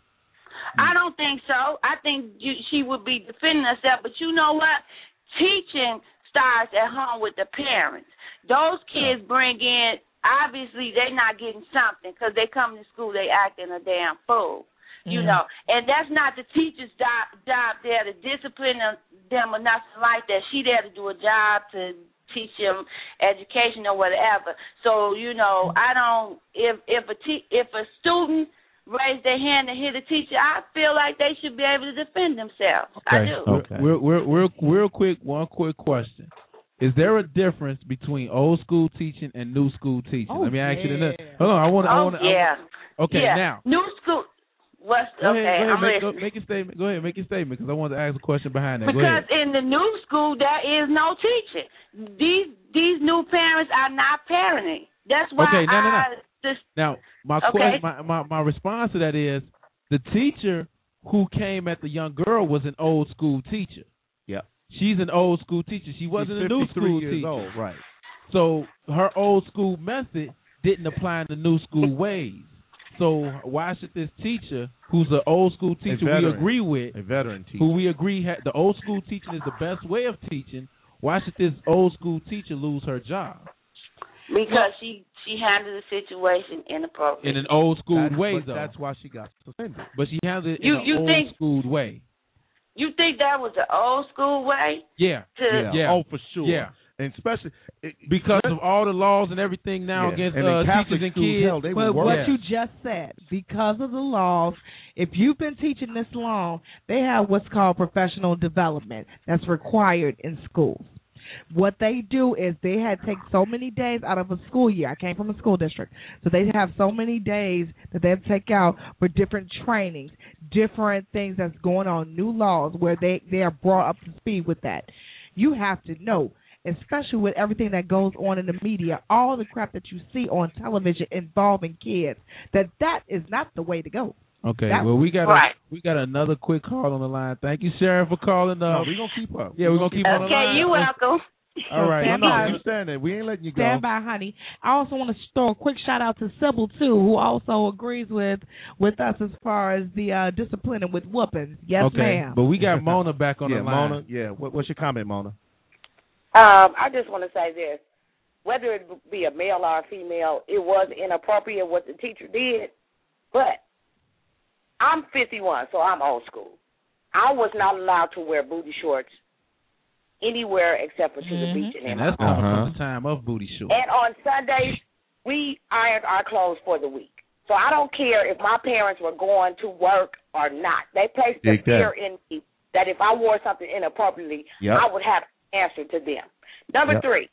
I don't think so. I think you, she would be defending herself. But you know what? Teaching starts at home with the parents. Those kids bring in, obviously, they're not getting something because they come to school, they acting a damn fool. You Mhm. know, and that's not the teacher's job, job there to discipline them, them or nothing like that. She there to do a job to teach them education or whatever. So, you know, I don't, if if a te- if a student raise their hand and hit a teacher, I feel like they should be able to defend themselves. I do. Okay. Real, real, real, real quick, one quick question. Is there a difference between old school teaching and new school teaching? Oh, Let me ask you yeah. the Hold on, I want to. I Oh, want to. yeah. Okay, yeah. now. New school. What's Go okay? ahead, go ahead, I'm make, go, listening. make a statement. Go ahead, make your statement because I want to ask a question behind that. Go Because ahead. in the new school there is no teaching. These these new parents are not parenting. That's why Okay, no, no, no. I just Now, my, Okay. question, my my my response to that is the teacher who came at the young girl was an old school teacher. Yeah. She's an old school teacher. She wasn't a new fifty-three school years teacher. old, right? So her old school method didn't apply in the new school ways. So why should this teacher, who's an old school teacher we veteran. agree with, A veteran teacher. who we agree ha- the old school teaching is the best way of teaching, why should this old school teacher lose her job because she she handled the situation inappropriately. in an old school That's- way but though? That's why she got suspended. But she handled it You- in an you old think- school way. You think that was the old school way? Yeah. To, Yeah. Yeah. Oh, for sure. Yeah. And especially it, Because of all the laws and everything now Yeah. against And in uh, Catholic teachers and schools, kids. hell, they But were what worse. you just said, because of the laws, if you've been teaching this long, they have what's called professional development that's required in schools. What they do is they had to take so many days out of a school year. I came from a school district. So they have so many days that they have to take out for different trainings, different things that's going on, new laws where they, they are brought up to speed with that. You have to know, especially with everything that goes on in the media, all the crap that you see on television involving kids, that that is not the way to go. Okay, That- well we got Right. a, we got another quick call on the line. Thank you, Sharon, for calling up. No, we're gonna keep up. Yeah, we're gonna keep on the line. Okay, you welcome. All right. Stand No, by. you stand there. We ain't letting you go. Stand by, honey. I also want to throw a quick shout out to Sybil too, who also agrees with with us as far as the uh, disciplining with whoopings. Yes, okay, ma'am. but we got Mona back on yeah, the line. Mona. Yeah. What, what's your comment, Mona? Um, I just want to say this. Whether it be a male or a female, it was inappropriate what the teacher did. But I'm fifty-one, so I'm old school. I was not allowed to wear booty shorts anywhere except for to the beach and in And my that's home. coming Uh-huh. from the time of booty shorts. And on Sundays, we ironed our clothes for the week. So I don't care if my parents were going to work or not. They placed the Exactly. fear in me that if I wore something inappropriately, Yep. I would have to answer to them. Number Yep. three,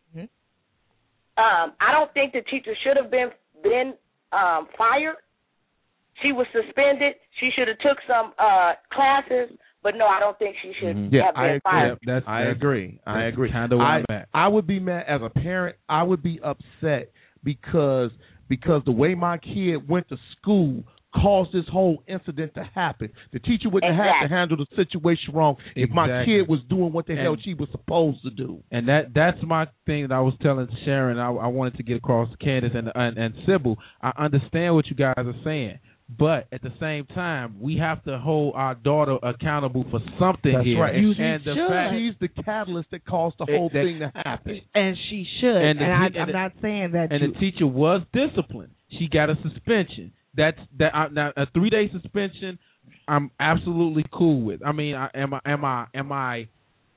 um, I don't think the teacher should have been been um, fired. She was suspended. She should have took some uh, classes But no, I don't think she should Mm-hmm. Yeah, have I been agree. fired. That's, I that's, agree. I that's agree. Kind of where I, I'm at. I would be mad as a parent. I would be upset because because the way my kid went to school caused this whole incident to happen. The teacher wouldn't have had to handle the situation wrong if my Exactly. kid was doing what the And- hell she was supposed to do. And that that's my thing that I was telling Sharon. I, I wanted to get across to Candace and, and and Sybil. I understand what you guys are saying, but at the same time, we have to hold our daughter accountable for something That's here. right. And, You and the should. fact She's the catalyst that caused the It- whole that- thing to happen. And she should. And And, the- I, and I'm the- not saying that. and you, the teacher was disciplined. She got a suspension. That's that. I, now a three day suspension, I'm absolutely cool with. I mean, I, am I am I am I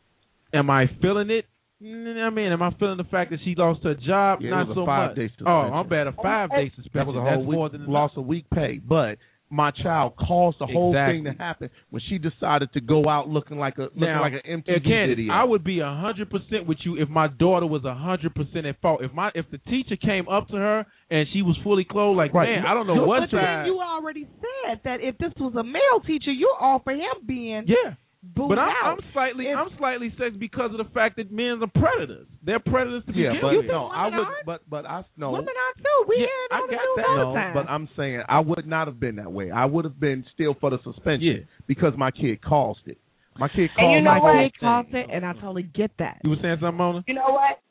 am I feeling it? Mm, I mean, am I feeling the fact that she lost her job? Yeah, it Not was a so five-day much. suspension. Oh, I'm bad. A five day suspension. That was a That's whole week, more than enough. loss of week pay. But my child caused the whole Exactly. thing to happen when she decided to go out looking like a looking Now, like an M T V again, video. I would be a hundred percent with you if my daughter was a hundred percent at fault. If my if the teacher came up to her and she was fully clothed, like Right. man, I don't know but what then side. you already said that if this was a male teacher, you're all for him being Yeah. booed But I'm, out. I'm slightly, If- I'm slightly sexed because of the fact that men are predators. They're predators to yeah, begin but with. no, I women would, aren't? but but I no. Women are too. We Yeah, hear it I on the got news that. all the No, time. but I'm saying I would not have been that way. I would have been still for the suspension Yeah. because my kid caused it. My kid And caused you know my what? whole kid caused thing. it, and I totally get that. You were saying something, Mona? You know what?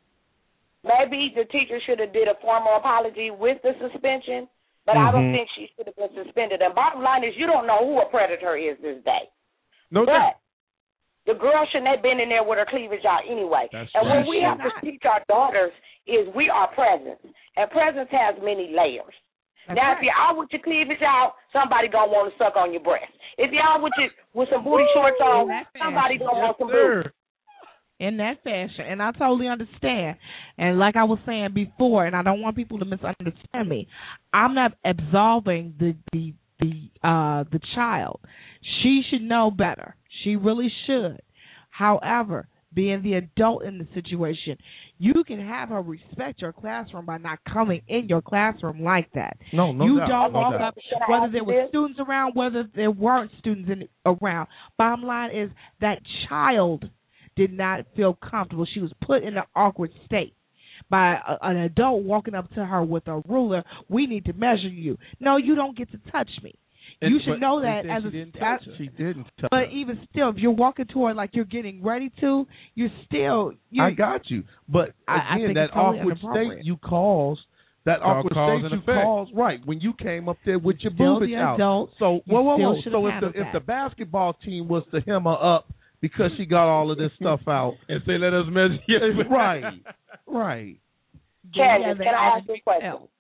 Maybe the teacher should have did a formal apology with the suspension, but I don't Mhm. think she should have been suspended. And bottom line is, you don't know who a predator is this day. No But doubt. the girl shouldn't have been in there with her cleavage out anyway. That's and right. what we She have should to teach our daughters is we are presence, and presence has many layers. That's now, right. if you're out with your cleavage out, somebody gonna want to suck on your breast. If you're out with your with some booty shorts on, That's right. somebody gonna Yes, want some sir. booty. In that fashion, and I totally understand. And like I was saying before, and I don't want people to misunderstand me, I'm not absolving the the the uh the child. She should know better. She really should. However, being the adult in the situation, you can have her respect your classroom by not coming in your classroom like that. No, no you doubt, don't no walk doubt. up, Can I whether ask there you were this? students around, whether there weren't students in, around. Bottom line is that child did not feel comfortable. She was put in an awkward state by a, an adult walking up to her with a ruler. We need to measure you. No, you don't get to touch me. And- you should but know they that said as she a didn't as- touch her. She didn't touch But her. even still, if you're walking toward like you're getting ready to, you're still. You're, I got you. But I- I again, think that it's totally awkward inappropriate. state you caused, that Called awkward cause state and you effect. caused, right, when you came up there with your Still boobage the out. adult. So, You whoa, whoa, still whoa. should So have if the, handled if that. the basketball team was to hem her up because she got all of this stuff out, And say, let us measure you. right, right. Candace, Yeah, they can I all ask you a question? felt.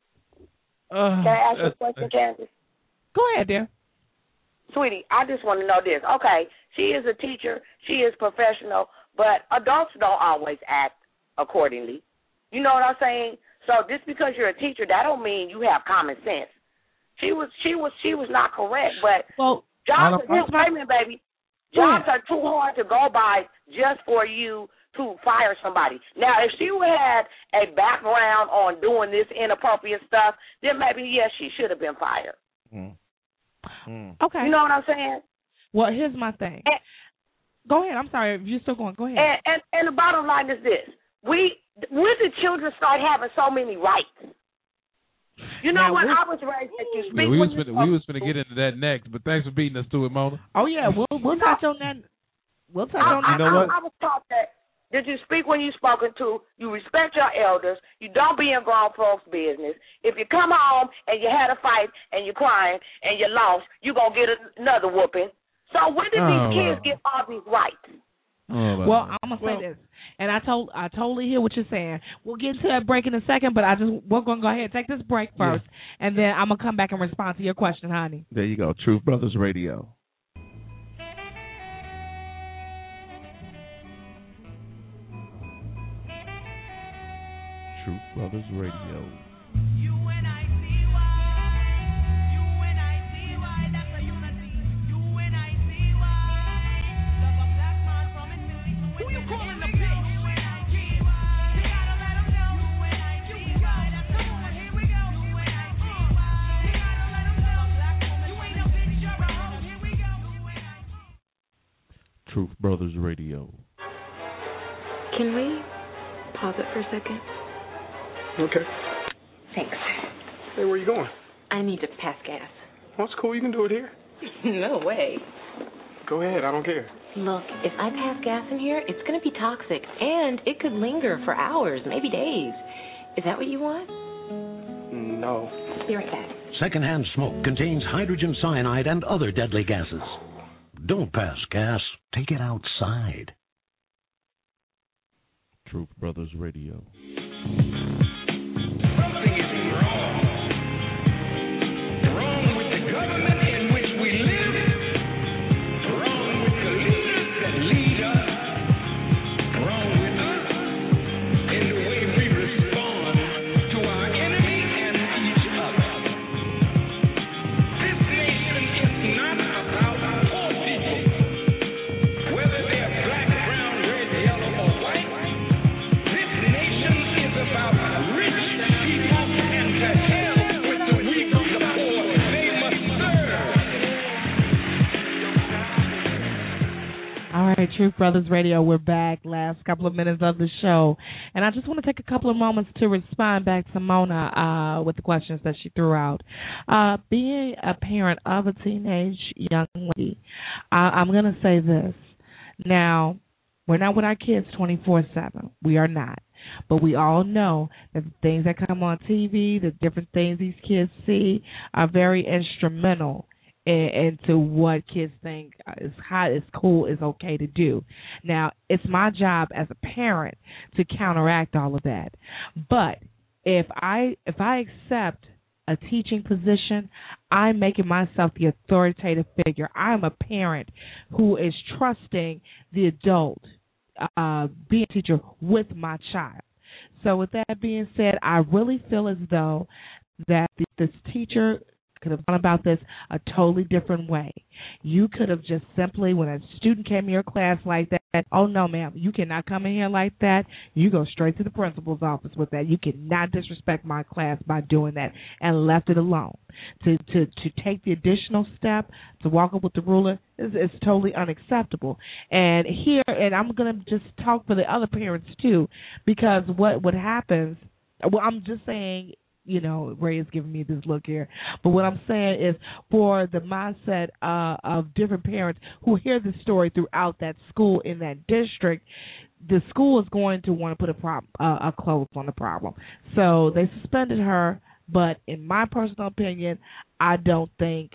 Uh, Can I ask you a question, Candace? Go ahead, dear. Sweetie, I just want to know this. Okay, she is a teacher, she is professional, but adults don't always act accordingly. You know what I'm saying? So just because you're a teacher, that don't mean you have common sense. She was, she was, she was not correct. But well, jobs, I are, don't- wait a minute, baby. Jobs are too hard to go by just for you to fire somebody. Now, if she would had a background on doing this inappropriate stuff, then maybe yes, she should have been fired. Mm. Mm. Okay. You know what I'm saying? Well, here's my thing. And, Go ahead. I'm sorry if you're still going. Go ahead. and, and, and the bottom line is this: we, when did children start having so many rights? You know Now, what? we- I was raised that you speak Yeah, we when was you finna, we was finna get into that next, but thanks for beating us to it, Mona. Oh yeah, we'll we'll touch on that. We'll touch I, on I, that. You know I, what? I was taught that that you speak when you're spoken to, you respect your elders, you don't be in grown folks' business. If you come home and you had a fight and you're crying and you lost, you're going to get another whooping. So when did Oh, these kids wow. get all these rights? Oh, Well, I'm gonna say this, and I told I totally hear what you're saying. We'll get to that break in a second, but I just we're gonna go ahead and take this break first, and then I'm gonna come back and respond to your question, honey. There you go. Truth Brothers Radio. Truth Brothers Radio. Who you calling the bitch? Truth Brothers Radio. Can we pause it for a second? Okay. Thanks. Hey, where you going? I need to pass gas. Well, that's cool. You can do it here. No way. Go ahead. I don't care. Look, if I pass gas in here, it's going to be toxic, and it could linger for hours, maybe days. Is that what you want? No. Be right back. Secondhand smoke contains hydrogen cyanide and other deadly gases. Don't pass gas. Take it outside. Truth Brothers Radio. All right, Truth Brothers Radio, we're back. Last couple of minutes of the show. And I just want to take a couple of moments to respond back to Mona uh, with the questions that she threw out. Uh, being a parent of a teenage young lady, uh, I'm going to say this. Now, we're not with our kids twenty-four seven. We are not. But we all know that the things that come on T V, the different things these kids see are very instrumental into what kids think is hot, is cool, is okay to do. Now, it's my job as a parent to counteract all of that. But if I if I accept a teaching position, I'm making myself the authoritative figure. I'm a parent who is trusting the adult, uh, being a teacher with my child. So with that being said, I really feel as though that this teacher could have gone about this a totally different way. You could have just simply, when a student came in your class like that, oh, no, ma'am, you cannot come in here like that. You go straight to the principal's office with that. You cannot disrespect my class by doing that, and left it alone. To to, to take the additional step, to walk up with the ruler, is, is totally unacceptable. And here, and I'm going to just talk for the other parents, too, because what, what happens, well, I'm just saying, you know, Ray is giving me this look here. But what I'm saying is for the mindset uh, of different parents who hear this story throughout that school in that district, the school is going to want to put a, prob- uh, a close on the problem. So they suspended her, but in my personal opinion, I don't think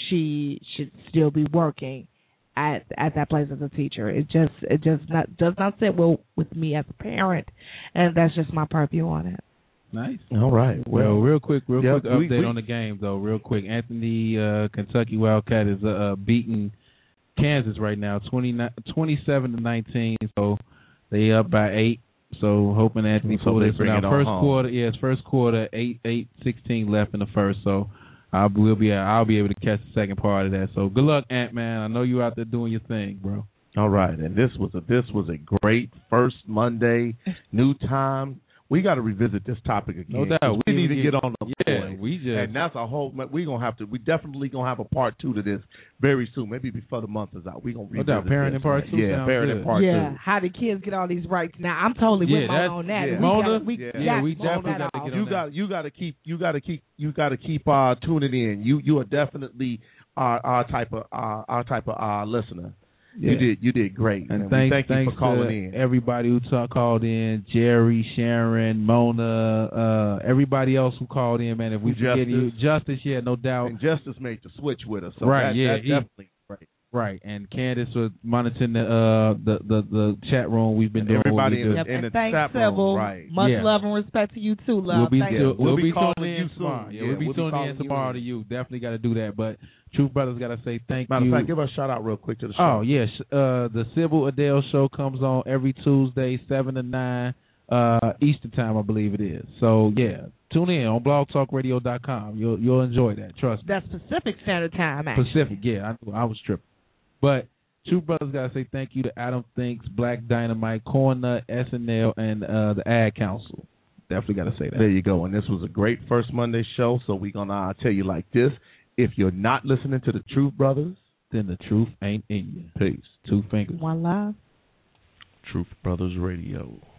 she should still be working at at that place as a teacher. It just it just not does not sit well with me as a parent, and that's just my purview on it. Nice. All right. Well, well real quick, real yeah, quick update we, we, on the game, though. Real quick, Anthony uh, Kentucky Wildcat is uh, beating Kansas right now, twenty-seven to nineteen. So they up by eight. So hoping Anthony so pull this one out. on First home. quarter, yes, first quarter, eight, eight, sixteen left in the first. So I will be, I'll be able to catch the second part of that. So good luck, Ant Man. I know you out there doing your thing, bro. All right, and this was a this was a great first Monday, new time. We got to revisit this topic again. No doubt. We, we need to get on the yeah, point. we just and that's a whole. We're gonna have to. We definitely gonna have a part two to this very soon. Maybe before the month is out. We are gonna revisit no doubt. Parenting this, part man. two. Yeah, parenting part yeah, two. Yeah, how the kids get all these rights now? I'm totally yeah, with Mona on that. Yeah. We Mona, got, we, yeah, yeah, we Mona definitely got to get on you that. got you got to keep you got to keep you got to keep uh, tuning in. You you are definitely our our type of uh, our type of uh, listener. Yeah. You did you did great, and man. thank, thank you for calling to in. Everybody who t- called in, Jerry, Sharon, Mona, uh, everybody else who called in, man. If we forget you, Justice, yeah, no doubt. And Justice made the switch with us, so right? that, yeah, that's he, definitely right. Right, and Candace was monitoring the uh the, the, the chat room. We've been and doing everybody what we in, do. in the thanks, chat Sybil. room, right? Much yeah. love and respect to you too, love. We'll be, Thank yeah, you. we'll, we'll be, be tuning calling in you tomorrow. soon. Yeah, Yeah, we'll be we'll be tuning calling in you tomorrow in. to you. Definitely got to do that. But Truth Brothers got to say thank Matter you. of fact, give us a shout out real quick to the show. Oh yes, uh, the Sybil Adele show comes on every Tuesday, seven to nine uh, Eastern time, I believe it is. So yeah, tune in on blog talk radio dot com. You'll you'll enjoy that. Trust me. That's Pacific Standard Time, actually. Pacific, yeah, I, I was tripping. But Truth Brothers got to say thank you to Adam Thinks, Black Dynamite, Corn Nut, S N L, and uh, the Ad Council. Definitely got to say that. There you go. And this was a great first Monday show. So we're gonna uh, tell you like this: if you're not listening to the Truth Brothers, then the truth ain't in you. Peace. Two fingers. One love. Truth Brothers Radio.